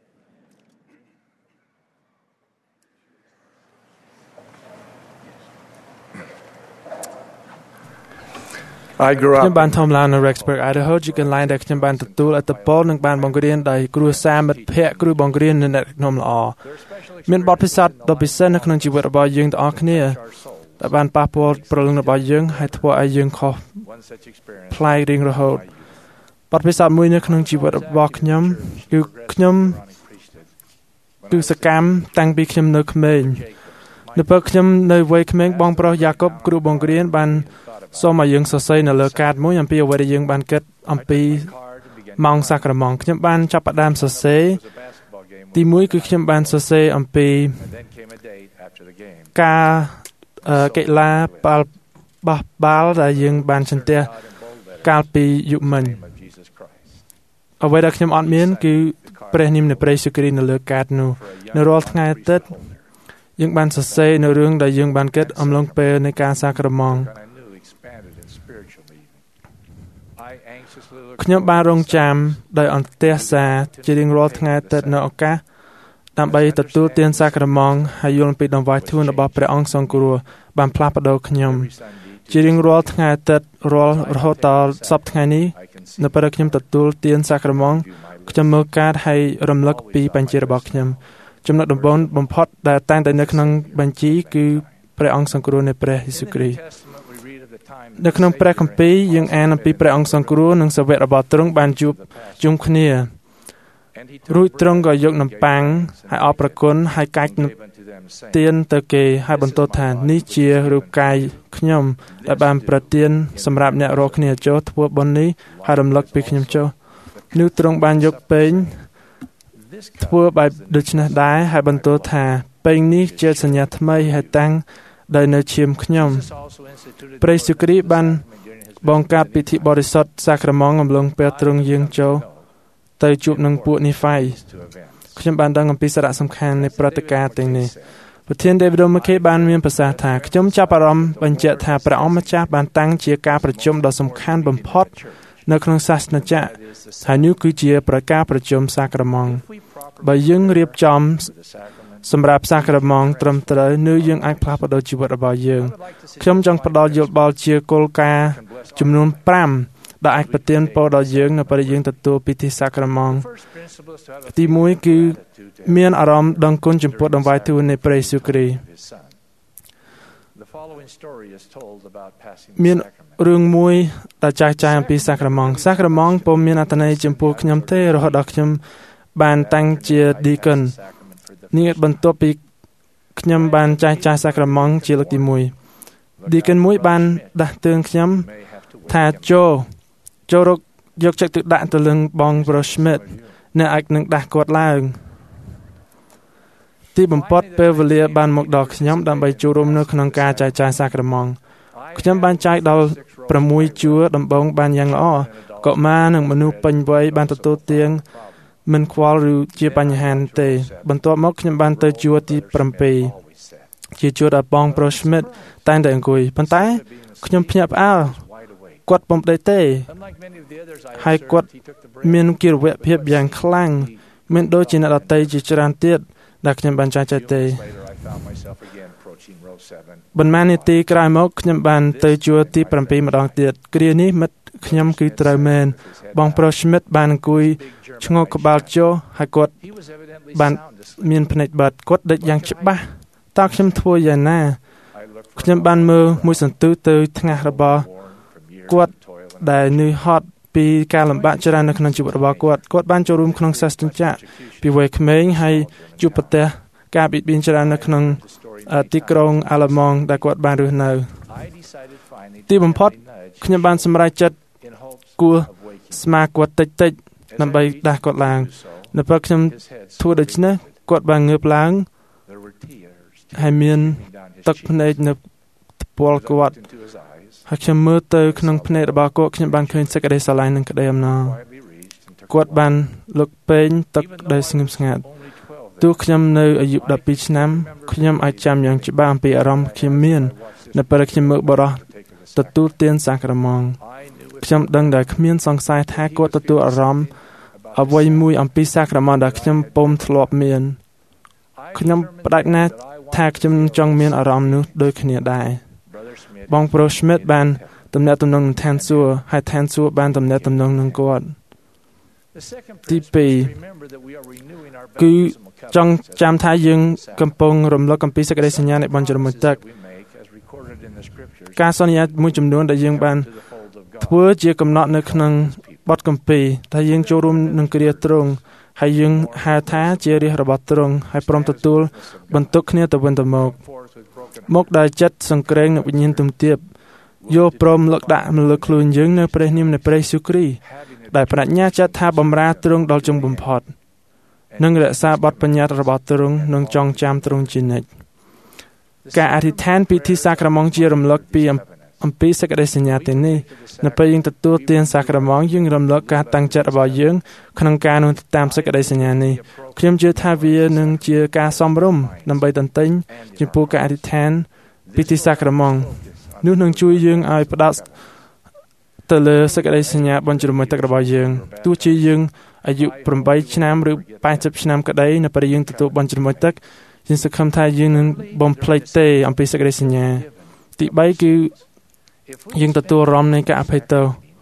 ខ្ញុំបានធំឡើងនៅ Rexburg Idaho ជាកន្លែងដែលខ្ញុំបានទទួលឥទ្ធិពលនិងបានបង្រៀនដោយគ្រួសារមិត្តភ័ក្តិគ្រូបង្រៀននិងអ្នកដឹកនាំល្អមានបទពិសោធន៍ដ៏ពិសេសនៅក្នុងជីវិតរបស់យើងទាំងអស់គ្នាដែលបានប៉ះពាល់ព្រលឹងរបស់យើងហើយធ្វើឲ្យយើងខុសប្លែករៀងរហូតបទពិសោធន៍មួយនៅក្នុងជីវិតរបស់ខ្ញុំគឺខ្ញុំគឺសកម្មតាំងពីខ្ញុំនៅក្មេងនៅពេលខ្ញុំនៅវ័យក្មេងបងប្រុសយ៉ាកុបគ្រូបង្រៀនបានសូមឲ្យយើងសរសេរនៅលើកាតមួយអំពីអ្វីដែលយើងបានគិតអំពីម៉ោងសាក្រមង្គខ្ញុំបានចាប់ផ្ដើមសរសេរទីមួយគឺខ្ញុំបានសរសេរអំពីការកីឡាបាល់បោះបាល់ដែលយើងបានឈ្នះកាលពីយុគមិញអ្វីដែលខ្ញុំអត់មានគឺព្រះនាមនៃព្រះយេស៊ូវគ្រីស្ទនៅលើកាតនោះនៅរាល់ថ្ងៃអាទិត្យយើងបានសរសេរនៅរឿងដែលយើងបានគិតអំឡុងពេលនៃការសាក្រមង្គខ្ញុំបានរងចាំដោយអន្ទះសារជារៀងរាល់ថ្ងៃអាទិត្យនៅឱកាសដើម្បីទទួលទានសាក្រមង្គហើយយល់ពីដង្វាយធួនរបស់ព្រះអង្គសង្គ្រោះបានផ្លាស់ប្ដូរខ្ញុំជារៀងរាល់ថ្ងៃអាទិត្យរាល់រហូតដល់សប្តាហ៍ថ្ងៃនេះនៅពេលខ្ញុំទទួលទានសាក្រមង្គខ្ញុំមើលកាតហើយរំលឹកពីបញ្ជារបស់ខ្ញុំចំណុចដំបូងបំផុតដែលតែងតែនៅក្នុងបញ្ជីគឺព្រះអង្គសង្គ្រោះនៃព្រះយេស៊ូវគ្រីស្ទនៅក្នុងព្រះគម្ពីរយើងអានអំពីព្រះអង្គសង្គ្រោះនិងសាវករបស់ទ្រង់បានជួបជុំគ្នារួចទ្រង់ក៏យកនំប៉័ងហើយអរព្រគុណហើយកាច់ទានទៅគេហើយបន្ទោថានេះជារូបកាយខ្ញុំដែលបានប្រទានសម្រាប់អ្នករាល់គ្នាចុះធ្វើបុណ្យនេះហើយរំលឹកពីខ្ញុំចុះនោះទ្រង់បានយកពេងធ្វើបែបដូច្នេះដែរហើយបន្ទោថាពេងនេះជាសញ្ញាថ្មីហើយតាំងដោយនៅឈាមខ្ញុំព្រះយេស៊ូវគ្រីស្ទបានបង្កើតពិធីបរិសុទ្ធសាក្រមង្គអំឡុងពេលទ្រង់យាងចូលទៅជួបនឹងពួកនីហ្វៃខ្ញុំបានដឹងអំពីសារៈសំខាន់នៃព្រឹត្តិការណ៍ទាំងនេះប្រធាន David McKay បានមានប្រសាសន៍ថាខ្ញុំចាប់អារម្មណ៍បញ្ជាក់ថាព្រះអង្គម្ចាស់បានតាំងជាការប្រជុំដ៏សំខាន់បំផុតនៅក្នុងសាសនាចក្រហើយនេះគឺជាប្រការប្រជុំសាក្រមង្គបើយើងរៀបចំសម្រាប់សាក្រមង្គត្រឹមត្រូវនោះយើងអាចផ្លាស់ប្ដូរជីវិតរបស់យើងខ្ញុំចង់ផ្ដល់យោបល់ជាគោលការណ៍ចំនួនfiveដែលអាចប្រទានពរដល់យើងនៅពេលយើងទទួលពិធីសាក្រមង្គទីមួយគឺមានអារម្មណ៍ដឹងគុណចំពោះដង្វាយធួននៃព្រះយេស៊ូវគ្រីស្ទមានរឿងមួយដែលចែកចាយអំពីសាក្រមង្គសាក្រមង្គពុំមានអត្ថន័យចំពោះខ្ញុំទេរហូតដល់ខ្ញុំបានតាំងជា deacon នេះបន្ទាប់ពីខ្ញុំបានចែកចាយសាក្រមង្គជាលើកទីមួយ deacon មួយបានដាស់តឿនខ្ញុំថាចូលចូលរកយកចិត្តទុកដាក់ទៅលើបងប្រុស Schmidt អ្នកអាចនឹងដាស់គាត់ឡើងទីបំផុតពេលវេលាបានមកដល់ខ្ញុំដើម្បីចូលរួមនៅក្នុងការចែកចាយសាក្រមង្គខ្ញុំបានចែកដល់sixជួរដំបូងបានយ៉ាងល្អកុមារនិងមនុស្សពេញវ័យបានទទួលទានមិនខ្វល់ឬជាបញ្ហាទេបន្ទាប់មកខ្ញុំបានទៅជួរទីseven ជាជួរដែលបងប្រុស Smith តែងតែអង្គុយប៉ុន្តែខ្ញុំភ្ញាក់ផ្អើលគាត់ពុំប្តីទេហើយគាត់មានកិរិយាភាពយ៉ាងខ្លាំងមិនដូចជាអ្នកដទៃជាច្រើនទៀតដែលខ្ញុំបានចែកចាយទេបន្មានាទីក្រោយមកខ្ញុំបានទៅជួរទី7ម្ដងទៀតគ្រានេះមិត្តខ្ញុំគឺត្រូវមែនបងប្រុស Smith បានអង្គុយឈ្ងោកក្បាលចុះហើយគាត់បានមានភ្នែកបិទគាត់ដេកយ៉ាងច្បាស់តើខ្ញុំធ្វើយ៉ាងណាខ្ញុំបានមើលមួយសន្ទុះទៅថ្ងាសរបស់គាត់ដែលនឿយហត់ពីការលំបាកច្រើននៅក្នុងជីវិតរបស់គាត់គាត់បានចូលរួមក្នុងសាសនាចក្រពីវ័យក្មេងហើយជួបប្រទះការបៀតបៀនច្រើននៅក្នុងទីក្រុងអាឡឺម៉ង់ដែលគាត់បានរស់នៅទីបំផុតខ្ញុំបានសម្រេចចិត្តគួរស្មាគាត់តិចតិចដើម្បីដាស់គាត់ឡើងនៅពេលខ្ញុំធ្វើដូច្នេះគាត់បានងើបឡើងហើយមានទឹកភ្នែកនៅពលគាត់ហើយខ្ញុំមើលទៅក្នុងភ្នែករបស់គាត់ខ្ញុំបានឃើញសេចក្តីស្រឡាញ់និងក្តីអំណរគាត់បានលុកពេងទឹកដោយស្ងៀមស្ងាត់ទោះខ្ញុំនៅអាយុដប់ពីរឆ្នាំខ្ញុំអាចចាំយ៉ាងច្បាស់អំពីអារម្មណ៍ខ្ញុំមាននៅពេលខ្ញុំមើលបរិសុទ្ធទទួលទានសាក្រមង់ខ្ញុំដឹងដែលគ្មានសង្ស័យថាគាត់ទទួលអារម្មណ៍អ្វីមួយអំពីសាក្រមង់ដែលខ្ញុំពុំធ្លាប់មានខ្ញុំផ្ដាច់ណាស់ថាខ្ញុំចង់មានអារម្មណ៍នោះដូចគ្នាដែរបងប្រុស Smith បានទំនាក់ទំនងនឹងឋានសួគ៌ហើយឋានសួគ៌បានទំនាក់ទំនងនឹងគាត់ទីពីរគឺចង់ចាំថាយើងកំពុងរំលឹកអំពីសេចក្តីសញ្ញានៃបញ្ចរមុជទឹកការសន្យាមួយចំនួនដែលយើងបានធ្វើជាកំណត់នៅក្នុងបទគម្ពីរថាយើងចូលរួមនឹងគ្រាទ្រង់ហើយយើងហៅថាជារាជរបស់ទ្រង់ហើយព្រមទទួលបន្ទុកគ្នាទៅវិញទៅមកមកដែលចិត្តសង្គ្រេងនឹងវិញ្ញាណទំទាបយកព្រមលឹកដាក់មកលើខ្លួនយើងនៅព្រះនាមនៃព្រះយេស៊ូវគ្រីស្ទដែលបញ្ញាចិត្តថាបម្រើទ្រង់ដល់ចុងបំផុតនិងរក្សាបទបញ្ញត្តិរបស់ទ្រង់និងចងចាំទ្រង់ជានិច្ចការអធិដ្ឋានពិធីសាក្រមង់ជារំលឹកពីអំពីសេចក្តីសញ្ញាទាំងនេះនៅពេលយើងទទួលទានសាក្រមង់យើងរំលឹកការតាំងចិត្តរបស់យើងក្នុងការនោះតាមសេចក្តីសញ្ញានេះខ្ញុំជឿថាវានឹងជាការសមរម្យដើម្បីតន្ទិញចំពោះការអធិដ្ឋានពិធីសាក្រមង់នោះនឹងជួយយើងឲ្យផ្ដោតទៅលើសេចក្តីសញ្ញាបញ្ចរមុជទឹករបស់យើងទោះជាយើងអាយុ8ឆ្នាំឬ80ឆ្នាំក្តីនៅពេលយើងទទួលបញ្ចរមុជទឹកយើងសង្ឃឹមថាយើងនឹងបំភ្លេចទេអំពីសេចក្តីសញ្ញាទី3គឺយើងទទួលអារម្មណ៍នៃការអភ័យទោស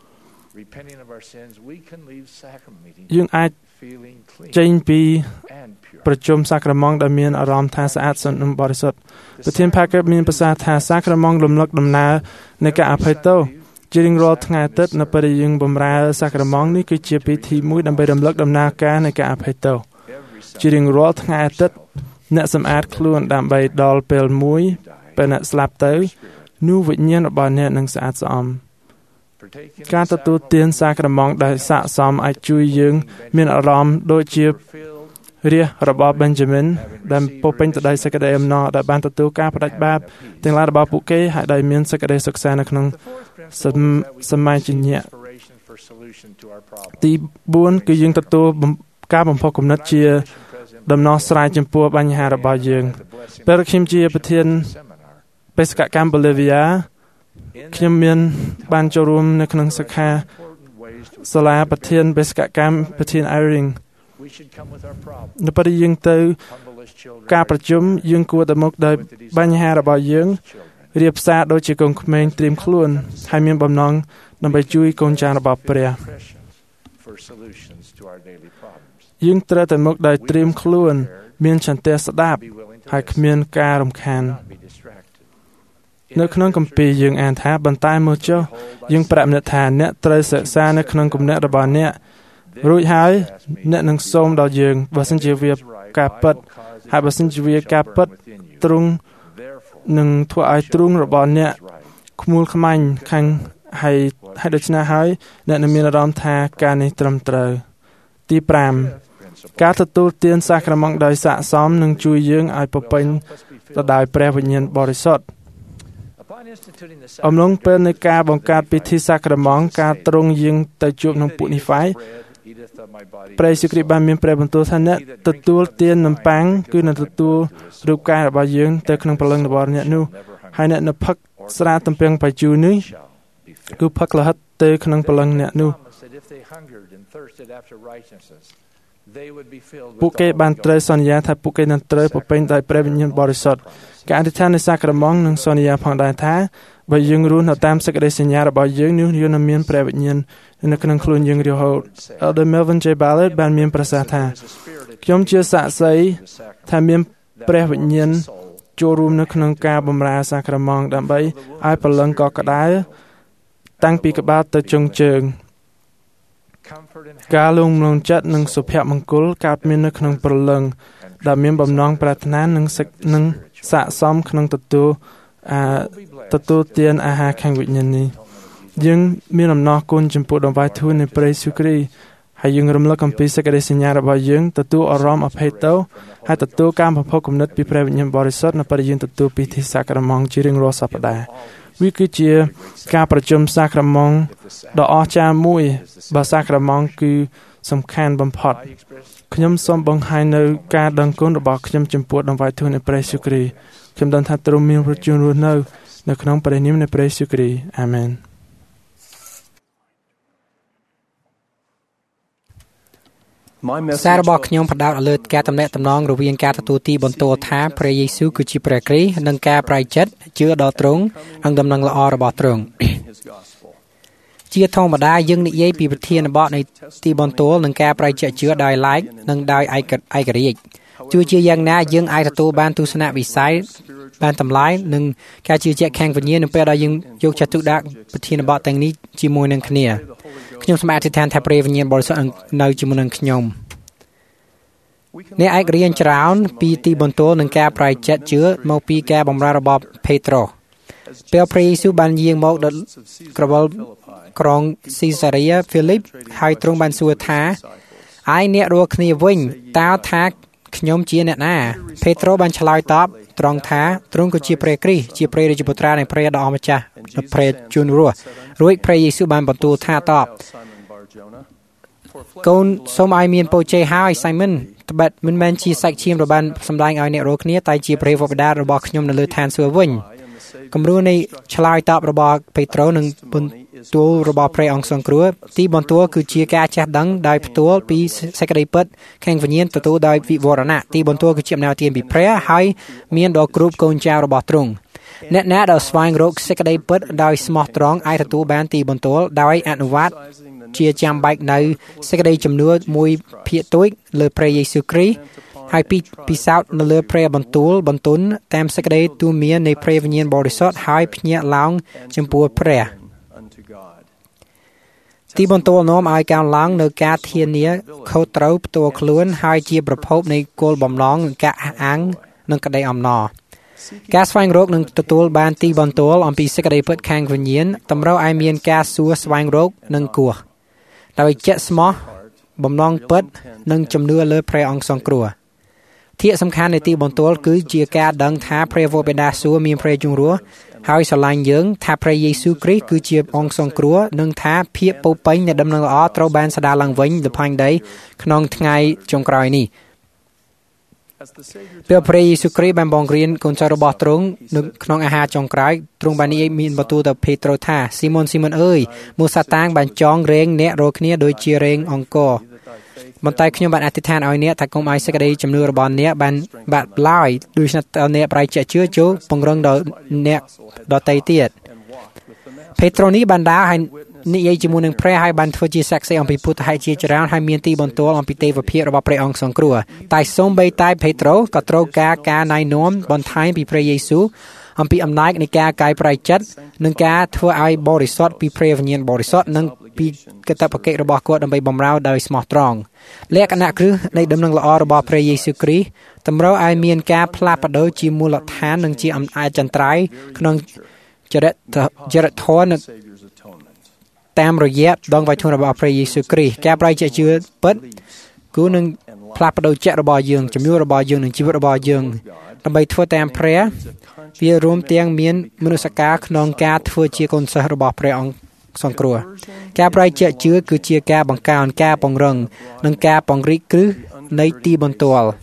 យើងអាចចេញពីប្រជុំសាក្រមង់ដែលមានអារម្មណ៍ថាស្អាតសុទ្ធនិងបរិសុទ្ធប្រធានផាកេបមានប្រសាសន៍ថាសាក្រមង់រំលឹកដំណើរនៃការអភ័យទោសជារៀងរាល់ថ្ងៃអាទិត្យនៅពេលយើងបម្រើសាក្រមង់នេះគឺជាពិធីមួយដើម្បីរំលឹកដំណើរការនៃការអភ័យទោសជារៀងរាល់ថ្ងៃអាទិត្យអ្នកសម្អាតខ្លួនដើម្បីដល់ពេលមួយពេលអ្នកស្លាប់ទៅនោះវិញ្ញាណរបស់អ្នកនឹងស្អាតស្អំការទទួលទានសាក្រមង់ដែលស័ក្តិសមអាចជួយយើងមានអារម្មណ៍ដូចជារាជរបស់ Benjamin ដែលពោពេញទៅដោយសេចក្តីអំណរដែលបានទទួលការផ្ដាច់បាបទាំងឡាយរបស់ពួកគេហើយដោយមានសេចក្តីសុខសាន្តនៅក្នុងសម័យជំនះទី4គឺយើងទទួលការបំផុសគំនិតជាដំណោះស្រាយចំពោះបញ្ហារបស់យើងពេលខ្ញុំជាប្រធានបេសកកម្ម Bolivia ខ្ញុំមានបានចូលរួមនៅក្នុងសិក្ខាសាលាប្រធានបេសកកម្មប្រធាន Iring នៅពេលយើងទៅការប្រជុំយើងគួរតែមកដោយបញ្ហារបស់យើងរៀបសារដូចជាកូនក្មេងត្រៀមខ្លួនហើយមានបំណងដើម្បីជួយកូនចៅរបស់ព្រះយើងត្រូវតែមកដោយត្រៀមខ្លួនមានឆន្ទៈស្ដាប់ហើយគ្មានការរំខាននៅក្នុងគម្ពីរយើងអានថាបន្តែមើលចុះយើងប្រាប់អ្នកថាអ្នកត្រូវសិក្សានៅក្នុងគំនិតរបស់អ្នករួចហើយអ្នកនឹងសូមដល់យើងបើសិនជាវាការពិតហើយបើសិនជាវាការពិតទ្រង់នឹងធ្វើឲ្យទ្រង់របស់អ្នកខ្មួលខ្មាញ់ខាងហើយហើយដូច្នេះហើយអ្នកនឹងមានអារម្មណ៍ថាការនេះត្រឹមត្រូវទី5ការទទួលទានសាក្រមង់ដោយស័ក្តិសមនឹងជួយយើងឲ្យពពេញទៅដោយព្រះវិញ្ញាណបរិសុទ្ធអំឡុងពេលនៃការបង្កើតពិធីសាក្រមង់ការទ្រង់យើងទៅជួបនឹងពួកនីហ្វៃព្រះយេស៊ូវគ្រីស្ទបានមានព្រះបន្ទូលថាអ្នកទទួលទាននំប៉័ងគឺនឹងទទួលរូបកាយរបស់យើងទៅក្នុងព្រលឹងរបស់អ្នកនោះហើយអ្នកនៅផឹកស្រាទំពាំងបាយជូរនេះគឺផឹកលហិតទៅក្នុងព្រលឹងអ្នកនោះពួកគេបានត្រូវសន្យាថាពួកគេនឹងត្រូវបំពេញដោយព្រះវិញ្ញាណបរិសុទ្ធការអធិដ្ឋាននៃសាក្រមន្តនឹងសន្យាផងដែរថាបើយើងរស់នៅតាមសេចក្តីសញ្ញារបស់យើងនោះយើងនឹងមានព្រះវិញ្ញាណនៅក្នុងខ្លួនយើងរហូត Elder Melvin J. Ballard បានមានប្រសាសន៍ថាខ្ញុំជាសាក្សីថាមានព្រះវិញ្ញាណចូលរួមនៅក្នុងការបម្រើសាក្រមន្តដើម្បីឲ្យព្រលឹងកក់ក្ដៅតាំងពីក្បាលទៅចុងជើងការលងលងចិត្តនិងសុភមង្គលកើតមាននៅក្នុងព្រលឹងដែលមានបំណងប្រាថ្នានិងនឹងស័ក្តិសមក្នុងទទួលអាទទួលទានអាហារខាងវិញ្ញាណនេះយើងមានអំណរគុណចំពោះដង្វាយធូរនៃព្រះយេស៊ូវគ្រីស្ទហើយយើងរំលឹកអំពីសេចក្តីសញ្ញារបស់យើងទទួលអារម្មណ៍អភ័យទោសហើយទទួលការបំផុសគំនិតពីព្រះវិញ្ញាណបរិសុទ្ធនៅពេលយើងទទួលពិធីសាក្រមន្តជារៀងរាល់សប្តាហ៍វាគឺជាការប្រជុំសាក្រមន្តដ៏អស្ចារ្យមួយបើសាក្រមន្តគឺសំខាន់បំផុតខ្ញុំសូមបង្ហាញនៅការដឹងគុណរបស់ខ្ញុំចំពោះដង្វាយធូរនៃព្រះយេស៊ូវគ្រីស្ទខ្ញុំដឹងថាទ្រង់មានប្រជញ្ញរស់នៅនៅក្នុងព្រះនាមនៃព្រះយេស៊ូវគ្រីស្ទអាមែនសាររបស់ខ្ញុំផ្ដោតលើការតំណែងតំណងរវាងការទទួលទីបន្ទោថាព្រះយេស៊ូវគឺជាព្រះគ្រីស្ទនិងការប្រែចិត្តជឿដល់ទ្រង់និងដំណឹងល្អរបស់ទ្រង់ជាធម្មតាយើងនិយាយពីប្រធានបទនៃទីបន្ទោនិងការប្រែចិត្តជឿដោយឡែកនិងដោយឯកឯករាជ្យទោះជាយ៉ាងណាយើងអាចទទួលបានទស្សនវិស័យបានតម្លៃនិងការជឿជាក់ខាងវិញ្ញាណនៅពេលដែលយើងយកចិត្តទុកដាក់ប្រធានបទទាំងនេះជាមួយនឹងគ្នាខ្ញុំសូមអធិដ្ឋានថាព្រះវិញ្ញាណបរិសុទ្ធនៅជាមួយនឹងខ្ញុំអ្នកឯករៀនច្រើនពីទីបន្ទោនិងការប្រែចិត្តជឿមកពីការបម្រើរបស់ផេត្រុសពេលព្រះយេស៊ូវបានយាងមកដល់ក្រវិលក្រុងស៊ីសារីហ្វីលីបហើយទ្រង់បានសួរថាឯអ្នករាល់គ្នាវិញតើថាខ្ញុំជាអ្នកណាផេត្រុសបានឆ្លើយតបត្រង់ថាទ្រង់ក៏ជាព្រះគ្រីស្ទជាព្រះរាជបុត្រានៃព្រះដ៏អម្ចាស់និងព្រះជន្មរស់រួចព្រះយេស៊ូវបានបន្ទូលថាតបកូនសូមឲ្យមានពរជ័យហើយសៃមិនត្បិតមិនមែនជាសាច់ឈាមរបស់បានសម្ដែងឲ្យអ្នករាល់គ្នាតែជាព្រះវរបិតារបស់ខ្ញុំនៅលើឋានសួគ៌វិញគំរូនៃឆ្លើយតបរបស់ពេត្រុសនិងបន្ទូលរបស់ព្រះអង្គសង្គ្រោះទីបន្ទូលគឺជាការចេះដឹងដោយផ្ទាល់ពីសេចក្តីពិតខាងវិញ្ញាណទទួលដោយវិវរណៈទីបន្ទូលគឺជាអំណោយទានពីព្រះហើយមានដល់គ្រប់កូនចៅរបស់ទ្រង់អ្នកណាដែលស្វែងរកសេចក្តីពិតដោយស្មោះត្រង់អាចទទួលបានទីបន្ទូលដោយអនុវត្តជាចាំបាច់នៅសេចក្តីជំនឿមួយភាគតូចលើព្រះយេស៊ូវគ្រីស្ទហើយពីពិសោធន៍នៅលើព្រះបន្ទូលបន្ទុនតាមសេចក្តីទូន្មាននៃព្រះវិញ្ញាណបរិសុទ្ធហើយភ្ញាក់ឡើងចំពោះព្រះទីបន្ទូលនាំឲ្យកើនឡើងនៅការធានាខុសត្រូវផ្ទាល់ខ្លួនហើយជាប្រភពនៃគោលបំណងនៃការអះអាងនិងក្តីអំណរការស្វែងរកនិងទទួលបានទីបន្ទូលអំពីសេចក្តីពិតខាងវិញ្ញាណតម្រូវឲ្យមានការសួរស្វែងរកនិងគោះដោយជាក់ស្មោះបំណងពិតនិងជំនឿលើព្រះអង្គសង្គ្រោះធាតុសំខាន់នៃទីបន្ទូលគឺជាការដឹងថាព្រះវរបិតាសួគ៌មានព្រះជន្មរស់ហើយស្រឡាញ់យើងថាព្រះយេស៊ូវគ្រីស្ទគឺជាអង្គសង្គ្រោះនិងថាភាពពោពេញនៃដំណឹងល្អត្រូវបានស្ដារឡើងវិញលើផែនដីក្នុងថ្ងៃចុងក្រោយនេះព្រះព្រះយេស៊ូវគ្រីស្ទបានបង្រៀនកូនចៅរបស់ទ្រង់នៅក្នុងអាហារចុងក្រោយទ្រង់បាននិយាយមានបន្ទូលទៅភេត្រុសថាស៊ីម៉ុនស៊ីម៉ុនអើយមូសាតាំងបានចងរែងអ្នករាល់គ្នាដូចជារែងអង្គរបន្តែខ្ញុំបានអធិដ្ឋានឲ្យអ្នកថាកុំឲ្យសេចក្តីជំនឿរបស់អ្នកបានបាត់ឡើយដូច្នេះអ្នកប្រែជាជឿចូលពង្រឹងដល់អ្នកដទៃទៀតភេត្រុសនេះបានដើរហើយនិយាយជាមួយនឹងព្រះហើយបានធ្វើជាសាក្សីអំពីពុទ្ធហេតុជាច្រើនហើយមានទីបន្ទាល់អំពីទេវភាពរបស់ព្រះអង្គសង្គ្រោះតែសូម្បីតែភេត្រុសក៏ត្រូវការការណែនាំបន្ថែមពីព្រះយេស៊ូវអំពីអំណាចនៃការកាយប្រែចិត្តនិងការធ្វើឲ្យបរិសុទ្ធពីព្រះវិញ្ញាណបរិសុទ្ធនិងពីកាតព្វកិច្ចរបស់គាត់ដើម្បីបម្រើដោយស្មោះត្រង់លក្ខណៈគ្រឹះនៃដំណឹងល្អរបស់ព្រះយេស៊ូវគ្រីស្ទតម្រូវឲ្យមានការផ្លាស់ប្ដូរជាមូលដ្ឋាននិងជាអំណាចចន្ទ្រៃក្នុងចរិតចរិតធម៌តាមរយៈដងវៃធនរបស់ព្រះយេស៊ូវគ្រីស្ទការប្រែជាជឿពិតគឺនឹងផ្លាស់ប្ដូរចិត្តរបស់យើងជំនឿរបស់យើងនិងជីវិតរបស់យើងដើម្បីធ្វើតាមព្រះវារួមទាំងមានមនសិការក្នុងការធ្វើជាកូនសិស្សរបស់ព្រះអង្គសង្គ្រោះការប្រែជាក់ជឿគឺជាការបង្កើនការពង្រឹងនិងការពង្រីកគ្រឹះនៃទីបន្ទាល់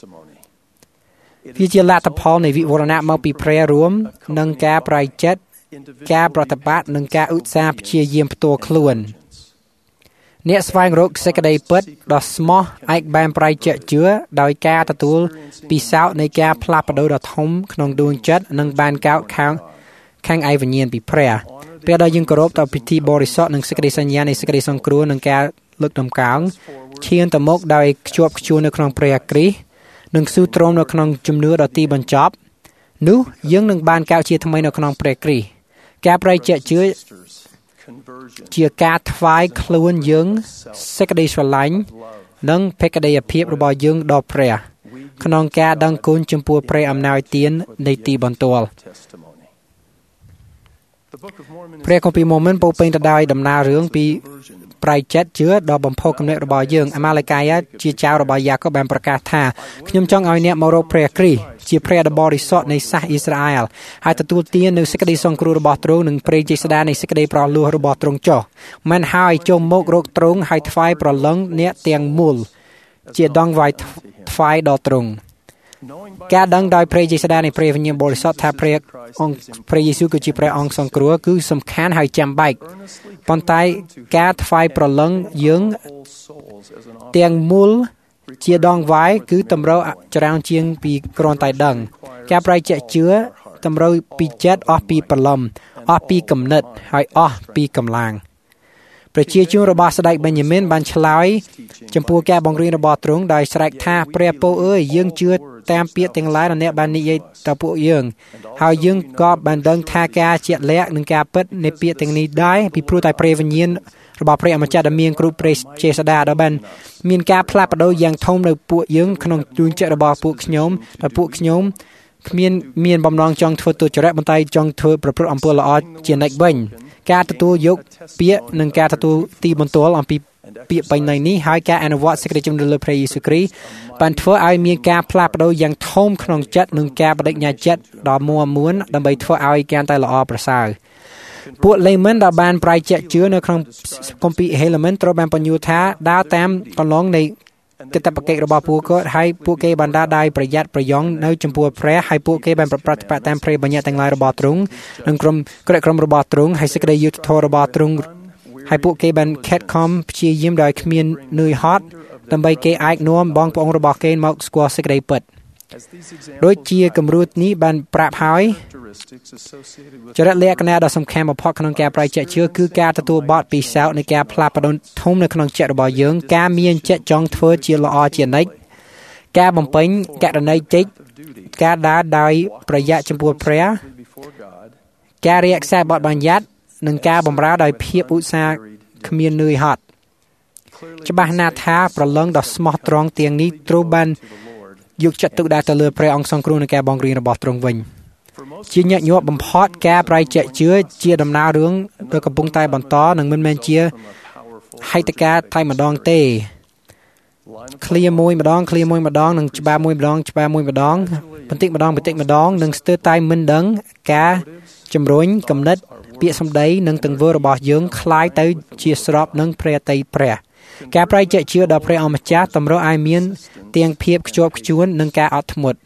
វាជាលទ្ធផលនៃវិវរណៈមកពីព្រះរួមនិងការប្រែចិត្តការប្រតិបត្តិនិងការឧស្សាហ៍ព្យាយាមផ្ទាល់ខ្លួនអ្នកស្វែងរកសេចក្តីពិតដ៏ស្មោះឯកបែបប្រែជាក់ជឿដោយការទទួលពិសោធន៍នៃការផ្លាស់ប្ដូរដ៏ធំក្នុងដួងចិត្តនិងបានកោតខាងខាងឯវិញ្ញាណពីព្រះព្រះដែលយើងគោរពដល់ពិធីបរិសុទ្ធនិងសេចក្តីសញ្ញានៃសេចក្តីសង្គ្រោះនិងការលើកដំកើងឈានទៅមុខដោយខ្ជាប់ខ្ជួននៅក្នុងព្រះគ្រីស្ទនិងស៊ូទ្រាំនៅក្នុងជំនឿដ៏ទីបញ្ចប់នោះយើងនឹងបានកោតជាថ្មីនៅក្នុងព្រះគ្រីស្ទការប្រែជាក់ជឿជាការថ្វាយខ្លួនយើងសេចក្តីស្រឡាញ់និងភក្តីភាពរបស់យើងដល់ព្រះក្នុងការដឹងគុណចំពោះព្រះអំណោយទាននៃទីបន្ទាល់ព្រះគម្ពីរម៉ូមិនពោរពេញទៅដោយដំណើររឿងពីប្រែចិត្តជឿដល់បំផុសគំនិតរបស់យើងអាម៉ាឡេកាយជាចៅរបស់យ៉ាកុបបានប្រកាសថាខ្ញុំចង់ឲ្យអ្នកមករកព្រះគ្រីស្ទជាព្រះដ៏បរិសុទ្ធនៃសាសអ៊ីស្រាអែលហើយទទួលទាននូវសេចក្តីសង្គ្រោះរបស់ទ្រង់និងព្រះចេស្តានៃសេចក្តីប្រោសលោះរបស់ទ្រង់ចុះមិនហើយចុះមករកទ្រង់ហើយថ្វាយប្រលឹងអ្នកទាំងមូលជាដងវាយថ្វាយដល់ទ្រង់ការដឹងដោយព្រះចេស្តានៃព្រះវិញ្ញាណបរិសុទ្ធថាព្រះអង្គព្រះយេស៊ូវគឺជាព្រះអង្គសង្គ្រោះគឺសំខាន់ហើយចាំបាច់ប៉ុន្តែការថ្វាយប្រលឹងយើងទាំងមូលជាដងវាយគឺតម្រូវច្រើនជាងពីគ្រាន់តែដឹងការប្រែជាក់ជឿតម្រូវពីចិត្តអស់ពីព្រលឹមអស់ពីគំនិតហើយអស់ពីកម្លាំងប្រជាជនរបស់ស្ដេចបេន្យាមីនបានឆ្លើយចំពោះការបង្រៀនរបស់ទ្រង់ដោយស្រែកថាព្រះពូអើយយើងជឿតាមពាក្យទាំងឡាយដែលអ្នកបាននិយាយទៅពួកយើងហើយយើងក៏បានដឹងថាការជាក់លាក់និងការពិតនៃពាក្យទាំងនេះដែរពីព្រោះតែព្រះវិញ្ញាណរបស់ព្រះអម្ចាស់ដែលមានគ្រប់ព្រះចេស្តាដែលបានមានការផ្លាស់ប្ដូរយ៉ាងធំនៅពួកយើងក្នុងដួងចិត្តរបស់ពួកខ្ញុំដែលពួកខ្ញុំគ្មានមានបំណងចង់ធ្វើទុច្ចរិតប៉ុន្តែចង់ធ្វើប្រព្រឹត្តអំពើល្អជានិច្ចវិញការទទួលយកពាក្យនិងការទទួលទីបន្ទាល់អំពីពាក្យបញ្ញនេះហើយការអនុវត្តសេចក្តីជំនឿលើព្រះយេស៊ូវគ្រីស្ទបានធ្វើឲ្យមានការផ្លាស់ប្ដូរយ៉ាងធំក្នុងចិត្តនិងការបដិញ្ញាចិត្តដ៏មាំមួនដើម្បីធ្វើឲ្យកាន់តែល្អប្រសើរពួកលេមិនដែលបានប្រែជាក់ជឿនៅក្នុងគម្ពីរហេលេមិនត្រូវបានបញ្យល់ថាដើរតាមកន្លងនៃកិច្ចបកិច្ចរបស់ពួកគាត់ហើយពួកគេបានដើរដោយប្រយ័ត្នប្រយង់នៅចំពោះព្រះហើយពួកគេបានប្រព្រឹត្តតាមព្រះបញ្ញត្តិទាំងឡាយរបស់ទ្រង់និងក្រុមក្រឹតក្រុមរបស់ទ្រង់ហើយសេចក្តីយុត្តិធម៌របស់ទ្រង់ហើយពួកគេបានខិតខំព្យាយាមដោយគ្មាននឿយហត់ដើម្បីគេអាចនាំបងប្អូនរបស់គេមកស្គាល់សេចក្តីពិតដូចជាគំរូនេះបានប្រាប់ហើយចរិតលក្ខណៈដ៏សំខាន់បំផុតក្នុងការប្រែជាក់ជឿគឺការទទួលបទពិសោធន៍នៃការផ្លាស់ប្ដូរធំនៅក្នុងចិត្តរបស់យើងការមានចិត្តចង់ធ្វើជាល្អជានិច្ចការបំពេញករណីតិចការដើរដោយប្រយ័ត្នចំពោះព្រះការរក្សាបទបញ្ញត្តិនិងការបម្រើដោយភាពឧស្សាហ៍គ្មាននឿយហត់ច្បាស់ណាស់ថាប្រឡឹងដ៏ស្មោះត្រង់ទាំងនេះត្រូវបានយកចិត្តទុកដាក់ទៅលើព្រះអង្គសង្គ្រោះនៃការបង្រៀនរបស់ទ្រង់វិញជាញឹកញាប់បំផុតការប្រែជាក់ជឿជាដំណើររឿងដែលកំពុងតែបន្តនិងមិនមែនជាហេតុការណ៍តែម្ដងទេឃ្លាមួយម្ដងឃ្លាមួយម្ដងនិងច្បាប់មួយម្ដងច្បាប់មួយម្ដងបន្តិចម្ដងបន្តិចម្ដងនិងស្ទើរតែមិនដឹងការជំរុញគំនិតពាក្យសម្ដីនិងទង្វើរបស់យើងคล้ายទៅជាស្របនឹងព្រះតីព្រះការប្រែជាក់ជឿដល់ព្រះអម្ចាស់តម្រូវឲ្យមានទាំងភាពខ្ជាប់ខ្ជួននិងការអត់ធ្មត់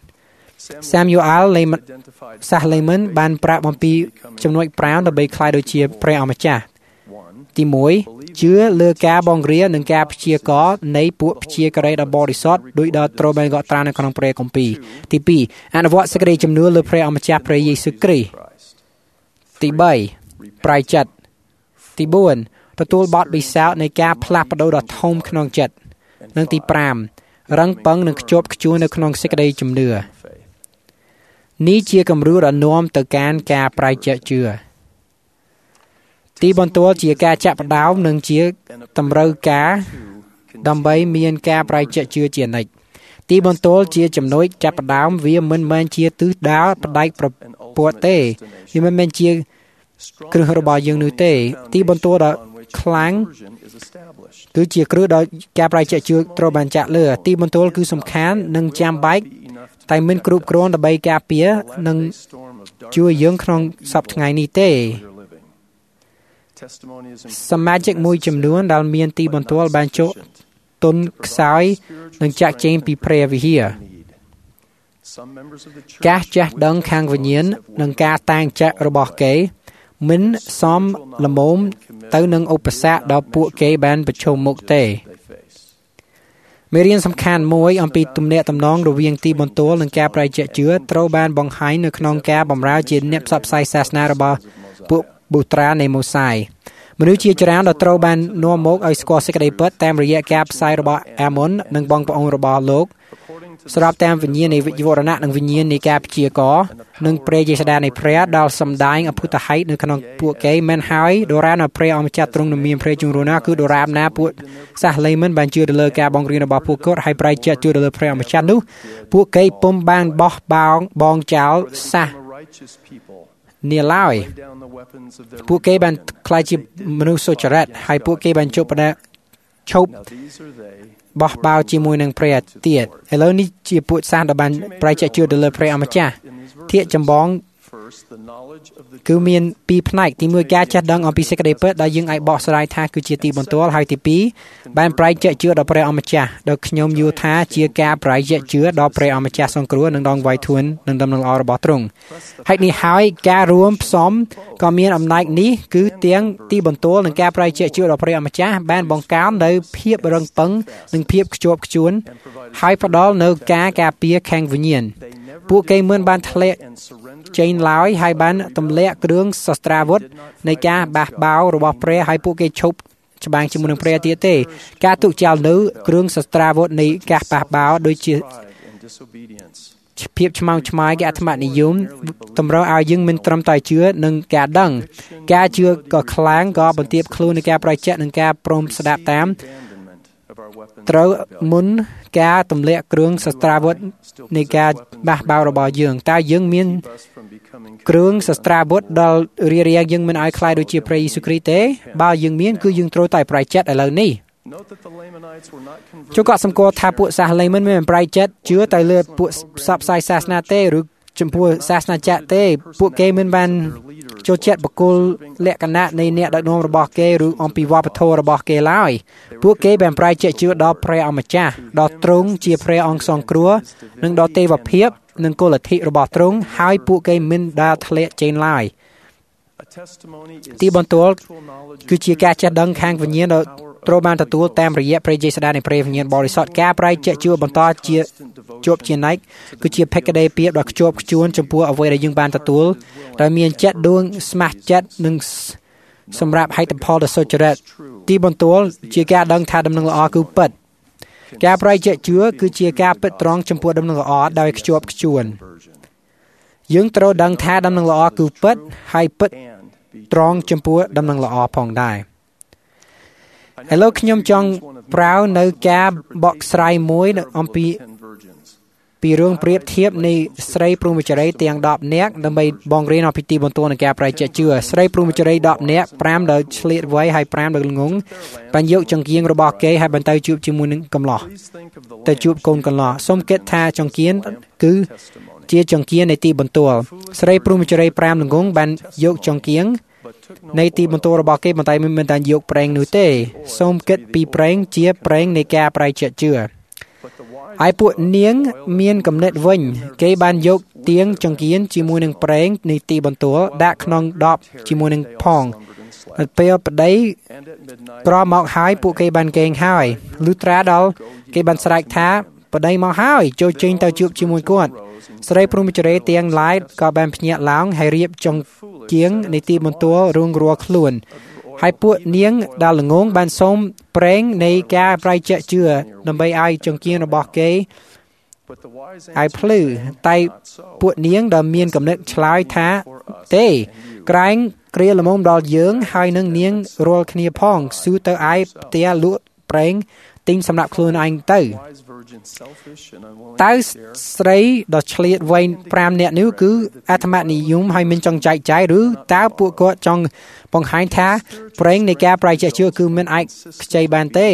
Samuel Lehman សាស Lehman បានប្រាប់អំពីចំណុចប្រាំដើម្បីคล้ายដូចជាព្រះអម្ចាស់ទីមួយជឿលើការបង្រៀននិងការព្យាករនៃពួកព្យាការីដ៏បរិសុទ្ធដោយដល់ត្រូវបានកត់ត្រានៅក្នុងព្រះគម្ពីរទីពីរអនុវត្តសេចក្តីជំនឿលើព្រះអម្ចាស់ព្រះយេស៊ូវគ្រីស្ទទីបីប្រែចិត្តទីបួនទទួលបទពិសោធន៍នៃការផ្លាស់ប្ដូរដ៏ធំក្នុងចិត្តនិងទីប្រាំរឹងប៉ឹងនិងខ្ជាប់ខ្ជួននៅក្នុងសេចក្តីជំនឿនេះជាគំរូដ៏នាំទៅកាន់ការប្រែជាក់ជឿទីបន្ទាល់ជាការចាក់ផ្ដើមនិងជាតម្រូវការដើម្បីមានការប្រែជាក់ជឿជានិច្ចទីបន្ទាល់ជាចំណុចចាប់ផ្ដើមវាមិនមែនជាទិសដៅផ្ដាច់ប្រព័ន្ធទេវាមិនមែនជាគ្រឹះរបស់យើងនោះទេទីបន្ទាល់ដ៏ខ្លាំងគឺជាគ្រឹះដល់ការប្រែជាក់ជឿត្រូវបានចាក់លើទីបន្ទាល់គឺសំខាន់និងចាំបាច់តែមិនគ្រប់គ្រាន់ដើម្បីការពារនិងជួយយើងក្នុងសប្តាហ៍ថ្ងៃនេះទេសមាជិកមួយចំនួនដែលមានទីបន្ទាល់បានចូលទុនខ្សោយនិងចាក់ចែងពីព្រះវិហារការចេះដឹងខាងវិញ្ញាណនិងការតាំងចាក់របស់គេមិនសមល្មមទៅនឹងឧបសគ្គដល់ពួកគេបានប្រឈមមុខទេមេរៀនសំខាន់មួយអំពីទំនាក់ទំនងរវាងទីបន្ទាល់និងការប្រតិជឿត្រូវបានបង្ហាញនៅក្នុងការបម្រើជាអ្នកផ្សព្វផ្សាយសាសនារបស់ពួកបុត្រានៃម៉ូសាយមនុស្សជាច្រើនដែលត្រូវបាននាំមកឲ្យស្គាល់សេចក្តីពិតតាមរយៈការផ្សាយរបស់អាមុននិងបងប្អូនរបស់លោកស្របតាមវិញ្ញាណនៃវិវរណៈនិងវិញ្ញាណនៃការព្យាករណ៍និងព្រះយេស៊ូវនៃព្រះដែលសម្ដែងអភូតហេតុនៅក្នុងពួកគេមិនហើយដរាបណាព្រះអម្ចាស់ទ្រង់នឹងមានព្រះជន្មណាគឺដរាបណាពួកសាសលេមិនបានជឿទៅលើការបង្រៀនរបស់ពួកគាត់ហើយប្រែចិត្តជឿទៅលើព្រះអម្ចាស់នោះពួកគេពុំបានបោះបោងបងចោលសាសនាឡើយពួកគេបានខ្លាចជាមនុស្សសុចរិតហើយពួកគេបានជប់បដឈប់បោះបោជាមួយនឹងព្រះទៀតឥឡូវនេះជាពួកសាសដែលបានប្រែចិត្តជឿទៅលើព្រះអម្ចាស់ធាកចម្បងគឺមានពីរផ្នែកទីមួយការចេះដឹងអំពីសេចក្តីពិតដែលយើងអាចបកស្រាយថាគឺជាទីបន្ទាល់ហើយទីពីរបានប្រែចិត្តជឿដល់ព្រះអម្ចាស់ដែលខ្ញុំយល់ថាជាការប្រែចិត្តជឿដល់ព្រះអម្ចាស់សង្គ្រោះនិងដងវាយធួននិងដំណឹងល្អរបស់ទ្រង់ហេតុនេះហើយការរួមផ្សំក៏មានអំណាចនេះគឺទាំងទីបន្ទាល់និងការប្រែចិត្តជឿដល់ព្រះអម្ចាស់បានបង្កើននូវភាពរឹងប៉ឹងនិងភាពខ្ជាប់ខ្ជួនហើយផ្ដល់នូវការការពារខាងវិញ្ញាណពួកគេមិនបានធ្លាក់ចេញឡើយហើយបានទម្លាក់គ្រឿងសស្ត្រាវុធនៃការបះបោររបស់ព្រះហើយពួកគេឈប់ច្បាំងជាមួយនឹងព្រះទៀតទេការទុកចោលនៅគ្រឿងសស្ត្រាវុធនៃការបះបោរដូចជាភាពឆ្មៅឆ្មាយគេអាត្មនិយមតម្រូវឲ្យយើងមិនត្រឹមតែជឿនឹងការដឹងការជឿក៏ខ្លាំងក៏បន្ទាបខ្លួននៃការប្រតិកម្មនិងការព្រមស្ដាប់តាមត្រូវមុនការទម្លាក់គ្រឿងសស្ត្រាវុធនៃការបះបោររបស់យើងតើយើងមានគ្រឿងសស្ត្រាវុធដល់រារាំងយើងមិនឲ្យខ្លាយដូចជាព្រះយេស៊ូវគ្រីស្ទទេបើយើងមានគឺយើងត្រូវតែប្រែចិត្តឥឡូវនេះជួយកត់សម្គាល់ថាពួកសាសលេមិនមិនប្រែចិត្តជឿទៅលើពួកផ្សព្វផ្សាយសាសនាទេឬចំពោះសាសនាចាក់ទេពួកគេមិនបានចូលចិត្តបកគលលក្ខណៈនៃអ្នកដឹកនាំរបស់គេឬអំពីវប្បធម៌របស់គេឡើយពួកគេបានប្រែចិត្តជឿដល់ព្រះអម្ចាស់ដល់ទ្រង់ជាព្រះអង្គសង្គ្រោះនិងដល់ទេវភាពនិងគុណលទ្ធិរបស់ទ្រង់ហើយពួកគេមិនដែលធ្លាក់ចេញឡើយទីបន្ទាល់គឺជាការចេះដឹងខាងវិញ្ញាណដែលត្រូវបានទទួលតាមរយៈព្រះយេស៊ូវនៃព្រះវិញ្ញាណបរិសុទ្ធការប្រែចិត្តជឿបន្តជាជាប់ជានិច្ចគឺជាភក្តីភាពដ៏ខ្ជាប់ខ្ជួនចំពោះអ្វីដែលយើងបានទទួលដែលមានចិត្តដួងស្មាស់ចិត្តនិងសម្រាប់ហេតុផលដ៏សុចរិតទីបន្ទាល់ជាការដឹងថាដំណឹងល្អគឺពិតការប្រែចិត្តជឿគឺជាការពិតត្រង់ចំពោះដំណឹងល្អដោយខ្ជាប់ខ្ជួនយើងត្រូវដឹងថាដំណឹងល្អគឺពិតហើយពិតត្រង់ចំពោះដំណឹងល្អផងដែរឥឡូវខ្ញុំចង់ប្រើនៅការបកស្រាយមួយអំពីពីរឿងប្រៀបធៀបនៃស្រីព្រហ្មចារីទាំងដប់នាក់ដើម្បីបងរៀនអំពីទីបន្ទាល់នៃការប្រែចិត្តជឿស្រីព្រហ្មចារីដប់នាក់ប្រាំដោយឆ្លៀតវៃហើយប្រាំដោយងងបានយកចង្កៀងរបស់គេហើយបានទៅជួបជាមួយនឹងកំឡោះទៅជួបកូនកន្លោះសូមគិតថាចង្កៀងគឺជាចង្កៀងនៃទីបន្ទាល់ស្រីព្រហ្មចារីប្រាំងងបានយកចង្កៀងនៃទីបន្ទាល់របស់គេប៉ុន្តែមិនមែនតែយកប្រេងនោះទេសូមគិតពីប្រេងជាប្រេងនៃការប្រែចិត្តជឿហើយពួកនាងមានគំនិតវិញគេបានយកទៀងចង្កៀនជាមួយនឹងប្រេងនៃទីបន្ទាល់ដាក់ក្នុងដបជាមួយនឹងផងពេលប្តីក្រមកហើយពួកគេបានកេងហើយលុត្រាដល់គេបានស្រែកថាប្តីមកហើយចូលចេញទៅជួបជាមួយគាត់ស្រីព្រហ្មចារីទាំងឡាយក៏បានភ្ញាក់ឡើងហើយរៀបចង្កៀងនៃទីបន្ទាល់រួងរាល់ខ្លួនហើយពួកនាងដែលល្ងងបានសូមប្រេងនៃការប្រែចិត្តជឿដើម្បីឲ្យចង្កៀងរបស់គេឲ្យភ្លឺតែពួកនាងដែលមានគំនិតឆ្លើយថាទេក្រែងគ្រាល្មមដល់យើងហើយនឹងនាងរាល់គ្នាផងស៊ូទៅឯផ្ទះលក់ប្រេងទិញសម្រាប់ខ្លួនឯងទៅតើស្រីដ៏ឆ្លៀតវៃប្រាំនាក់នេះគឺអាត្មនិយមហើយមិនចង់ចែកចាយឬតើពួកគាត់ចង់បង្ហាញថាប្រេងនៃការប្រែចិត្តជឿគឺមិនអាចខ្ចីបានទេ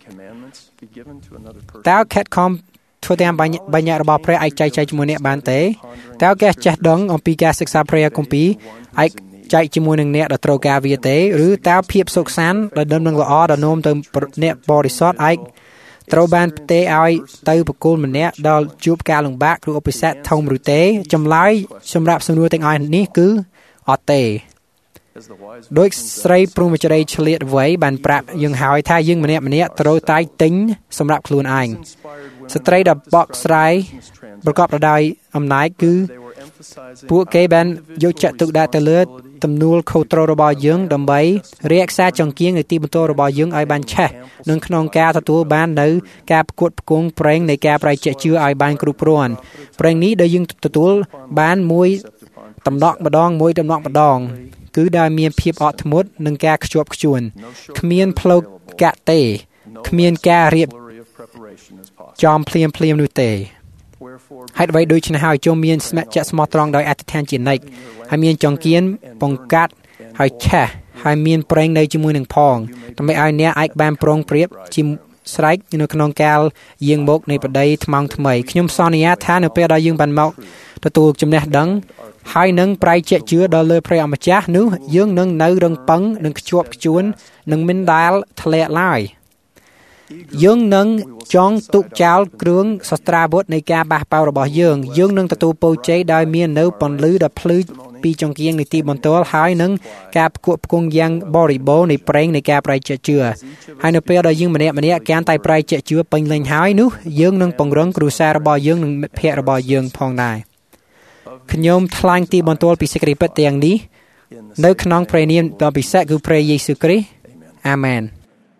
តើខិតខំធ្វើតាមបញ្ញត្តិរបស់ព្រះអាចចែកចាយជាមួយអ្នកបានទេតើគេចេះដឹងអំពីការសិក្សាព្រះគម្ពីរអាចចែកជាមួយនឹងអ្នកដែលត្រូវការវាទេឬតើភាពសុខសាន្តដែលដំណឹងល្អដល់នោមទៅអ្នកបរិសុទ្ធឯកត្រូវបានផ្ទេរឲ្យទៅបុគ្គលម្នាក់ដែលជួបការលំបាកឬឧបសគ្គធំឬទេចម្លើយសម្រាប់សំណួរទាំងអស់នេះគឺអត់ទេដោយស្រីព្រហ្មចារីឆ្លៀតវៃបានប្រាប់យើងហើយថាយើងម្នាក់ម្នាក់ត្រូវតែទិញសម្រាប់ខ្លួនឯងស្ត្រីដែលបកស្រាយប្រកបដោយអំណាចគឺពួកគេបានយកចិត្តទុកដាក់ទៅលើទំនួលខុសត្រូវរបស់យើងដើម្បីរក្សាចង្កៀងនៃទីបន្ទាល់របស់យើងឲ្យបានឆេះនិងក្នុងការទទួលបាននៅការប្រកួតប្រគំប្រេងនៃការប្រែជែកជឿឲ្យបានគ្រប់គ្រាន់ប្រេងនេះដែលយើងទទួលបានមួយតំណក់ម្ដងមួយតំណក់ម្ដងគឺដែលមានភាពអត់ធ្មត់និងការខ្ជាប់ខ្ជួនគ្មានផ្លូវកាត់ទេគ្មានការរៀបចំភ្លាមភ្លាមនោះទេហេតុអ្វីដូច្នេះហើយចូលមានស្ម័គ្រចិត្តស្មោះត្រង់ដោយអធិដ្ឋានជានិច្ចហើយមានចង្កៀនបង្កាត់ហើយឆេះហើយមានប្រេងនៅជាមួយនឹងផងដើម្បីឲ្យអ្នកអាចបានប្រងព្រៀបជាស្រេចនៅក្នុងកាលយាងមកនៃប្តីថ្មងថ្មីខ្ញុំសន្យាថានៅពេលដែលយើងបានមកទទួលចំណេះដឹងហើយនឹងប្រែជែកជឿដល់លើព្រះអម្ចាស់នោះយើងនឹងនៅរឹងប៉ឹងនិងខ្ជាប់ខ្ជួននឹងមិនដែលធ្លាក់ឡើយយើងនឹងចង់ទុកចោលគ្រឿងសស្ត្រាវុធនៃការបះបោររបស់យើងយើងនឹងទទួលពរជ័យដោយមាននៅពន្លឺដ៏ភ្លឺពីចង្កៀងនៃទីបន្ទាល់ហើយនឹងការផ្គក់ផ្គង់យ៉ាងបរិបូរណ៍នៃប្រេងនៃការប្រែជែកជឿហើយនៅពេលដែលយើងម្នាក់ម្នាក់កាន់តែប្រែជែកជឿពេញលេញហើយនោះយើងនឹងពង្រឹងគ្រួសាររបស់យើងនិងមិត្តភ័ក្តិរបស់យើងផងដែរខ្ញុំថ្លែងទីបន្ទាល់ពីសេចក្តីពិតទាំងនេះនៅក្នុងព្រះនាមដ៏ពិសេសគឺព្រះយេស៊ូវគ្រីស្ទអាមែន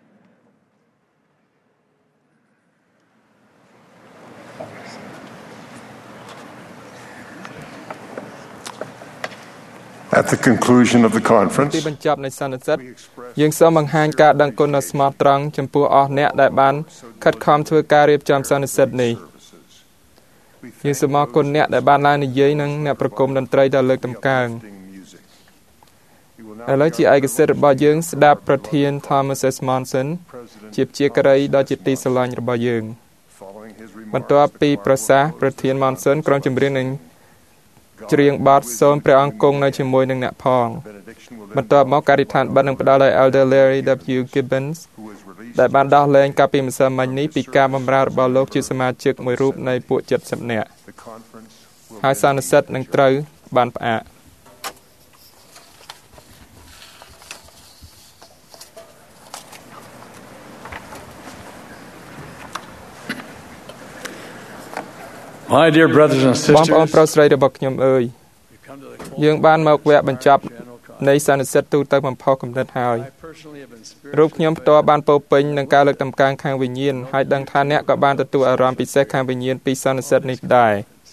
At the conclusion of the conference, ទីបញ្ចប់នៃសន្និសីទយើងសូមបង្ហាញការដឹងគុណដ៏ស្មោះត្រង់ចំពោះអស់អ្នកដែលបានខិតខំធ្វើការរៀបចំសន្និសីទនេះយើងសូមអរគុណអ្នកដែលបានឡើងនិយាយនិងអ្នកប្រគំតន្ត្រីដ៏លើកតម្កើងឥឡូវជាឯកសិទ្ធិរបស់យើងស្ដាប់ប្រធាន Thomas S. Monson ជាជាការីដ៏ជាទីស្រឡាញ់របស់យើងបន្ទាប់ពីប្រសាសន៍ប្រធាន Monson ក្រុមចម្រៀងនឹងច្រៀងបទសូមព្រះអង្គគង់នៅជាមួយនឹងអ្នកផងបន្ទាប់មកការិដ្ឋានបិណ្ឌនឹងផ្ដល់ឲ្យ Elder Larry W. Gibbons ដែលបានដោះលែងកាលពីម្សិលមិញនេះពីការបម្រើរបស់លោកជាសមាជិកមួយរូបនៃពួកเจ็ดสิบនាក់ហើយសន្និសីទនឹងត្រូវបានផ្អាក My dear brothers and sisters បងប្អូនប្រុសស្រីរបស់ខ្ញុំអើយយើងបានមកវគ្គបញ្ចប់នៃសន្និសីទទូទៅបំផុសគំនិតហើយរូបខ្ញុំផ្ទាល់បានពោពេញនឹងការលើកតម្កើងខាងវិញ្ញាណហើយដឹងថាអ្នកក៏បានទទួលអារម្មណ៍ពិសេសខាងវិញ្ញាណពីសន្និសីទនេះដែរ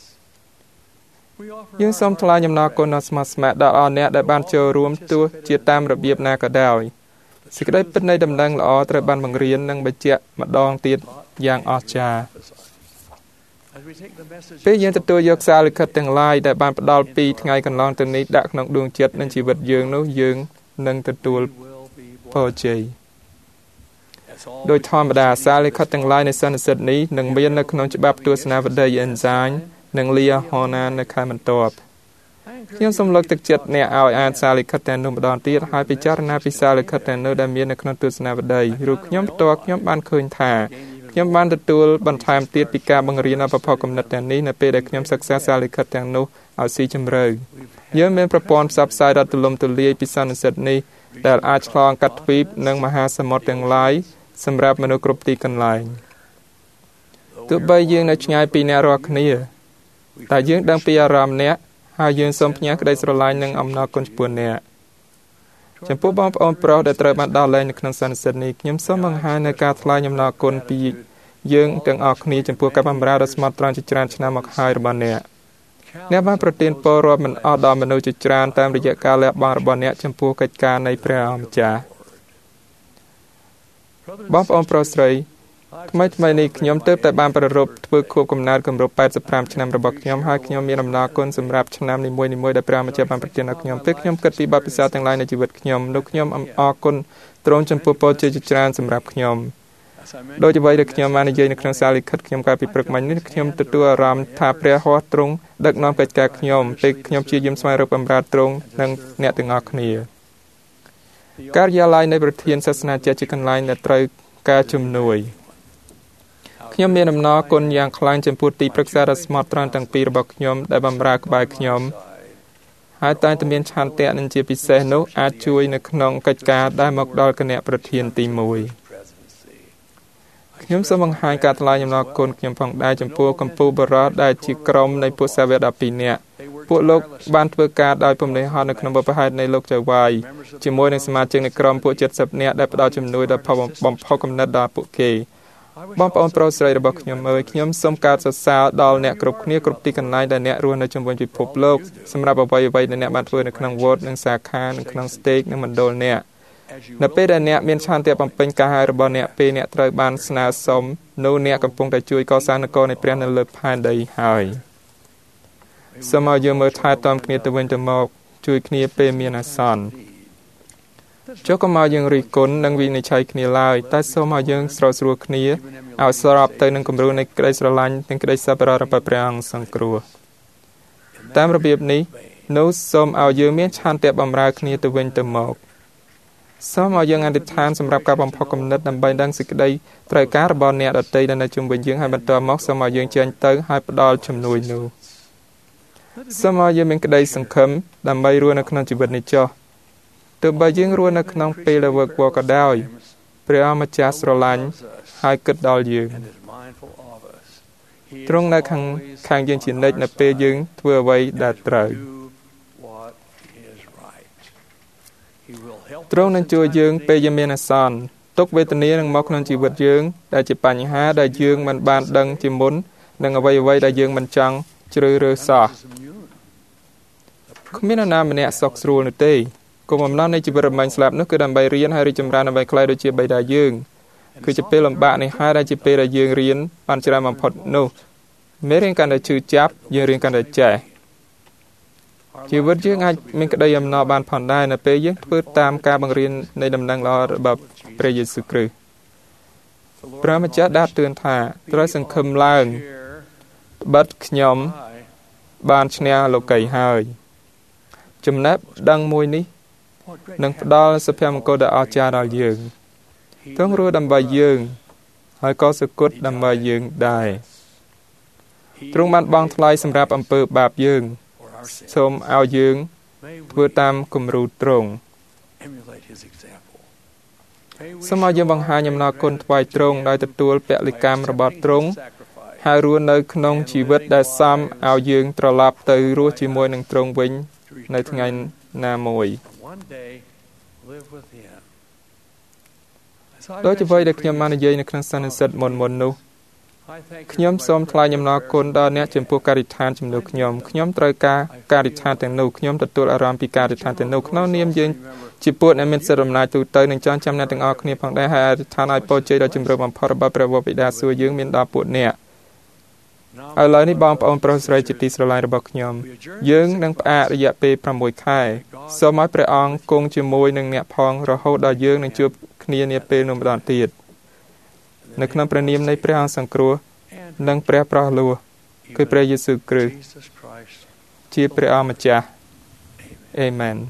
យើងសូមថ្លែងអំណរគុណដល់ស្មោះស្ម័គ្រដល់អស់អ្នកដែលបានចូលរួមទោះជាតាមរបៀបណាក៏ដោយសេចក្តីពិតនៃដំណឹងល្អត្រូវបានបង្រៀននិងបញ្ជាក់ម្ដងទៀតយ៉ាងអស្ចារ្យពេលយើងទទួលយកសារលិខិតទាំងឡាយដែលបានផ្ដល់ពីថ្ងៃកន្លងទៅនេះដាក់ក្នុងដួងចិត្តនិងជីវិតយើងនោះយើងនឹងទទួលពរជ័យដោយធម្មតាសារលិខិតទាំងឡាយនៃសន្និសីទនេះនឹងមាននៅក្នុងច្បាប់ទស្សនាវដ្តីអេនហ្សាញនិងលីយ៉ាហូណានៅខែបន្ទាប់ខ្ញុំសូមលើកទឹកចិត្តអ្នកឲ្យអានសារលិខិតទាំងនោះម្ដងទៀតហើយពិចារណាពីសារលិខិតទាំងនោះដែលមាននៅក្នុងទស្សនាវដ្តីរូបខ្ញុំផ្ទាល់ខ្ញុំបានឃើញថាខ្ញុំបានទទួលបន្ថែមទៀតពីការបង្រៀនអបភគំនិតទាំងនេះនៅពេលដែលខ្ញុំសិក្សាសារលិខិតទាំងនោះឲ្យស៊ីជម្រៅយើងមានប្រព័ន្ធផ្សព្វផ្សាយដ៏ទូលំទូលាយពីសន្និសីទនេះដែលអាចឆ្លងកាត់ទ្វីបនិងមហាសមុទ្រទាំងឡាយសម្រាប់មនុស្សគ្រប់ទីកន្លែងទោះបីយើងនៅឆ្ងាយពីអ្នករាល់គ្នាតែយើងដឹងពីអារម្មណ៍អ្នកហើយយើងសូមផ្ញើក្តីស្រឡាញ់និងអំណរគុណចំពោះអ្នកចំពោះបងប្អូនប្រុសដែលត្រូវបានដោះលែងនៅក្នុងសន្និសីទនេះខ្ញុំសូមបង្ហាញនូវការថ្លែងអំណរគុណពីយើងទាំងអស់គ្នាចំពោះការបម្រើដ៏ស្មោះត្រង់ជាច្រើនឆ្នាំមកហើយរបស់អ្នកអ្នកបានប្រទានពររាប់មិនអស់ដល់មនុស្សជាច្រើនតាមរយៈការលះបង់របស់អ្នកចំពោះកិច្ចការនៃព្រះអម្ចាស់បងប្អូនប្រុសស្រីថ្មីថ្មីនេះខ្ញុំទើបតែបានប្រារព្ធធ្វើខួបកំណើតគម្រប់eighty-fiveឆ្នាំរបស់ខ្ញុំហើយខ្ញុំមានអំណរគុណសម្រាប់ឆ្នាំនីមួយៗដែលព្រះម្ចាស់បានប្រទានដល់ខ្ញុំពេលខ្ញុំគិតពីបទពិសោធន៍ទាំងឡាយនៃជីវិតខ្ញុំនោះខ្ញុំអរគុណទ្រង់ចំពោះពរជ័យជាច្រើនសម្រាប់ខ្ញុំដោយអ្វីដែលខ្ញុំបាននិយាយនៅក្នុងសារលិខិតខ្ញុំកាលពីព្រឹកមិញនេះខ្ញុំទទួលអារម្មណ៍ថាព្រះហស្ថទ្រង់ដឹកនាំកិច្ចការខ្ញុំពេលខ្ញុំព្យាយាមស្វែងរកបម្រើទ្រង់និងអ្នកទាំងអស់គ្នាការិយាល័យនៃប្រធានសាសនាជាជាកន្លែងដែលត្រូវការជំនួយខ្ញុំមានអំណរគុណយ៉ាងខ្លាំងចំពោះទីប្រឹក្សាដ៏ស្មោះត្រង់ទាំងពីររបស់ខ្ញុំដែលបម្រើក្បែរខ្ញុំហើយតែតែមានឆន្ទៈនិងជាពិសេសនោះអាចជួយនៅក្នុងកិច្ចការដែលមកដល់គណៈប្រធានទីមួយខ្ញុំសូមបង្ហាញការថ្លែងអំណរគុណខ្ញុំផងដែរចំពោះកម្ពុជាបរោះដែលជាក្រុមនៃពួកសាវកដប់ពីរនាក់ពួកលោកបានធ្វើការដោយពំនិតហត់នៅក្នុងបបហេតុនៃលោកចៅវាយជាមួយនឹងសមាជិកនៃក្រុមពួកเจ็ดสิบនាក់ដែលផ្ដល់ជំនួយដល់បំផុសគំនិតដល់ពួកគេបងប្អូនប្រុសស្រីរបស់ខ្ញុំអើយខ្ញុំសូមកោតសរសើរដល់អ្នកគ្រប់គ្នាគ្រប់ទីកន្លែងដែលអ្នករស់នៅជុំវិញពិភពលោកសម្រាប់អ្វីអ្វីដែលអ្នកបានធ្វើនៅក្នុងវត្តនិងសាខានៅក្នុងស្តេកនិងមណ្ឌលអ្នកនៅពេលដែលអ្នកមានឆន្ទៈបំពេញការហៅរបស់អ្នកពេលអ្នកត្រូវបានស្នើសុំនោះអ្នកកំពុងតែជួយកសាងនគរនៃព្រះនៅលើផែនដីហើយសូមឲ្យយើងមើលថែទាំគ្នាទៅវិញទៅមកជួយគ្នាពេលមានអាសន្នចុះកុំឲ្យយើងរិះគន់និងវិនិច្ឆ័យគ្នាឡើយតែសូមឲ្យយើងស្រោចស្រួលគ្នាឲ្យស្របទៅនឹងគំរូនៃក្តីស្រឡាញ់និងក្តីសប្បុរសរបស់ព្រះអង្គសង្គ្រោះតាមរបៀបនេះនោះសូមឲ្យយើងមានឆន្ទៈបម្រើគ្នាទៅវិញទៅមកសូមឲ្យយើងអធិដ្ឋានសម្រាប់ការបំផុសគំនិតដើម្បីដឹងសេចក្តីត្រូវការរបស់អ្នកដទៃដែលនៅជុំវិញយើងហើយបន្តមកសូមឲ្យយើងចេញទៅហើយផ្ដល់ជំនួយនោះសូមឲ្យយើងមានក្តីសង្ឃឹមដើម្បីរស់នៅក្នុងជីវិតនេះចុះទោះបីយើងរស់នៅក្នុងពេលដែលវឹកវរក៏ដោយព្រះអង្គម្ចាស់ស្រឡាញ់ហើយគិតដល់យើងទ្រង់នៅខាងខាងយើងជានិច្ចនៅពេលយើងធ្វើអ្វីដែលត្រូវទ្រង់នឹងជួយយើងពេលយើងមានអាសន្នទុក្ខវេទនានឹងមកក្នុងជីវិតយើងដែលជាបញ្ហាដែលយើងមិនបានដឹងជាមុននិងអ្វីអ្វីដែលយើងមិនចង់ជ្រើសរើសសោះគ្មាននរណាម្នាក់សុខស្រួលនោះទេគោលបំណងនៃជីវិតរមែងស្លាប់នោះគឺដើម្បីរៀនហើយរីកចម្រើនដើម្បីក្លាយដូចជាបិតាយើងគឺជាពេលលំបាកនេះហើយដែលជាពេលដែលយើងរៀនបានច្រើនបំផុតនោះមេរៀនកាន់តែឈឺចាប់យើងរៀនកាន់តែចេះជីវិតយើងអាចមានក្តីអំណរបានផងដែរនៅពេលយើងធ្វើតាមការបង្រៀននៃដំណឹងល្អរបស់ព្រះយេស៊ូវគ្រីស្ទព្រះម្ចាស់ដាស់តឿនថាត្រូវសង្ឃឹមឡើងត្បិតខ្ញុំបានឈ្នះលោកីហើយចំណេះដឹងមួយនេះនឹងផ្ដល់សុភមង្គលដ៏អស្ចារ្យដល់យើងទ្រង់រស់ដើម្បីយើងហើយក៏សគត់ដើម្បីយើងដែរទ្រង់បានបង់ថ្លៃសម្រាប់អំពើបាបយើងសូមឲ្យយើងធ្វើតាមគំរូទ្រង់សូមឲ្យយើងបង្ហាញអំណរគុណថ្វាយទ្រង់ដោយទទួលពលិកម្មរបស់ទ្រង់ហើយរស់នៅក្នុងជីវិតដែលសមឲ្យយើងត្រឡប់ទៅរស់ជាមួយនឹងទ្រង់វិញនៅថ្ងៃណាមួយដោយអ្វីដែលខ្ញុំបាននិយាយនៅក្នុងសន្និសីទមុនមុននោះខ្ញុំសូមថ្លែងអំណរគុណដល់អ្នកចំពោះការិដ្ឋានជំនួសខ្ញុំខ្ញុំត្រូវការការិដ្ឋានទាំងនោះខ្ញុំទទួលអារម្មណ៍ពីការិដ្ឋានទាំងនោះក្នុងនាមយើងជាពួកអ្នកមានសិទ្ធិអំណាចទូទៅនឹងចងចាំអ្នកទាំងអស់គ្នាផងដែរហើយអធិដ្ឋានឲ្យពរជ័យដល់ជំរឿនបំផុតរបស់ព្រះវរបិតាសួគ៌យើងមានដល់ពួកអ្នកឥឡូវនេះបងប្អូនប្រុសស្រីជាទីស្រឡាញ់របស់ខ្ញុំយើងនឹងផ្អាករយៈពេលប្រាំមួយខែសូមឲ្យព្រះអង្គគង់ជាមួយនឹងអ្នកផងរហូតដល់យើងនឹងជួបគ្នានាពេលនោះម្ដងទៀតនៅក្នុងព្រះនាមនៃព្រះអង្គសង្គ្រោះនិងព្រះប្រោះលោះគឺព្រះយេស៊ូវគ្រីស្ទជាព្រះអម្ចាស់អាមែន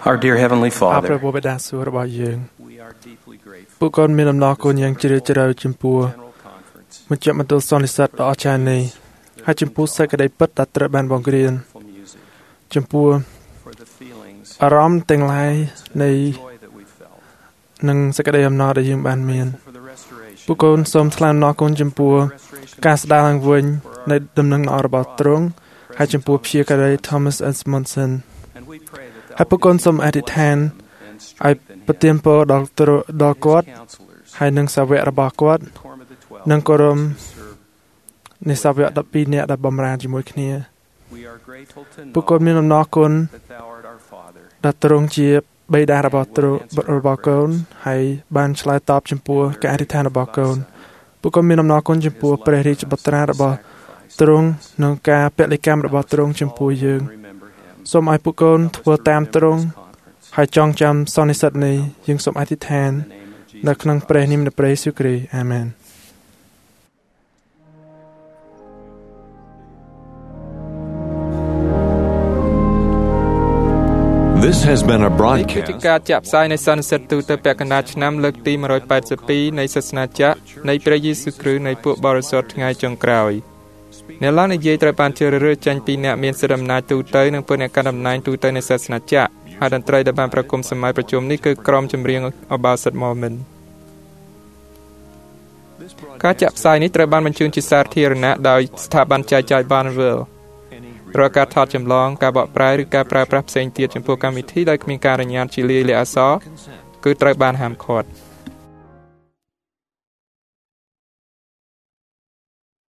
Our dear Heavenly អរ Father, ព្រះបិតាសួគ៌របស់យើង we are deeply grateful ពួកគាត់មានអំណរគុណយ៉ាងជ្រាលជ្រៅចំពោះ for General Conference មជ្ឈមណ្ឌលសន្និសីទដ៏អស្ចារ្យនេះហើយចំពោះសេចក្តីពិតដែលត្រូវបានបង្រៀន for music, ចំពោះ for the feelings, អារម្មណ៍ទាំងឡាយនៃ joy that we felt, និងសេចក្តីអំណរដែលយើងបានមាន for the restoration, ពួកគាត់សូមថ្លែងអំណរគុណចំពោះ restoration ការស្ដារឡើងវិញនៃដំណឹងល្អរបស់ទ្រង់ហើយចំពោះព្យាការី Thomas Edmondson and we pray that ហើយពួកគាត់សូមអធិដ្ឋាន and ឲ្យ strengthen ប្រទានពរដល់ទ្រដល់គាត់ counselors, ហើយនិងសាវករបស់គាត់ quorum of the twelve, និងគោរម who serve. នៃសាវកដប់ពីរនាក់ដែលបម្រើជាមួយគ្នា We are grateful to ពួកគាត់មាន know អំណរគុណ that thou art our Father, ដែលទ្រង់ជាបិតារបស់ទ្រង់របស់កូនហើយបានឆ្លើយតបចំពោះការអធិដ្ឋានរបស់កូនពួកគាត់មានអំណរគុណចំពោះព្រះរាជបុត្រារបស់ទ្រង់និងការពលិកម្មរបស់ទ្រង់ចំពោះយើង remember him. សូមឲ្យពួកកូនធ្វើតាមទ្រង់ Conference. ហើយចងចាំសន្និសីទនេះយើងសូមអធិដ្ឋាន In the name of Jesus នៅក្នុងព្រះនាមនៃព្រះយេស៊ូវគ្រីស្ទអាមែន This has been a នេះគឺជា broadcast ការចាក់ផ្សាយនៃសន្និសីទទូទៅពាក់កណ្ដាលឆ្នាំលើកទីone eighty-twoនៃសាសនាចាក់នៃព្រះយេស៊ូវគ្រីស្ទនៃពួកបរិសុទ្ធថ្ងៃចុងក្រោយអ្នកឡើងនិយាយត្រូវបានជ្រើសរើសចេញពីអ្នកមានសិទ្ធិអំណាចទូទៅនិងពួកអ្នកកាន់តំណែងទូទៅនៃសាសនាចាក់ហើយតន្ត្រីដែលបានប្រគំសម័យប្រជុំនេះគឺក្រុមចម្រៀងអបាសិត Mormon ការចាក់ផ្សាយនេះត្រូវបានបញ្ជូនជាសាធារណៈដោយស្ថាប័នចែកចាយ Bonneville រាល់ការថតចម្លងការបកប្រែឬការប្រើប្រាស់ផ្សេងទៀតចំពោះកម្មវិធីដោយគ្មានការរំញ៉ាំជាលាយលក្ខណ៍អក្សរគឺត្រូវបានហាមឃាត់